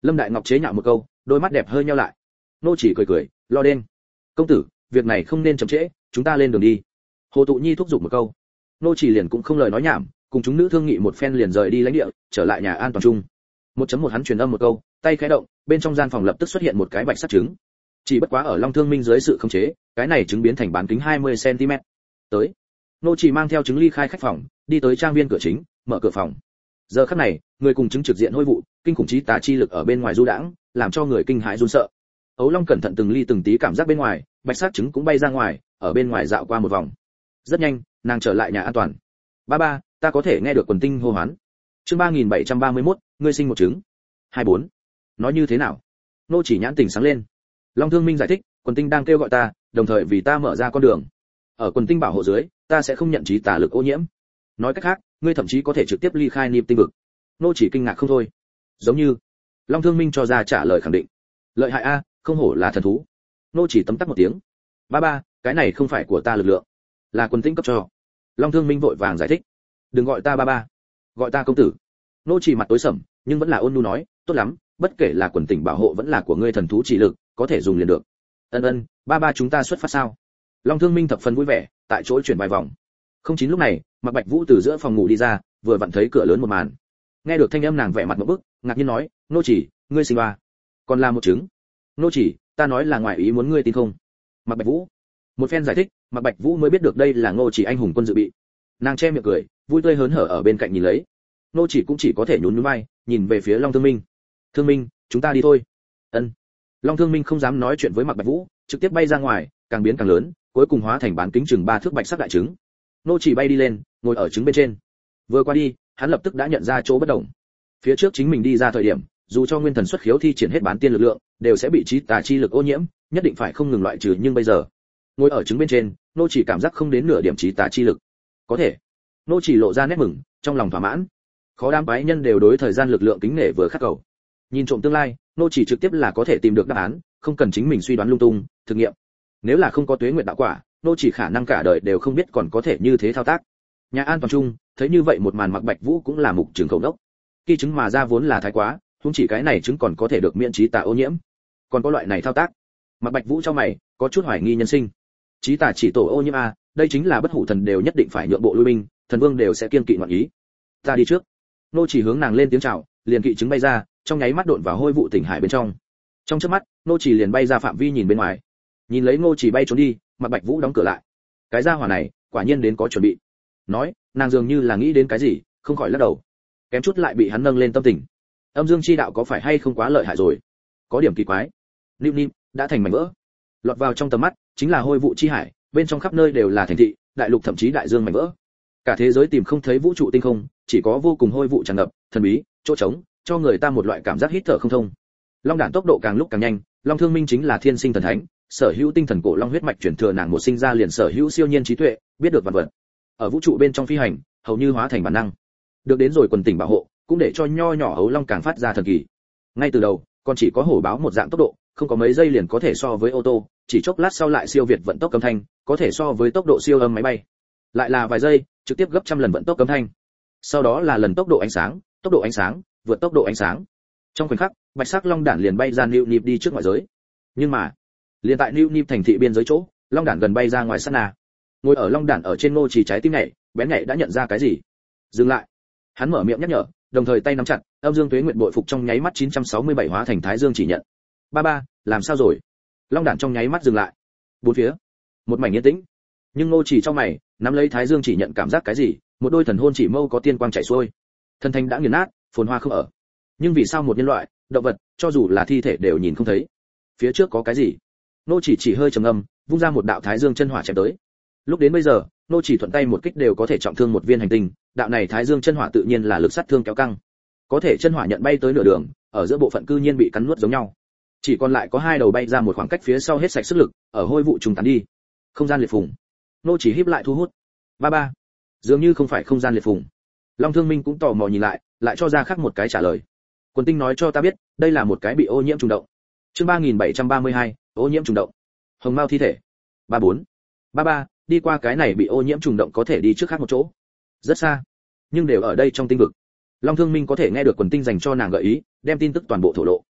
Speaker 1: Lâm Đại Ngọc chế nhạo một câu, đôi mắt đẹp hơi nheo lại. Nô Chỉ cười cười, lo đen. Công tử, việc này không nên chậm trễ, chúng ta lên đường đi. Hồ Tụ Nhi thúc giục một câu. Nô Chỉ liền cũng không lời nói nhảm, cùng chúng nữ thương nghị một phen liền rời đi lãnh địa, trở lại nhà an toàn chung. một chấm một hắn truyền âm một câu, tay khẽ động, bên trong gian phòng lập tức xuất hiện một cái bạch sắc trứng. Chỉ bất quá ở Long Thương Minh dưới sự khống chế, cái này trứng biến thành bán kính hai mươi xăng ti mét. Tới. Nô Chỉ mang theo trứng ly khai khách phòng, đi tới trang viên cửa chính, mở cửa phòng. Giờ khắc này, người cùng trứng trực diện hôi vụ, kinh khủng chí tà chi lực ở bên ngoài du đãng, làm cho người kinh hãi run sợ. Ấu Long cẩn thận từng ly từng tí cảm giác bên ngoài, bạch sắc trứng cũng bay ra ngoài, ở bên ngoài dạo qua một vòng. Rất nhanh, nàng trở lại nhà an toàn. Ba ba, ta có thể nghe được quần tinh hô hoán. Chương ba nghìn bảy trăm ba mươi mốt, ngươi sinh một trứng. hai bốn. Nói như thế nào? Nô Chỉ nhãn tỉnh sáng lên. Long Thương Minh giải thích, quần tinh đang kêu gọi ta, đồng thời vì ta mở ra con đường. Ở quần tinh bảo hộ dưới, ta sẽ không nhận chí tà lực ô nhiễm. Nói cách khác, ngươi thậm chí có thể trực tiếp ly khai niệm tinh vực. Nô Chỉ kinh ngạc không thôi. Giống như, Long Thương Minh cho ra trả lời khẳng định. Lợi hại a, không hổ là thần thú. Nô Chỉ tấm tắc một tiếng. Ba ba, cái này không phải của ta lực lượng, là quần tinh cấp cho. Long Thương Minh vội vàng giải thích. Đừng gọi ta ba ba, gọi ta công tử. Nô Chỉ mặt tối sầm, nhưng vẫn là ôn nhu nói, tốt lắm, bất kể là quần tinh bảo hộ vẫn là của ngươi thần thú chỉ lực, có thể dùng liền được. Ân ân, ba ba chúng ta xuất phát sao? Long Thương Minh thập phần vui vẻ, tại chỗ chuyển vài vòng. Không chín lúc này, Mạc Bạch Vũ từ giữa phòng ngủ đi ra, vừa vặn thấy cửa lớn một màn. Nghe được thanh âm nàng vẻ mặt ngộp bức, ngạc nhiên nói, nô Chỉ, ngươi sinh ba, còn là một trứng. Nô Chỉ, ta nói là ngoại ý muốn ngươi tin không? Mạc Bạch Vũ một phen giải thích, Mạc Bạch Vũ mới biết được đây là Ngô Chỉ anh hùng quân dự bị. Nàng che miệng cười, vui tươi hớn hở ở bên cạnh nhìn lấy. Ngô Chỉ cũng chỉ có thể nhún nhún vai, nhìn về phía Long Thương Minh. Thương Minh, chúng ta đi thôi. Ân. Long Thương Minh không dám nói chuyện với Mạc Bạch Vũ, trực tiếp bay ra ngoài, càng biến càng lớn, cuối cùng hóa thành bán kính chừng ba thước bạch sắc đại trứng. Ngô Chỉ bay đi lên, ngồi ở trứng bên trên. Vừa qua đi, hắn lập tức đã nhận ra chỗ bất đồng. Phía trước chính mình đi ra thời điểm, dù cho nguyên thần xuất khiếu thi triển hết bán tiên lực lượng, đều sẽ bị chí tà chi lực ô nhiễm, nhất định phải không ngừng loại trừ, nhưng bây giờ, ngồi ở trứng bên trên, Ngô Chỉ cảm giác không đến nửa điểm chí tà chi lực. Có thể. Ngô Chỉ lộ ra nét mừng, trong lòng thỏa mãn. Khó đám bái nhân đều đối thời gian lực lượng kính nể vừa khắc cầu. Nhìn trộm tương lai, Ngô Chỉ trực tiếp là có thể tìm được đáp án, không cần chính mình suy đoán lung tung, thực nghiệm. Nếu là không có tuế nguyệt đạo quả, Ngô Chỉ khả năng cả đời đều không biết còn có thể như thế thao tác. Nhà an toàn chung, thấy như vậy một màn, Mạc Bạch Vũ cũng là mục trường khẩu đốc. Khi trứng mà ra vốn là thái quá, huống chỉ cái này trứng còn có thể được miễn chí tà ô nhiễm. Còn có loại này thao tác. Mạc Bạch Vũ cho mày, có chút hoài nghi nhân sinh. Chí tà chỉ tổ ô nhiễm a, đây chính là bất hủ thần đều nhất định phải nhượng bộ lui binh, thần vương đều sẽ kiên kỵ ngoạn ý. Ta đi trước. Nô Chỉ hướng nàng lên tiếng chào, liền kỵ trứng bay ra, trong nháy mắt độn vào hôi vụ tỉnh hải bên trong. Trong chớp mắt, Nô Chỉ liền bay ra phạm vi nhìn bên ngoài. Nhìn lấy Nô Chỉ bay trốn đi, Mạc Bạch Vũ đóng cửa lại. Cái gia hỏa này, quả nhiên đến có chuẩn bị. Nói, nàng dường như là nghĩ đến cái gì, không khỏi lắc đầu. Kém chút lại bị hắn nâng lên tâm tình. Âm dương chi đạo có phải hay không quá lợi hại rồi? Có điểm kỳ quái. Nim Nim đã thành mảnh vỡ. Lọt vào trong tầm mắt chính là hôi vụ chi hải, bên trong khắp nơi đều là thành thị, đại lục thậm chí đại dương mảnh vỡ. Cả thế giới tìm không thấy vũ trụ tinh không, chỉ có vô cùng hôi vụ tràn ngập, thần bí, chỗ trống, cho người ta một loại cảm giác hít thở không thông. Long đản tốc độ càng lúc càng nhanh, Long Thương Minh chính là thiên sinh thần thánh, sở hữu tinh thần cổ long huyết mạch truyền thừa, nàng một sinh ra liền sở hữu siêu nhiên trí tuệ, biết được vạn vật. Ở vũ trụ bên trong phi hành, hầu như hóa thành bản năng. Được đến rồi quần tỉnh bảo hộ, cũng để cho nho nhỏ ấu long càng phát ra thần kỳ. Ngay từ đầu, còn chỉ có hổ báo một dạng tốc độ, không có mấy giây liền có thể so với ô tô, chỉ chốc lát sau lại siêu việt vận tốc âm thanh, có thể so với tốc độ siêu âm máy bay. Lại là vài giây, trực tiếp gấp trăm lần vận tốc âm thanh. Sau đó là lần tốc độ ánh sáng, tốc độ ánh sáng, vượt tốc độ ánh sáng. Trong khoảnh khắc, bạch sắc long đản liền bay ra New Nip đi trước ngoại giới. Nhưng mà, liền tại New Nip thành thị biên giới chỗ, long đản gần bay ra ngoài sát na. Ngồi ở long đản ở trên Ngô Chỉ trái tim nhảy, bén nhảy đã nhận ra cái gì. Dừng lại. Hắn mở miệng nhắc nhở, đồng thời tay nắm chặt, âm dương tuế nguyệt bội phục trong nháy mắt chín trăm sáu mươi bảy hóa thành thái dương chỉ nhận. Ba ba, làm sao rồi? Long đản trong nháy mắt dừng lại. Bốn phía, một mảnh yên tĩnh. Nhưng Ngô Chỉ trong mày, nắm lấy thái dương chỉ nhận cảm giác cái gì, một đôi thần hôn chỉ mâu có tiên quang chảy xuôi. Thân thanh đã nghiền nát, phồn hoa không ở. Nhưng vì sao một nhân loại, động vật, cho dù là thi thể đều nhìn không thấy? Phía trước có cái gì? Ngô Chỉ chỉ hơi trầm ngâm, vung ra một đạo thái dương chân hỏa chém tới. Lúc đến bây giờ, Ngô Chỉ thuận tay một kích đều có thể trọng thương một viên hành tinh, đạo này thái dương chân hỏa tự nhiên là lực sát thương kéo căng. Có thể chân hỏa nhận bay tới nửa đường, ở giữa bộ phận cư nhiên bị cắn nuốt giống nhau. Chỉ còn lại có hai đầu bay ra một khoảng cách phía sau hết sạch sức lực, ở hôi vụ trùng tán đi. Không gian liệt phùng. Ngô Chỉ híp lại thu hút. Ba ba, dường như không phải không gian liệt phùng. Long Thương Minh cũng tò mò nhìn lại, lại cho ra khác một cái trả lời. Quần tinh nói cho ta biết, đây là một cái bị ô nhiễm trùng động. Chương ba nghìn bảy trăm ba mươi hai, ô nhiễm trùng động. Hồng Mao thi thể. Ba bốn. Ba ba, đi qua cái này bị ô nhiễm trùng động có thể đi trước khác một chỗ. Rất xa, nhưng đều ở đây trong tinh vực. Long Thương Minh có thể nghe được quần tinh dành cho nàng gợi ý, đem tin tức toàn bộ thổ lộ.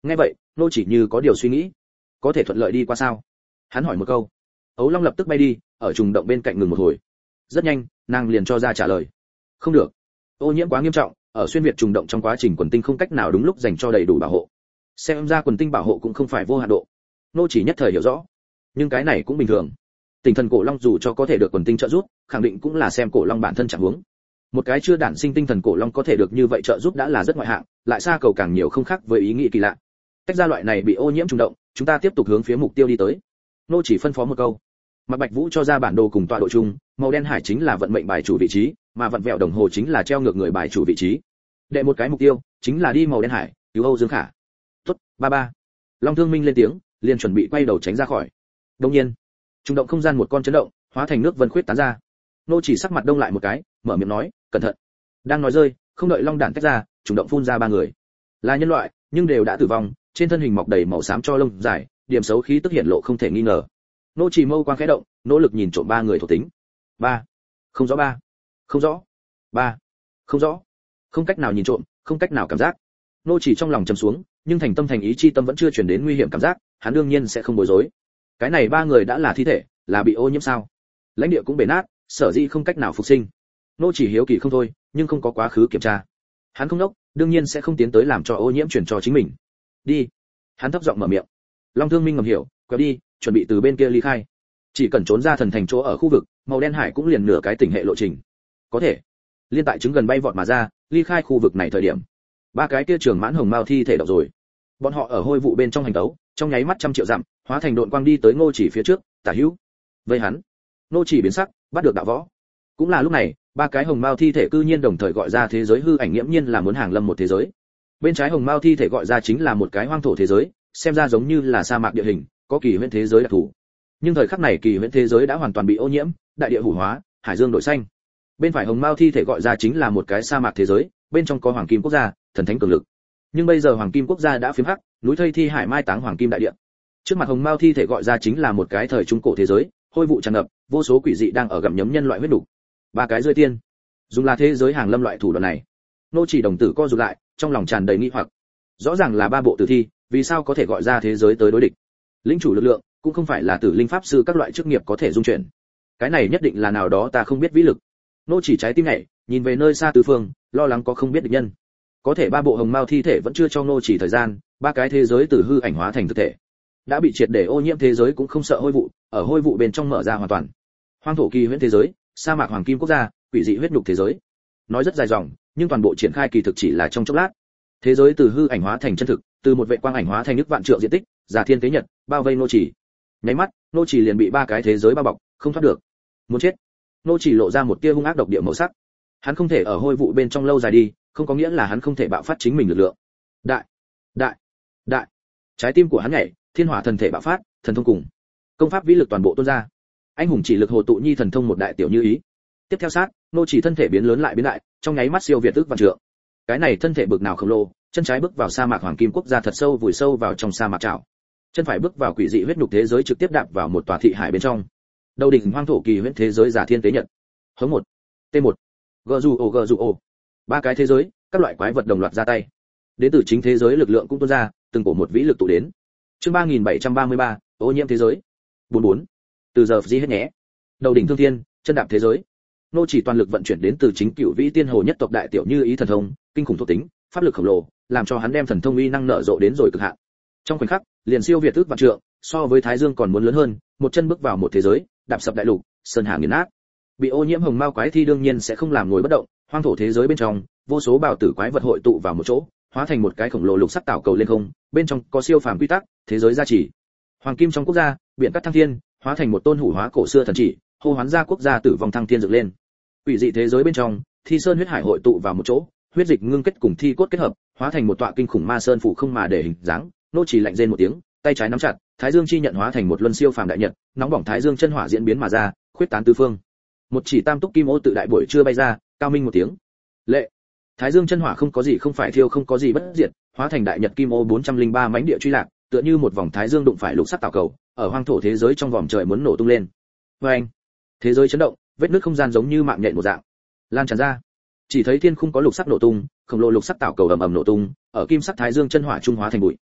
Speaker 1: Nghe vậy, nô chỉ như có điều suy nghĩ. Có thể thuận lợi đi qua sao? Hắn hỏi một câu. Ấu Long lập tức bay đi, ở trùng động bên cạnh ngừng một hồi. Rất nhanh, nàng liền cho ra trả lời. Không được. Ô nhiễm quá nghiêm trọng, ở xuyên việt trùng động trong quá trình quần tinh không cách nào đúng lúc dành cho đầy đủ bảo hộ. Xem ra quần tinh bảo hộ cũng không phải vô hạn độ. Nô chỉ nhất thời hiểu rõ. Nhưng cái này cũng bình thường. Tinh thần cổ long dù cho có thể được quần tinh trợ giúp, khẳng định cũng là xem cổ long bản thân trạng huống. Một cái chưa đản sinh tinh thần cổ long có thể được như vậy trợ giúp đã là rất ngoại hạng, lại xa cầu càng nhiều không khác với ý nghĩ kỳ lạ. Tách ra loại này bị ô nhiễm trùng động, chúng ta tiếp tục hướng phía mục tiêu đi tới. Nô chỉ phân phó một câu. Mạc Bạch Vũ cho ra bản đồ cùng tọa độ chung, màu đen hải chính là vận mệnh bài chủ vị trí, mà vận vẹo đồng hồ chính là treo ngược người bài chủ vị trí. Đệ một cái mục tiêu chính là đi màu đen hải, cứu Âu Dương Khả. Tốt, ba ba. Long Thương Minh lên tiếng, liền chuẩn bị quay đầu tránh ra khỏi. Đương nhiên, trùng động không gian một con chấn động, hóa thành nước vân khuyết tán ra. Nô chỉ sắc mặt đông lại một cái, mở miệng nói, cẩn thận. Đang nói rơi, không đợi long đản tách ra, trùng động phun ra ba người. Là nhân loại, nhưng đều đã tử vong, trên thân hình mọc đầy màu xám cho lông dài, điểm xấu khí tức hiện lộ không thể nghi ngờ. Nô chỉ mâu quang khẽ động, nỗ lực nhìn trộm ba người thuộc tính. Ba, không rõ ba, không rõ, ba, không rõ, không cách nào nhìn trộm, không cách nào cảm giác. Nô chỉ trong lòng trầm xuống, nhưng thành tâm thành ý chi tâm vẫn chưa chuyển đến nguy hiểm cảm giác, hắn đương nhiên sẽ không bối rối. Cái này ba người đã là thi thể, là bị ô nhiễm sao? Lãnh địa cũng bể nát, sở dĩ không cách nào phục sinh. Nô chỉ hiếu kỳ không thôi, nhưng không có quá khứ kiểm tra. Hắn không đốc, đương nhiên sẽ không tiến tới làm cho ô nhiễm chuyển cho chính mình. Đi. Hắn thấp giọng mở miệng. Long Thương Minh ngầm hiểu, quẹo đi, chuẩn bị từ bên kia ly khai. Chỉ cần trốn ra thần thành chỗ ở khu vực, màu đen hải cũng liền nửa cái tỉnh hệ lộ trình. Có thể. Liên tại chứng gần bay vọt mà ra, ly khai khu vực này thời điểm. Ba cái kia trường mãn hồng mao thi thể động rồi. Bọn họ ở hôi vụ bên trong hành tấu, trong nháy mắt trăm triệu dặm, hóa thành độn quang đi tới Ngô Chỉ phía trước, tả hữu. Vây hắn. Ngô Chỉ biến sắc, bắt được đạo võ. Cũng là lúc này, ba cái hồng mao thi thể cư nhiên đồng thời gọi ra thế giới hư ảnh, nghiễm nhiên là muốn hàng lâm một thế giới. Bên trái hồng mao thi thể gọi ra chính là một cái hoang thổ thế giới, xem ra giống như là sa mạc địa hình, có kỳ huyễn thế giới đặc thù. Nhưng thời khắc này kỳ huyễn thế giới đã hoàn toàn bị ô nhiễm, đại địa hủ hóa, hải dương đổi xanh. Bên phải hồng mao thi thể gọi ra chính là một cái sa mạc thế giới, bên trong có hoàng kim quốc gia, thần thánh cường lực. Nhưng bây giờ hoàng kim quốc gia đã phiếm hắc, núi thây thi hải mai táng hoàng kim đại địa. Trước mặt hồng mao thi thể gọi ra chính là một cái thời trung cổ thế giới, hôi vụ tràn ngập, vô số quỷ dị đang ở gặm nhấm nhân loại huyết đủ. Ba cái rơi tiên, dùng là thế giới hàng lâm loại thủ đoạn này. Nô Chỉ đồng tử co rụt lại, trong lòng tràn đầy nghi hoặc. Rõ ràng là ba bộ tử thi, vì sao có thể gọi ra thế giới tới đối địch? Lĩnh chủ lực lượng cũng không phải là tử linh pháp sư các loại chức nghiệp có thể dung chuyển. Cái này nhất định là nào đó ta không biết vĩ lực. Nô Chỉ trái tim nhảy, nhìn về nơi xa tứ phương, lo lắng có không biết địch nhân. Có thể ba bộ hồng mao thi thể vẫn chưa cho Nô Chỉ thời gian, ba cái thế giới từ hư ảnh hóa thành thực thể. Đã bị triệt để ô nhiễm thế giới cũng không sợ hôi vụ, ở hôi vụ bên trong mở ra hoàn toàn. Hoang thổ kỳ huyễn thế giới, sa mạc hoàng kim quốc gia, quỷ dị huyết nhục thế giới. Nói rất dài dòng, nhưng toàn bộ triển khai kỳ thực chỉ là trong chốc lát. Thế giới từ hư ảnh hóa thành chân thực, từ một vệ quang ảnh hóa thành nước vạn trượng diện tích, giả thiên tế nhật, bao vây Nô Chỉ. Nháy mắt, Nô Chỉ liền bị ba cái thế giới bao bọc, không thoát được. Muốn chết. Nô Chỉ lộ ra một tia hung ác độc địa màu sắc. Hắn không thể ở hôi vụ bên trong lâu dài đi, không có nghĩa là hắn không thể bạo phát chính mình lực lượng. Đại, đại, đại. Trái tim của hắn nhảy, thiên hỏa thần thể bạo phát, thần thông cùng công pháp vĩ lực toàn bộ tuôn ra. Anh hùng chỉ lực hồ tụ nhi thần thông một đại tiểu như ý. Tiếp theo sát, Nô Chỉ thân thể biến lớn lại biến đại, trong nháy mắt siêu việt ước vạn trượng. Cái này thân thể bực nào khổng lồ, chân trái bước vào sa mạc hoàng kim quốc gia thật sâu vùi sâu vào trong sa mạc trảo. Chân phải bước vào quỷ dị huyết nhục thế giới trực tiếp đạp vào một tòa thị hải bên trong. Đầu đỉnh hoang thổ kỳ huyễn thế giới giả thiên tế nhật. Hướng một, T một, gờ dù ồ gờ dù ồ. Ba cái thế giới, các loại quái vật đồng loạt ra tay. Đến từ chính thế giới lực lượng cũng tuôn ra, từng cổ một vĩ lực tụ đến. Chương ba nghìn bảy trăm ba mươi ba, ô nhiễm thế giới. bốn bốn. Từ giờ gì hết nhé. Đầu đỉnh thương thiên, chân đạp thế giới. Nô Chỉ toàn lực vận chuyển đến từ chính cựu vĩ tiên hồ nhất tộc đại tiểu như ý thần thông, kinh khủng thuộc tính, pháp lực khổng lồ, làm cho hắn đem thần thông uy năng nở rộ đến rồi cực hạn. Trong khoảnh khắc, liền siêu việt ước vạn trượng, so với Thái Dương còn muốn lớn hơn, một chân bước vào một thế giới, đạp sập đại lục, sơn hà nghiền nát. Bị ô nhiễm hồng mao quái thi đương nhiên sẽ không làm ngồi bất động, hoang thổ thế giới bên trong, vô số bào tử quái vật hội tụ vào một chỗ, hóa thành một cái khổng lồ lục sắc tạo cầu lên không, bên trong có siêu phàm quy tắc, thế giới gia trì. Hoàng kim trong quốc gia, biển cắt thăng thiên, hóa thành một tôn hủ hóa cổ xưa thần chỉ, hô hoán ra quốc gia tử vong thăng thiên dựng lên. Quỷ dị thế giới bên trong, thi sơn huyết hải hội tụ vào một chỗ, huyết dịch ngưng kết cùng thi cốt kết hợp, hóa thành một tọa kinh khủng ma sơn phủ không mà để hình dáng. Nô Chỉ lạnh rên một tiếng, tay trái nắm chặt, Thái Dương chi nhận hóa thành một luân siêu phàm đại nhật, nóng bỏng Thái Dương chân hỏa diễn biến mà ra, khuyết tán tứ phương. Một chỉ tam túc kim ô tự đại buổi trưa bay ra, cao minh một tiếng. Lệ. Thái Dương chân hỏa không có gì không phải thiêu, không có gì bất diệt, hóa thành đại nhật kim ô bốn trăm linh ba mảnh địa truy lạc, tựa như một vòng Thái Dương đụng phải lục sắc tạo cầu, ở hoang thổ thế giới trong vòng trời muốn nổ tung lên. Oeng. Thế giới chấn động, vết nứt không gian giống như mạng nhện một dạng lan tràn ra. Chỉ thấy thiên khung có lục sắc nổ tung, khổng lồ lục sắc tạo cầu ầm ầm nổ tung, ở kim sắc Thái Dương chân hỏa trung hóa thành bụi.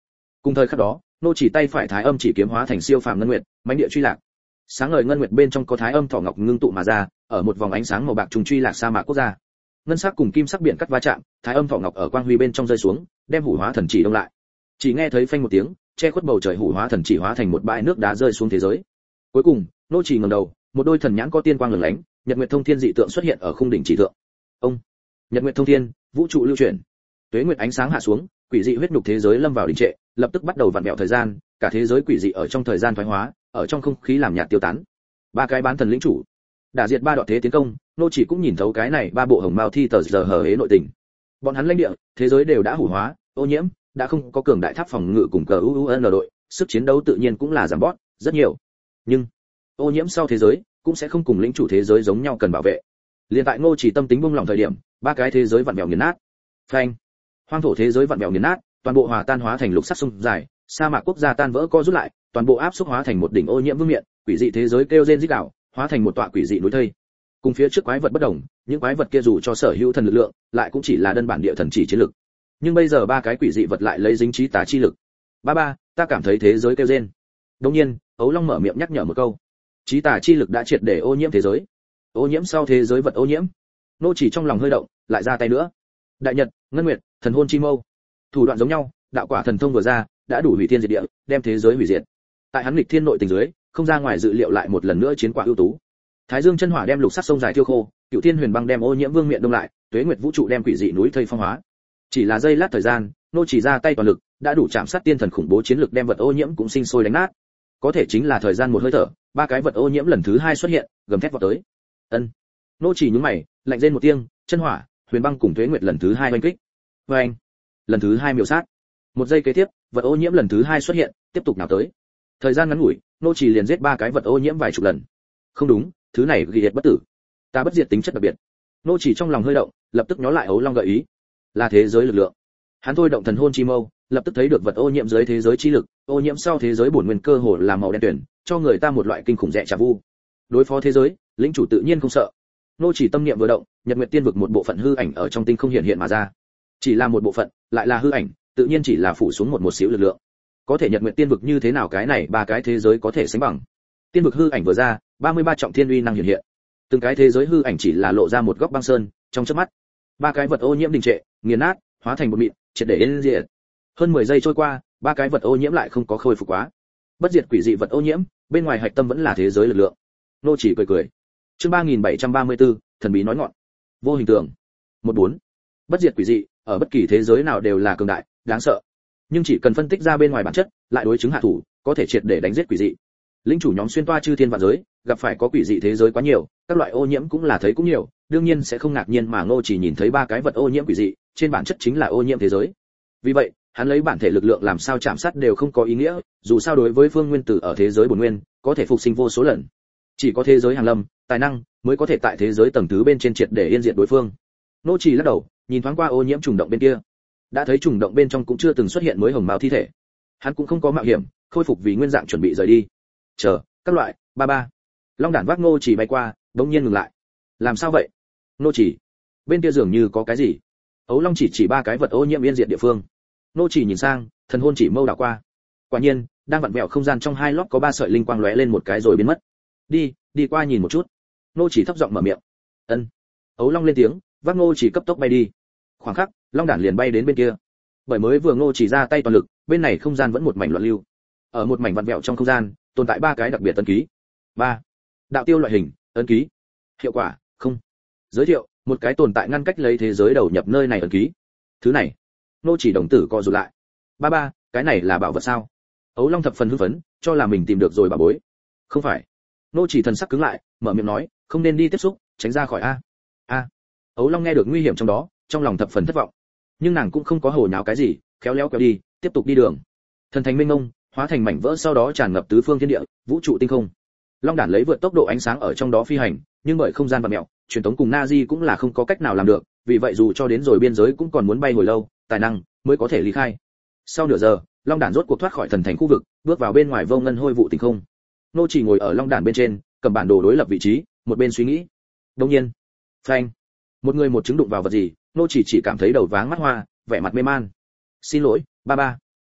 Speaker 1: Cùng thời khắc đó, nô chỉ tay phải thái âm chỉ kiếm hóa thành siêu phàm ngân nguyệt, mãnh địa truy lạc. Sáng ngời ngân nguyệt bên trong có thái âm thỏ ngọc ngưng tụ mà ra, ở một vòng ánh sáng màu bạc trùng truy lạc sa mạc quốc gia. Ngân sắc cùng kim sắc biển cắt va chạm, thái âm thỏ ngọc ở quang huy bên trong rơi xuống, đem hủ hóa thần chỉ đông lại. Chỉ nghe thấy phanh một tiếng, che khuất bầu trời hủ hóa thần chỉ hóa thành một bãi nước đá rơi xuống thế giới. Cuối cùng, nô chỉ ngẩng đầu, một đôi thần nhãn có tiên quang lửng lánh, nhật nguyệt thông thiên dị tượng xuất hiện ở khung đỉnh chỉ thượng. Ông, nhật nguyệt thông thiên, vũ trụ lưu chuyển. Tuế nguyệt ánh sáng hạ xuống, quỷ dị huyết nhục thế giới lâm vào đình trệ, lập tức bắt đầu vặn vẹo thời gian, cả thế giới quỷ dị ở trong thời gian thoái hóa, ở trong không khí làm nhạt tiêu tán. Ba cái bán thần lĩnh chủ, đả diệt ba đoạn thế tiến công, nô chỉ cũng nhìn thấu cái này ba bộ hồng mao thi tờ giờ hở hế nội tình. Bọn hắn lãnh địa, thế giới đều đã hủ hóa, ô nhiễm, đã không có cường đại tháp phòng ngự cùng cờ u u n đội, sức chiến đấu tự nhiên cũng là giảm bót rất nhiều. Nhưng ô nhiễm sau thế giới cũng sẽ không cùng lĩnh chủ thế giới giống nhau cần bảo vệ. Liên tại Ngô Chỉ tâm tính buông lỏng thời điểm, ba cái thế giới vặn vẹo nghiền nát. Phanh. Hoang thổ thế giới vặn vẹo nghiền nát, toàn bộ hòa tan hóa thành lục sắc sông dài, sa mạc quốc gia tan vỡ co rút lại, toàn bộ áp xúc hóa thành một đỉnh ô nhiễm vương miện, quỷ dị thế giới kêu rên rít gào, hóa thành một tọa quỷ dị núi thây. Cùng phía trước quái vật bất đồng, những quái vật kia dù cho sở hữu thần lực lượng, lại cũng chỉ là đơn bản địa thần chỉ chiến lực. Nhưng bây giờ ba cái quỷ dị vật lại lấy dính trí tà chi lực. Ba ba, ta cảm thấy thế giới kêu rên. Đương nhiên, Ấu Long mở miệng nhắc nhở một câu. Trí tà chi lực đã triệt để ô nhiễm thế giới. Ô nhiễm sau thế giới vật ô nhiễm. Nô Chỉ trong lòng hơi động, lại ra tay nữa. Đại Nhật, Ngân Nguyệt, Thần Hôn Chi Mâu. Thủ đoạn giống nhau, đạo quả thần thông vừa ra, đã đủ hủy thiên diệt địa, đem thế giới hủy diệt. Tại hắn nghịch thiên nội tình dưới, không ra ngoài dự liệu lại một lần nữa chiến quả ưu tú. Thái Dương chân hỏa đem lục sắc sông dài thiêu khô, Cửu Thiên Huyền băng đem ô nhiễm vương miện đông lại, Tuế Nguyệt vũ trụ đem quỷ dị núi thây phong hóa. Chỉ là giây lát thời gian, nô Chỉ ra tay toàn lực, đã đủ chạm sát tiên thần khủng bố chiến lực đem vật ô nhiễm cũng sinh sôi đánh nát. Có thể chính là thời gian một hơi thở, ba cái vật ô nhiễm lần thứ hai xuất hiện, gầm thét vọt tới. Ân. Nô Chỉ nhướng mày, lạnh rên một tiếng, chân hỏa, Huyền băng cùng Tuế Nguyệt lần thứ hai oanh kích. Oanh. Lần thứ hai miểu sát. Một giây kế tiếp, vật ô nhiễm lần thứ hai xuất hiện, tiếp tục nào tới. Thời gian ngắn ngủi, nô Chỉ liền giết ba cái vật ô nhiễm vài chục lần. Không đúng, thứ này ghi hiệt bất tử. Ta bất diệt tính chất đặc biệt. Nô Chỉ trong lòng hơi động, lập tức nhớ lại Ấu Long gợi ý, là thế giới lực lượng. Hắn thôi động thần hôn chi mâu, lập tức thấy được vật ô nhiễm dưới thế giới chi lực, ô nhiễm sau thế giới bổn nguyên cơ hồ là màu đen tuyển, cho người ta một loại kinh khủng rẻ trả vu. Đối phó thế giới, lĩnh chủ tự nhiên không sợ. Nô Chỉ tâm niệm vừa động, Nhật Nguyệt Tiên vực một bộ phận hư ảnh ở trong tinh không hiện hiện mà ra. Chỉ là một bộ phận, lại là hư ảnh, tự nhiên chỉ là phủ xuống một một xíu lực lượng. Có thể Nhật Nguyệt Tiên vực như thế nào cái này ba cái thế giới có thể sánh bằng. Tiên vực hư ảnh vừa ra, ba mươi ba trọng thiên uy năng hiện hiện. Từng cái thế giới hư ảnh chỉ là lộ ra một góc băng sơn, trong chớp mắt, ba cái vật ô nhiễm đình trệ, nghiền nát, hóa thành bột mịn, triệt để yên diệt. Hơn mười giây trôi qua, ba cái vật ô nhiễm lại không có khôi phục quá. Bất diệt quỷ dị vật ô nhiễm, bên ngoài hạch tâm vẫn là thế giới lực lượng. Nô Chỉ cười cười. Chương ba nghìn bảy trăm ba mươi tư, thần bí nói ngọn. Vô hình tượng. một bốn. Bất diệt quỷ dị, ở bất kỳ thế giới nào đều là cường đại, đáng sợ. Nhưng chỉ cần phân tích ra bên ngoài bản chất, lại đối chứng hạ thủ, có thể triệt để đánh giết quỷ dị. Lĩnh chủ nhóm xuyên toa chư thiên vạn giới, gặp phải có quỷ dị thế giới quá nhiều, các loại ô nhiễm cũng là thấy cũng nhiều, đương nhiên sẽ không ngạc nhiên mà Ngô Chỉ nhìn thấy ba cái vật ô nhiễm quỷ dị, trên bản chất chính là ô nhiễm thế giới. Vì vậy, hắn lấy bản thể lực lượng làm sao chạm sát đều không có ý nghĩa, dù sao đối với phương nguyên tử ở thế giới bổn nguyên, có thể phục sinh vô số lần. Chỉ có thế giới hàng lâm, tài năng mới có thể tại thế giới tầng thứ bên trên triệt để yên diệt đối phương. Ngô Chỉ lắc đầu, nhìn thoáng qua ô nhiễm trùng động bên kia, đã thấy trùng động bên trong cũng chưa từng xuất hiện mới hồng mao thi thể. Hắn cũng không có mạo hiểm, khôi phục vì nguyên dạng chuẩn bị rời đi. Chờ, các loại, ba ba. Long đản vác Ngô Chỉ bay qua, đột nhiên ngừng lại. Làm sao vậy? Ngô Chỉ, bên kia dường như có cái gì. Ấu Long chỉ chỉ ba cái vật ô nhiễm yên diệt địa phương. Ngô Chỉ nhìn sang, thần hôn chỉ mâu đảo qua. Quả nhiên, đang vặn vẹo không gian trong hai lót có ba sợi linh quang lóe lên một cái rồi biến mất. Đi, đi qua nhìn một chút. Ngô Chỉ thấp giọng mở miệng. Ân. Ấu Long lên tiếng, vác Ngô Chỉ cấp tốc bay đi. Khoảng khắc, Long đản liền bay đến bên kia. Bởi mới vừa Ngô Chỉ ra tay toàn lực, bên này không gian vẫn một mảnh loạn lưu. Ở một mảnh vặn vẹo trong không gian, tồn tại ba cái đặc biệt ấn ký. Ba, đạo tiêu loại hình ấn ký. Hiệu quả không. Giới thiệu, một cái tồn tại ngăn cách lấy thế giới đầu nhập nơi này ấn ký. Thứ này, Nô Chỉ đồng tử co rụt lại. Ba ba, cái này là bảo vật sao? Ấu Long thập phần hưng phấn, cho là mình tìm được rồi bảo bối. Không phải. Nô Chỉ thần sắc cứng lại, mở miệng nói, không nên đi tiếp xúc, tránh ra khỏi a. A. Ấu Long nghe được nguy hiểm trong đó, trong lòng thập phần thất vọng. Nhưng nàng cũng không có hồ nháo cái gì, khéo léo kéo đi, tiếp tục đi đường. Thần thánh minh ngông, hóa thành mảnh vỡ sau đó tràn ngập tứ phương thiên địa, vũ trụ tinh không. Long đản lấy vượt tốc độ ánh sáng ở trong đó phi hành, nhưng bởi không gian vặn mèo, truyền tống cùng Nazi cũng là không có cách nào làm được, vì vậy dù cho đến rồi biên giới cũng còn muốn bay hồi lâu, tài năng mới có thể ly khai. Sau nửa giờ, Long đản rốt cuộc thoát khỏi thần thành khu vực, bước vào bên ngoài vô ngân hôi vụ tinh không. Nô Chỉ ngồi ở Long đản bên trên, cầm bản đồ đối lập vị trí, một bên suy nghĩ. Đương nhiên, phanh, một người một chứng đụng vào vật gì, Nô Chỉ chỉ cảm thấy đầu váng mắt hoa, vẻ mặt mê man. Xin lỗi, ba ba.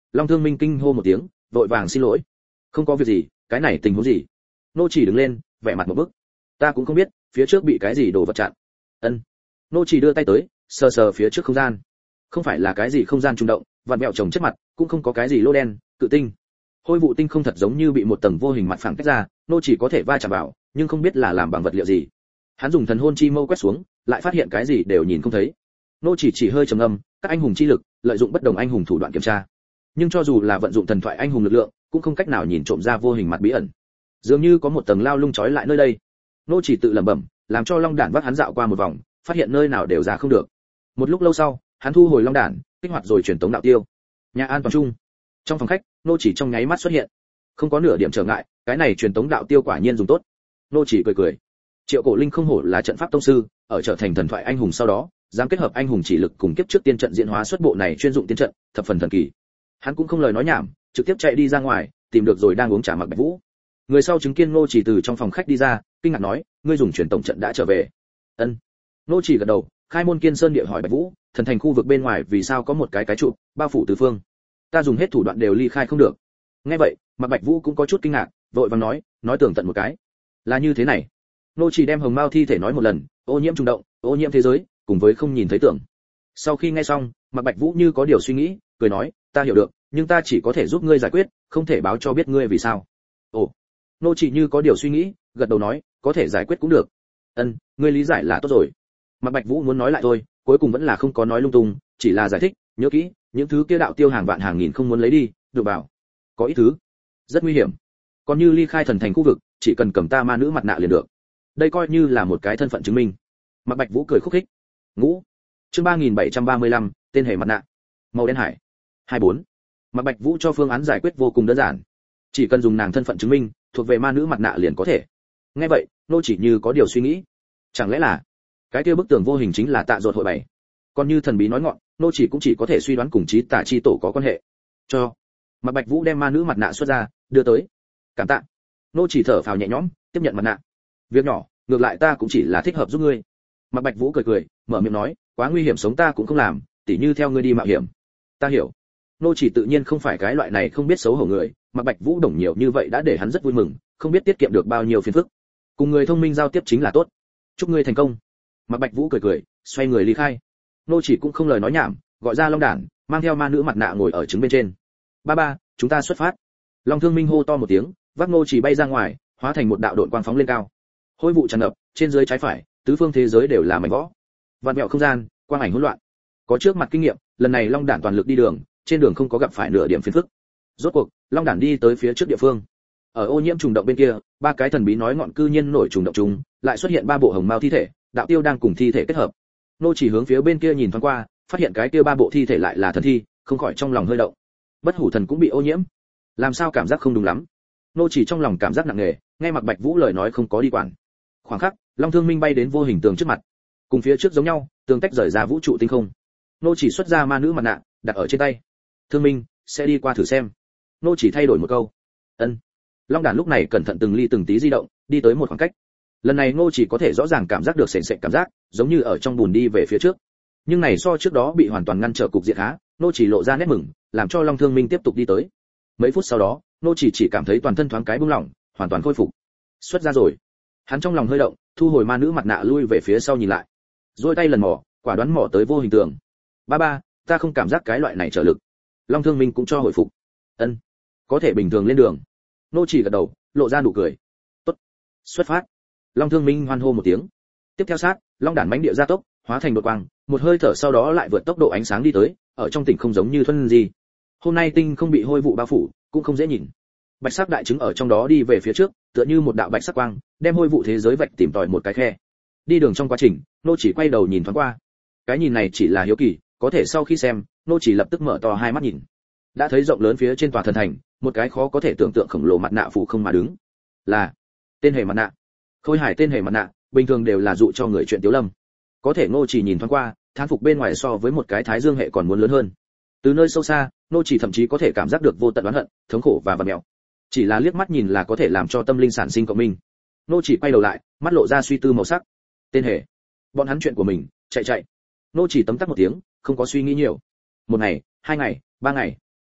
Speaker 1: Long Thương Minh kinh hô một tiếng, vội vàng xin lỗi. Không có việc gì, cái này tình huống gì? Nô chỉ đứng lên, vẻ mặt một bức. Ta cũng không biết, phía trước bị cái gì đồ vật chặn. Ân. Nô chỉ đưa tay tới, sờ sờ phía trước không gian. Không phải là cái gì không gian trùng động, vặn mẹo chồng chất mặt, cũng không có cái gì lô đen, cự tinh. Hôi vụ tinh không thật giống như bị một tầng vô hình mặt phẳng cách ra, nô chỉ có thể va chạm vào, nhưng không biết là làm bằng vật liệu gì. Hắn dùng thần hồn chi mâu quét xuống, lại phát hiện cái gì đều nhìn không thấy. Nô chỉ chỉ hơi trầm ngâm, các anh hùng chi lực, lợi dụng bất đồng anh hùng thủ đoạn kiểm tra. Nhưng cho dù là vận dụng thần thoại anh hùng lực lượng, cũng không cách nào nhìn trộm ra vô hình mặt bí ẩn. Dường như có một tầng lao lung trói lại nơi đây. Nô chỉ tự lẩm bẩm, làm cho long đản vác hắn dạo qua một vòng, phát hiện nơi nào đều ra không được. Một lúc lâu sau, hắn thu hồi long đản, kích hoạt rồi truyền tống đạo tiêu. Nhà an toàn chung. Trong phòng khách, nô chỉ trong nháy mắt xuất hiện. Không có nửa điểm trở ngại, cái này truyền tống đạo tiêu quả nhiên dùng tốt. Nô chỉ cười cười. Triệu Cổ Linh không hổ là trận pháp tông sư, ở trở thành thần thoại anh hùng sau đó, dám kết hợp anh hùng chỉ lực cùng kiếp trước tiên trận diễn hóa xuất bộ này chuyên dụng tiên trận, thập phần thần kỳ. Hắn cũng không lời nói nhảm, trực tiếp chạy đi ra ngoài, tìm được rồi đang uống trà Mặc Bạch Vũ. Người sau chứng kiến Nô Chỉ từ trong phòng khách đi ra, kinh ngạc nói, ngươi dùng truyền tổng trận đã trở về. Ân. Nô Chỉ gật đầu, khai môn Kiên Sơn địa hỏi Bạch Vũ, thần thành khu vực bên ngoài vì sao có một cái cái trụ, bao phủ tứ phương. Ta dùng hết thủ đoạn đều ly khai không được. Nghe vậy, Mặc Bạch Vũ cũng có chút kinh ngạc, vội vàng nói, nói tường tận một cái. Là như thế này. Nô Chỉ đem hồng mao thi thể nói một lần, ô nhiễm trùng động, ô nhiễm thế giới, cùng với không nhìn thấy tưởng. Sau khi nghe xong, Mặc Bạch Vũ như có điều suy nghĩ, cười nói, ta hiểu được, nhưng ta chỉ có thể giúp ngươi giải quyết, không thể báo cho biết ngươi vì sao. Ồ. Nô Chỉ như có điều suy nghĩ, gật đầu nói, có thể giải quyết cũng được. Ân, ngươi lý giải là tốt rồi. Mặc Bạch Vũ muốn nói lại thôi, cuối cùng vẫn là không có nói lung tung, chỉ là giải thích, nhớ kỹ, những thứ kia đạo tiêu hàng vạn hàng nghìn không muốn lấy đi, được bảo. Có ít thứ rất nguy hiểm. Còn như ly khai thần thành khu vực, chỉ cần cầm ta ma nữ mặt nạ liền được. Đây coi như là một cái thân phận chứng minh. Mặc Bạch Vũ cười khúc khích. Ngũ. Chương ba nghìn bảy trăm ba mươi lăm, tên hề mặt nạ. Màu đen hải. hai bốn. Mặc Bạch Vũ cho phương án giải quyết vô cùng đơn giản. Chỉ cần dùng nàng thân phận chứng minh, thuộc về ma nữ mặt nạ liền có thể. Nghe vậy, nô chỉ như có điều suy nghĩ. Chẳng lẽ là cái kia bức tường vô hình chính là Tạ Dột hội bày? Còn như thần bí nói ngọn, nô chỉ cũng chỉ có thể suy đoán cùng chí Tả chi tổ có quan hệ. Cho. Mặc Bạch Vũ đem ma nữ mặt nạ xuất ra, đưa tới. Cảm tạ. Nô chỉ thở phào nhẹ nhõm, tiếp nhận mặt nạ. Việc nhỏ, ngược lại ta cũng chỉ là thích hợp giúp ngươi. Mặc Bạch Vũ cười cười, mở miệng nói, quá nguy hiểm sống ta cũng không làm, tỉ như theo ngươi đi mạo hiểm. Ta hiểu. Nô chỉ tự nhiên không phải cái loại này không biết xấu hổ người, Mặc Bạch Vũ đồng nhiều như vậy đã để hắn rất vui mừng, không biết tiết kiệm được bao nhiêu phiền phức. Cùng người thông minh giao tiếp chính là tốt. Chúc ngươi thành công. Mặc Bạch Vũ cười cười, xoay người ly khai. Nô chỉ cũng không lời nói nhảm, gọi ra Long Đản, mang theo ma nữ mặt nạ ngồi ở trứng bên trên. Ba ba, chúng ta xuất phát. Long Thương Minh hô to một tiếng, vác Nô chỉ bay ra ngoài, hóa thành một đạo độn quang phóng lên cao. Hôi vụ tràn ngập, trên dưới trái phải, tứ phương thế giới đều là mảnh võ. Vạn mẹo không gian, quang ảnh hỗn loạn. Có trước mặt kinh nghiệm, lần này Long Đản toàn lực đi đường, trên đường không có gặp phải nửa điểm phiền phức. Rốt cuộc, Long Đản đi tới phía trước địa phương. Ở ô nhiễm trùng động bên kia, ba cái thần bí nói ngọn cư nhiên nổi trùng động trùng, lại xuất hiện ba bộ hồng mao thi thể, đạo tiêu đang cùng thi thể kết hợp. Nô chỉ hướng phía bên kia nhìn thoáng qua, phát hiện cái kia ba bộ thi thể lại là thần thi, không khỏi trong lòng hơi động. Bất hủ thần cũng bị ô nhiễm, làm sao cảm giác không đúng lắm. Nô chỉ trong lòng cảm giác nặng nề, nghe Mặc Bạch Vũ lời nói không có đi quản. Khoảng khắc, Long Thương Minh bay đến vô hình tường trước mặt, cùng phía trước giống nhau, tường tách rời ra vũ trụ tinh không. Nô chỉ xuất ra ma nữ mặt nạ, đặt ở trên tay. Thương Minh, sẽ đi qua thử xem. Nô chỉ thay đổi một câu. Ân. Long Đản lúc này cẩn thận từng ly từng tí di động, đi tới một khoảng cách. Lần này Nô chỉ có thể rõ ràng cảm giác được sền sệt cảm giác, giống như ở trong bùn đi về phía trước. Nhưng này so trước đó bị hoàn toàn ngăn trở cục diện khá, Nô chỉ lộ ra nét mừng, làm cho Long Thương Minh tiếp tục đi tới. Mấy phút sau đó, Nô chỉ chỉ cảm thấy toàn thân thoáng cái buông lỏng, hoàn toàn khôi phục. Xuất ra rồi. Hắn trong lòng hơi động, thu hồi ma nữ mặt nạ lui về phía sau nhìn lại. Rồi tay lần mò, quả đoán mò tới vô hình tường. Ba ba, ta không cảm giác cái loại này trở lực. Long Thương Minh cũng cho hồi phục. Ân, có thể bình thường lên đường. Nô chỉ gật đầu, lộ ra nụ cười. Tốt, xuất phát. Long Thương Minh hoan hô một tiếng. Tiếp theo sát, Long Đản mãnh địa gia tốc, hóa thành đột quang, một hơi thở sau đó lại vượt tốc độ ánh sáng đi tới, ở trong tỉnh không giống như thuần gì. Hôm nay tinh không bị hôi vụ bao phủ, cũng không dễ nhìn. Bạch sắc đại trứng ở trong đó đi về phía trước, tựa như một đạo bạch sắc quang, đem hôi vụ thế giới vạch tìm tòi một cái khe. Đi đường trong quá trình, nô chỉ quay đầu nhìn thoáng qua. Cái nhìn này chỉ là hiếu kỳ, có thể sau khi xem, nô chỉ lập tức mở to hai mắt nhìn. Đã thấy rộng lớn phía trên tòa thần thành, một cái khó có thể tưởng tượng khổng lồ mặt nạ phủ không mà đứng. Là tên hề mặt nạ. Khôi hải tên hề mặt nạ, bình thường đều là dụ cho người chuyện tiếu lâm. Có thể nô chỉ nhìn thoáng qua, thán phục bên ngoài so với một cái thái dương hệ còn muốn lớn hơn. Từ nơi sâu xa, nô chỉ thậm chí có thể cảm giác được vô tận oán hận, thống khổ và vằn mèo. Chỉ là liếc mắt nhìn là có thể làm cho tâm linh sản sinh cộng minh. Nô chỉ quay đầu lại, mắt lộ ra suy tư màu sắc. Tên hề, bọn hắn chuyện của mình, chạy chạy. Nô chỉ tấm tắc một tiếng, không có suy nghĩ nhiều. Một ngày, hai ngày, ba ngày.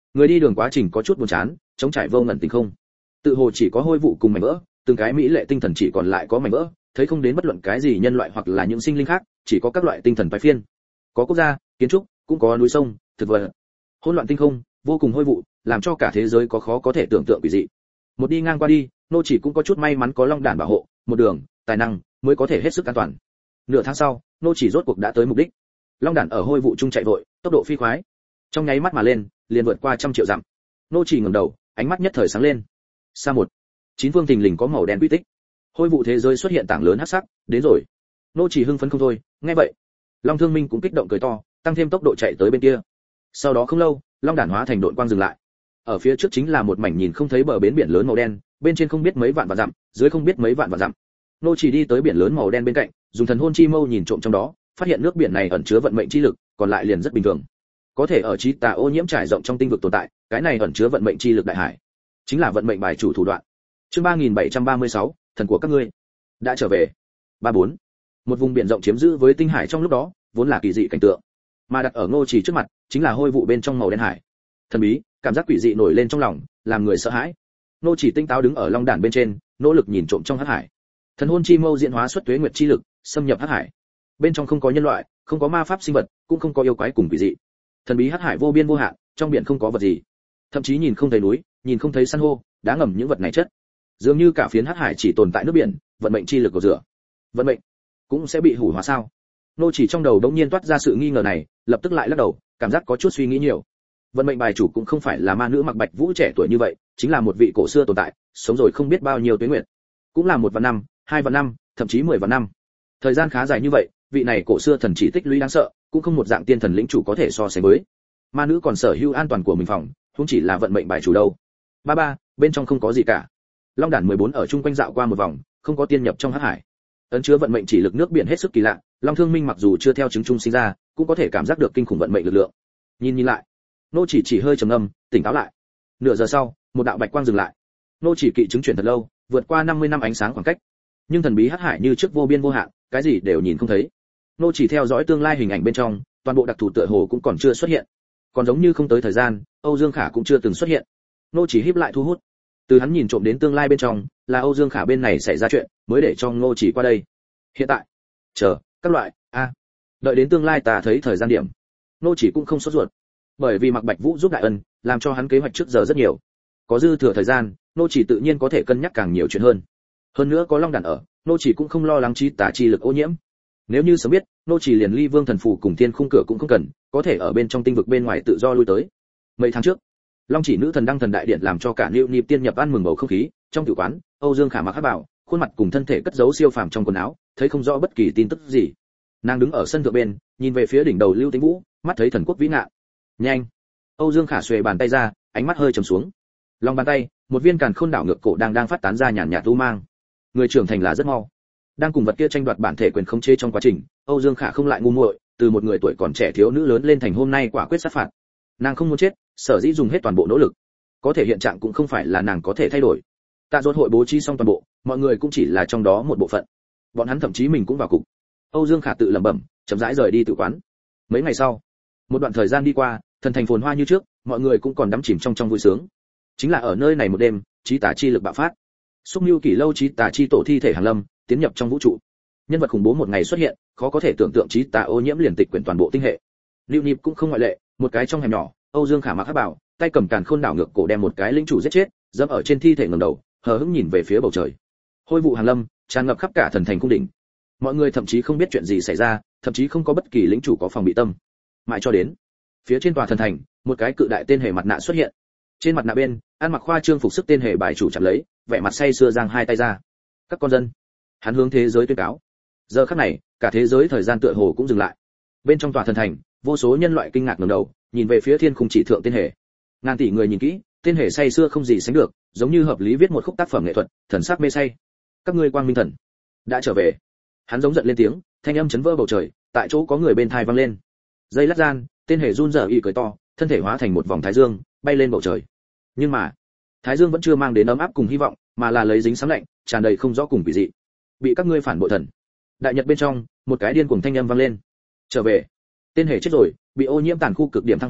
Speaker 1: Người đi đường quá trình có chút buồn chán, trống trải vô ngần tình không. Tự hồ chỉ có hôi vụ cùng mảnh vỡ, từng cái mỹ lệ tinh thần chỉ còn lại có mảnh vỡ, thấy không đến bất luận cái gì nhân loại hoặc là những sinh linh khác, chỉ có các loại tinh thần phái phiên. Có quốc gia, kiến trúc, cũng có núi sông, thực vật. Hỗn loạn tinh không, vô cùng hôi vụ, làm cho cả thế giới có khó có thể tưởng tượng quỷ dị. Một đi ngang qua đi, nô chỉ cũng có chút may mắn có long đản bảo hộ, một đường, tài năng mới có thể hết sức an toàn. Nửa tháng sau, nô chỉ rốt cuộc đã tới mục đích. Long đản ở hôi vụ trung chạy vội, tốc độ phi khoái, trong nháy mắt mà lên, liền vượt qua trăm triệu dặm. Nô chỉ ngẩng đầu, ánh mắt nhất thời sáng lên. Xa một, chín phương thình lình có màu đen quy tích. Hôi vụ thế giới xuất hiện tảng lớn hắc sắc, đến rồi. Nô chỉ hưng phấn không thôi, nghe vậy, Long Thương Minh cũng kích động cười to, tăng thêm tốc độ chạy tới bên kia. Sau đó không lâu, long đản hóa thành độn quang dừng lại. Ở phía trước chính là một mảnh nhìn không thấy bờ bến biển lớn màu đen, bên trên không biết mấy vạn vạn dặm, dưới không biết mấy vạn vạn dặm. Nô chỉ đi tới biển lớn màu đen bên cạnh, dùng thần hồn chi mâu nhìn trộm trong đó, phát hiện nước biển này ẩn chứa vận mệnh chi lực, còn lại liền rất bình thường. Có thể ở trí tà ô nhiễm trải rộng trong tinh vực tồn tại, cái này ẩn chứa vận mệnh chi lực đại hải, chính là vận mệnh bài chủ thủ đoạn. Chương ba nghìn bảy trăm ba mươi sáu, thần của các ngươi đã trở về. ba bốn. Một vùng biển rộng chiếm giữ với tinh hải trong lúc đó, vốn là kỳ dị cảnh tượng, mà đặt ở Ngô Chỉ trước mặt, chính là hôi vụ bên trong màu đen hải. Thần bí, cảm giác quỷ dị nổi lên trong lòng, làm người sợ hãi. Ngô Chỉ tinh táo đứng ở long đản bên trên, nỗ lực nhìn trộm trong hắc hải. Thần hồn chi mâu diễn hóa xuất tuế nguyệt chi lực, xâm nhập hắc hải. Bên trong không có nhân loại, không có ma pháp sinh vật, cũng không có yêu quái cùng quỷ dị. Thần bí hắc hải vô biên vô hạn, trong biển không có vật gì, thậm chí nhìn không thấy núi, nhìn không thấy san hô, đá ngầm những vật này chất. Dường như cả phiến hắc hải chỉ tồn tại nước biển, vận mệnh chi lực của rửa. Vận mệnh cũng sẽ bị hủ hóa sao? Nô Chỉ trong đầu đống nhiên toát ra sự nghi ngờ này, lập tức lại lắc đầu, cảm giác có chút suy nghĩ nhiều. Vận mệnh bài chủ cũng không phải là ma nữ mặc bạch vũ trẻ tuổi như vậy, chính là một vị cổ xưa tồn tại, sống rồi không biết bao nhiêu tuế nguyệt, cũng là một vạn năm, hai vạn năm, thậm chí mười vạn năm. Thời gian khá dài như vậy, vị này cổ xưa thần chỉ tích lũy đáng sợ, cũng không một dạng tiên thần lĩnh chủ có thể so sánh với. Ma nữ còn sở hữu an toàn của mình phòng, huống chỉ là vận mệnh bài chủ đâu. Ba ba, bên trong không có gì cả. Long đản mười bốn ở chung quanh dạo qua một vòng, không có tiên nhập trong hắc hải. Ấn chứa vận mệnh chỉ lực nước biển hết sức kỳ lạ, Long Thương Minh mặc dù chưa theo chứng chung sinh ra, cũng có thể cảm giác được kinh khủng vận mệnh lực lượng. Nhìn nhìn lại, Nô Chỉ chỉ hơi trầm ngâm, tỉnh táo lại. Nửa giờ sau, một đạo bạch quang dừng lại. Nô Chỉ kỵ chứng chuyển thật lâu, vượt qua năm mươi năm ánh sáng khoảng cách. Nhưng thần bí hắc hải như trước vô biên vô hạn, cái gì đều nhìn không thấy. Nô Chỉ theo dõi tương lai hình ảnh bên trong, toàn bộ đặc thù tựa hồ cũng còn chưa xuất hiện. Còn giống như không tới thời gian, Âu Dương Khả cũng chưa từng xuất hiện. Nô Chỉ híp lại thu hút. Từ hắn nhìn trộm đến tương lai bên trong, là Âu Dương Khả bên này xảy ra chuyện, mới để cho Ngô Chỉ qua đây. Hiện tại, chờ, các loại, a, à, đợi đến tương lai ta thấy thời gian điểm. Ngô Chỉ cũng không sốt ruột, bởi vì Mạc Bạch Vũ giúp đại ân, làm cho hắn kế hoạch trước giờ rất nhiều. Có dư thừa thời gian, Ngô Chỉ tự nhiên có thể cân nhắc càng nhiều chuyện hơn. Hơn nữa có long đản ở, Ngô Chỉ cũng không lo lắng chi tà chi lực ô nhiễm. Nếu như sớm biết, Ngô Chỉ liền Ly Vương thần phù cùng Thiên khung cửa cũng không cần, có thể ở bên trong tinh vực bên ngoài tự do lui tới. Mấy tháng trước, Long Chỉ nữ thần đăng thần đại điện làm cho cả Liễu Nịp tiên nhập ăn mừng bầu không khí, trong tử quán, Âu Dương Khả mặc hắc bào, khuôn mặt cùng thân thể cất giấu siêu phàm trong quần áo, thấy không rõ bất kỳ tin tức gì. Nàng đứng ở sân thượng bên, nhìn về phía đỉnh đầu Lưu Tĩnh Vũ, mắt thấy thần quốc vĩ ngạn. Nhanh! Âu Dương Khả xuề bàn tay ra, ánh mắt hơi trầm xuống. Lòng bàn tay, một viên càn khôn đảo ngược cổ đang đang phát tán ra nhàn nhạt u mang. Người trưởng thành là rất mau. Đang cùng vật kia tranh đoạt bản thể quyền khống chế trong quá trình, Âu Dương Khả không lại ngu muội, từ một người tuổi còn trẻ thiếu nữ lớn lên thành hôm nay quả quyết sát phạt. Nàng không muốn chết, sở dĩ dùng hết toàn bộ nỗ lực. Có thể hiện trạng cũng không phải là nàng có thể thay đổi. Tạ Dốt hội bố trí xong toàn bộ, mọi người cũng chỉ là trong đó một bộ phận. Bọn hắn thậm chí mình cũng vào cục. Âu Dương Khả tự lẩm bẩm, chậm rãi rời đi tự quán. Mấy ngày sau, một đoạn thời gian đi qua, thần thành phồn hoa như trước, mọi người cũng còn đắm chìm trong trong vui sướng. Chính là ở nơi này một đêm, chí tà chi lực bạo phát. Xúc Nưu Kỷ Lâu chí tà chi tổ thi thể hàng lâm, tiến nhập trong vũ trụ. Nhân vật khủng bố một ngày xuất hiện, khó có thể tưởng tượng chí tà ô nhiễm liền tịch quyển toàn bộ tinh hệ. Lưu Nịp cũng không ngoại lệ, một cái trong hẻm nhỏ, Âu Dương Khả mặc hắc bảo, tay cầm càn khôn đảo ngược cổ đem một cái lĩnh chủ giết chết, dẫm ở trên thi thể ngẩng đầu, hờ hững nhìn về phía bầu trời. Hôi vụ hàng lâm, tràn ngập khắp cả thần thành cung đỉnh. Mọi người thậm chí không biết chuyện gì xảy ra, thậm chí không có bất kỳ lĩnh chủ có phòng bị tâm. Mãi cho đến phía trên tòa thần thành, một cái cự đại tên hề mặt nạ xuất hiện. Trên mặt nạ bên, ăn mặc khoa trương phục sức tên hề bài chủ chạm lấy, vẻ mặt say sưa giang hai tay ra. Các con dân, hắn hướng thế giới tuyên cáo. Giờ khắc này, cả thế giới thời gian tựa hồ cũng dừng lại. Bên trong tòa thần thành, vô số nhân loại kinh ngạc ngẩng đầu, nhìn về phía thiên khung chỉ thượng tên hề. Ngàn tỷ người nhìn kỹ, tên hề say sưa không gì sánh được, giống như hợp lý viết một khúc tác phẩm nghệ thuật, thần sắc mê say. Các ngươi quang minh thần đã trở về. Hắn giống giận lên tiếng, thanh âm chấn vỡ bầu trời, tại chỗ có người bên tai vang lên. Dây lát gian, tên hề run rẩy y cười to, thân thể hóa thành một vòng thái dương, bay lên bầu trời. Nhưng mà, thái dương vẫn chưa mang đến ấm áp cùng hy vọng, mà là lấy dính sáng lạnh, tràn đầy không rõ cùng quỷ dị. Bị các ngươi phản bội thần. Đại nhật bên trong, một cái điên cuồng thanh âm vang lên. Trở về. Tên hề chết rồi, bị ô nhiễm tàn khu cực điểm thăng hoa,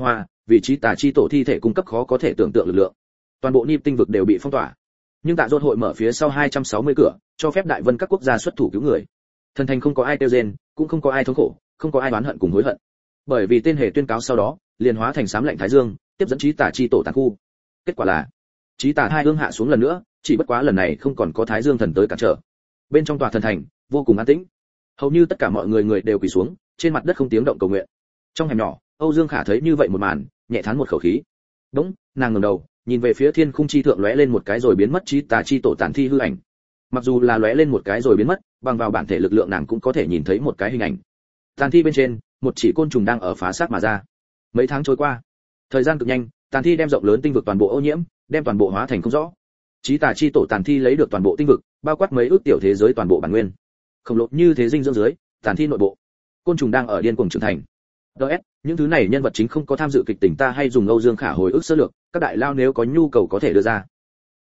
Speaker 1: vị trí tà chi tổ thi thể cung cấp khó có thể tưởng tượng lực lượng. Toàn bộ Nip tinh vực đều bị phong tỏa. Nhưng Tạ Dốt hội mở phía sau hai trăm sáu mươi cửa, cho phép đại vân các quốc gia xuất thủ cứu người. Thần thành không có ai tiêu rên, cũng không có ai thống khổ, không có ai oán hận cùng hối hận. Bởi vì tên hề tuyên cáo sau đó, liền hóa thành sám lạnh thái dương, tiếp dẫn chí tà chi tổ tàn khu. Kết quả là, chí tà hai hương hạ xuống lần nữa, chỉ bất quá lần này không còn có thái dương thần tới cản trở. Bên trong tòa thần thành, vô cùng an tĩnh. Hầu như tất cả mọi người người đều quỳ xuống, trên mặt đất không tiếng động cầu nguyện. Trong hẻm nhỏ, Âu Dương Khả thấy như vậy một màn, nhẹ thán một khẩu khí. Đúng, nàng ngẩng đầu, nhìn về phía thiên khung chi thượng lóe lên một cái rồi biến mất chí tà chi tổ tàn thi hư ảnh. Mặc dù là lóe lên một cái rồi biến mất, bằng vào bản thể lực lượng nàng cũng có thể nhìn thấy một cái hình ảnh. Tàn thi bên trên, một chỉ côn trùng đang ở phá xác mà ra. Mấy tháng trôi qua, thời gian cực nhanh, tàn thi đem rộng lớn tinh vực toàn bộ ô nhiễm, đem toàn bộ hóa thành không rõ. Chí tà chi tổ tàn thi lấy được toàn bộ tinh vực, bao quát mấy ước tiểu thế giới toàn bộ bản nguyên. Khổng lồ như thế dinh dưỡng dưới, tàn thi nội bộ, côn trùng đang ở điên cuồng trưởng thành. đê ét, những thứ này nhân vật chính không có tham dự kịch tình ta hay dùng Âu Dương Khả hồi ức sơ lược, các đại lao nếu có nhu cầu có thể đưa ra.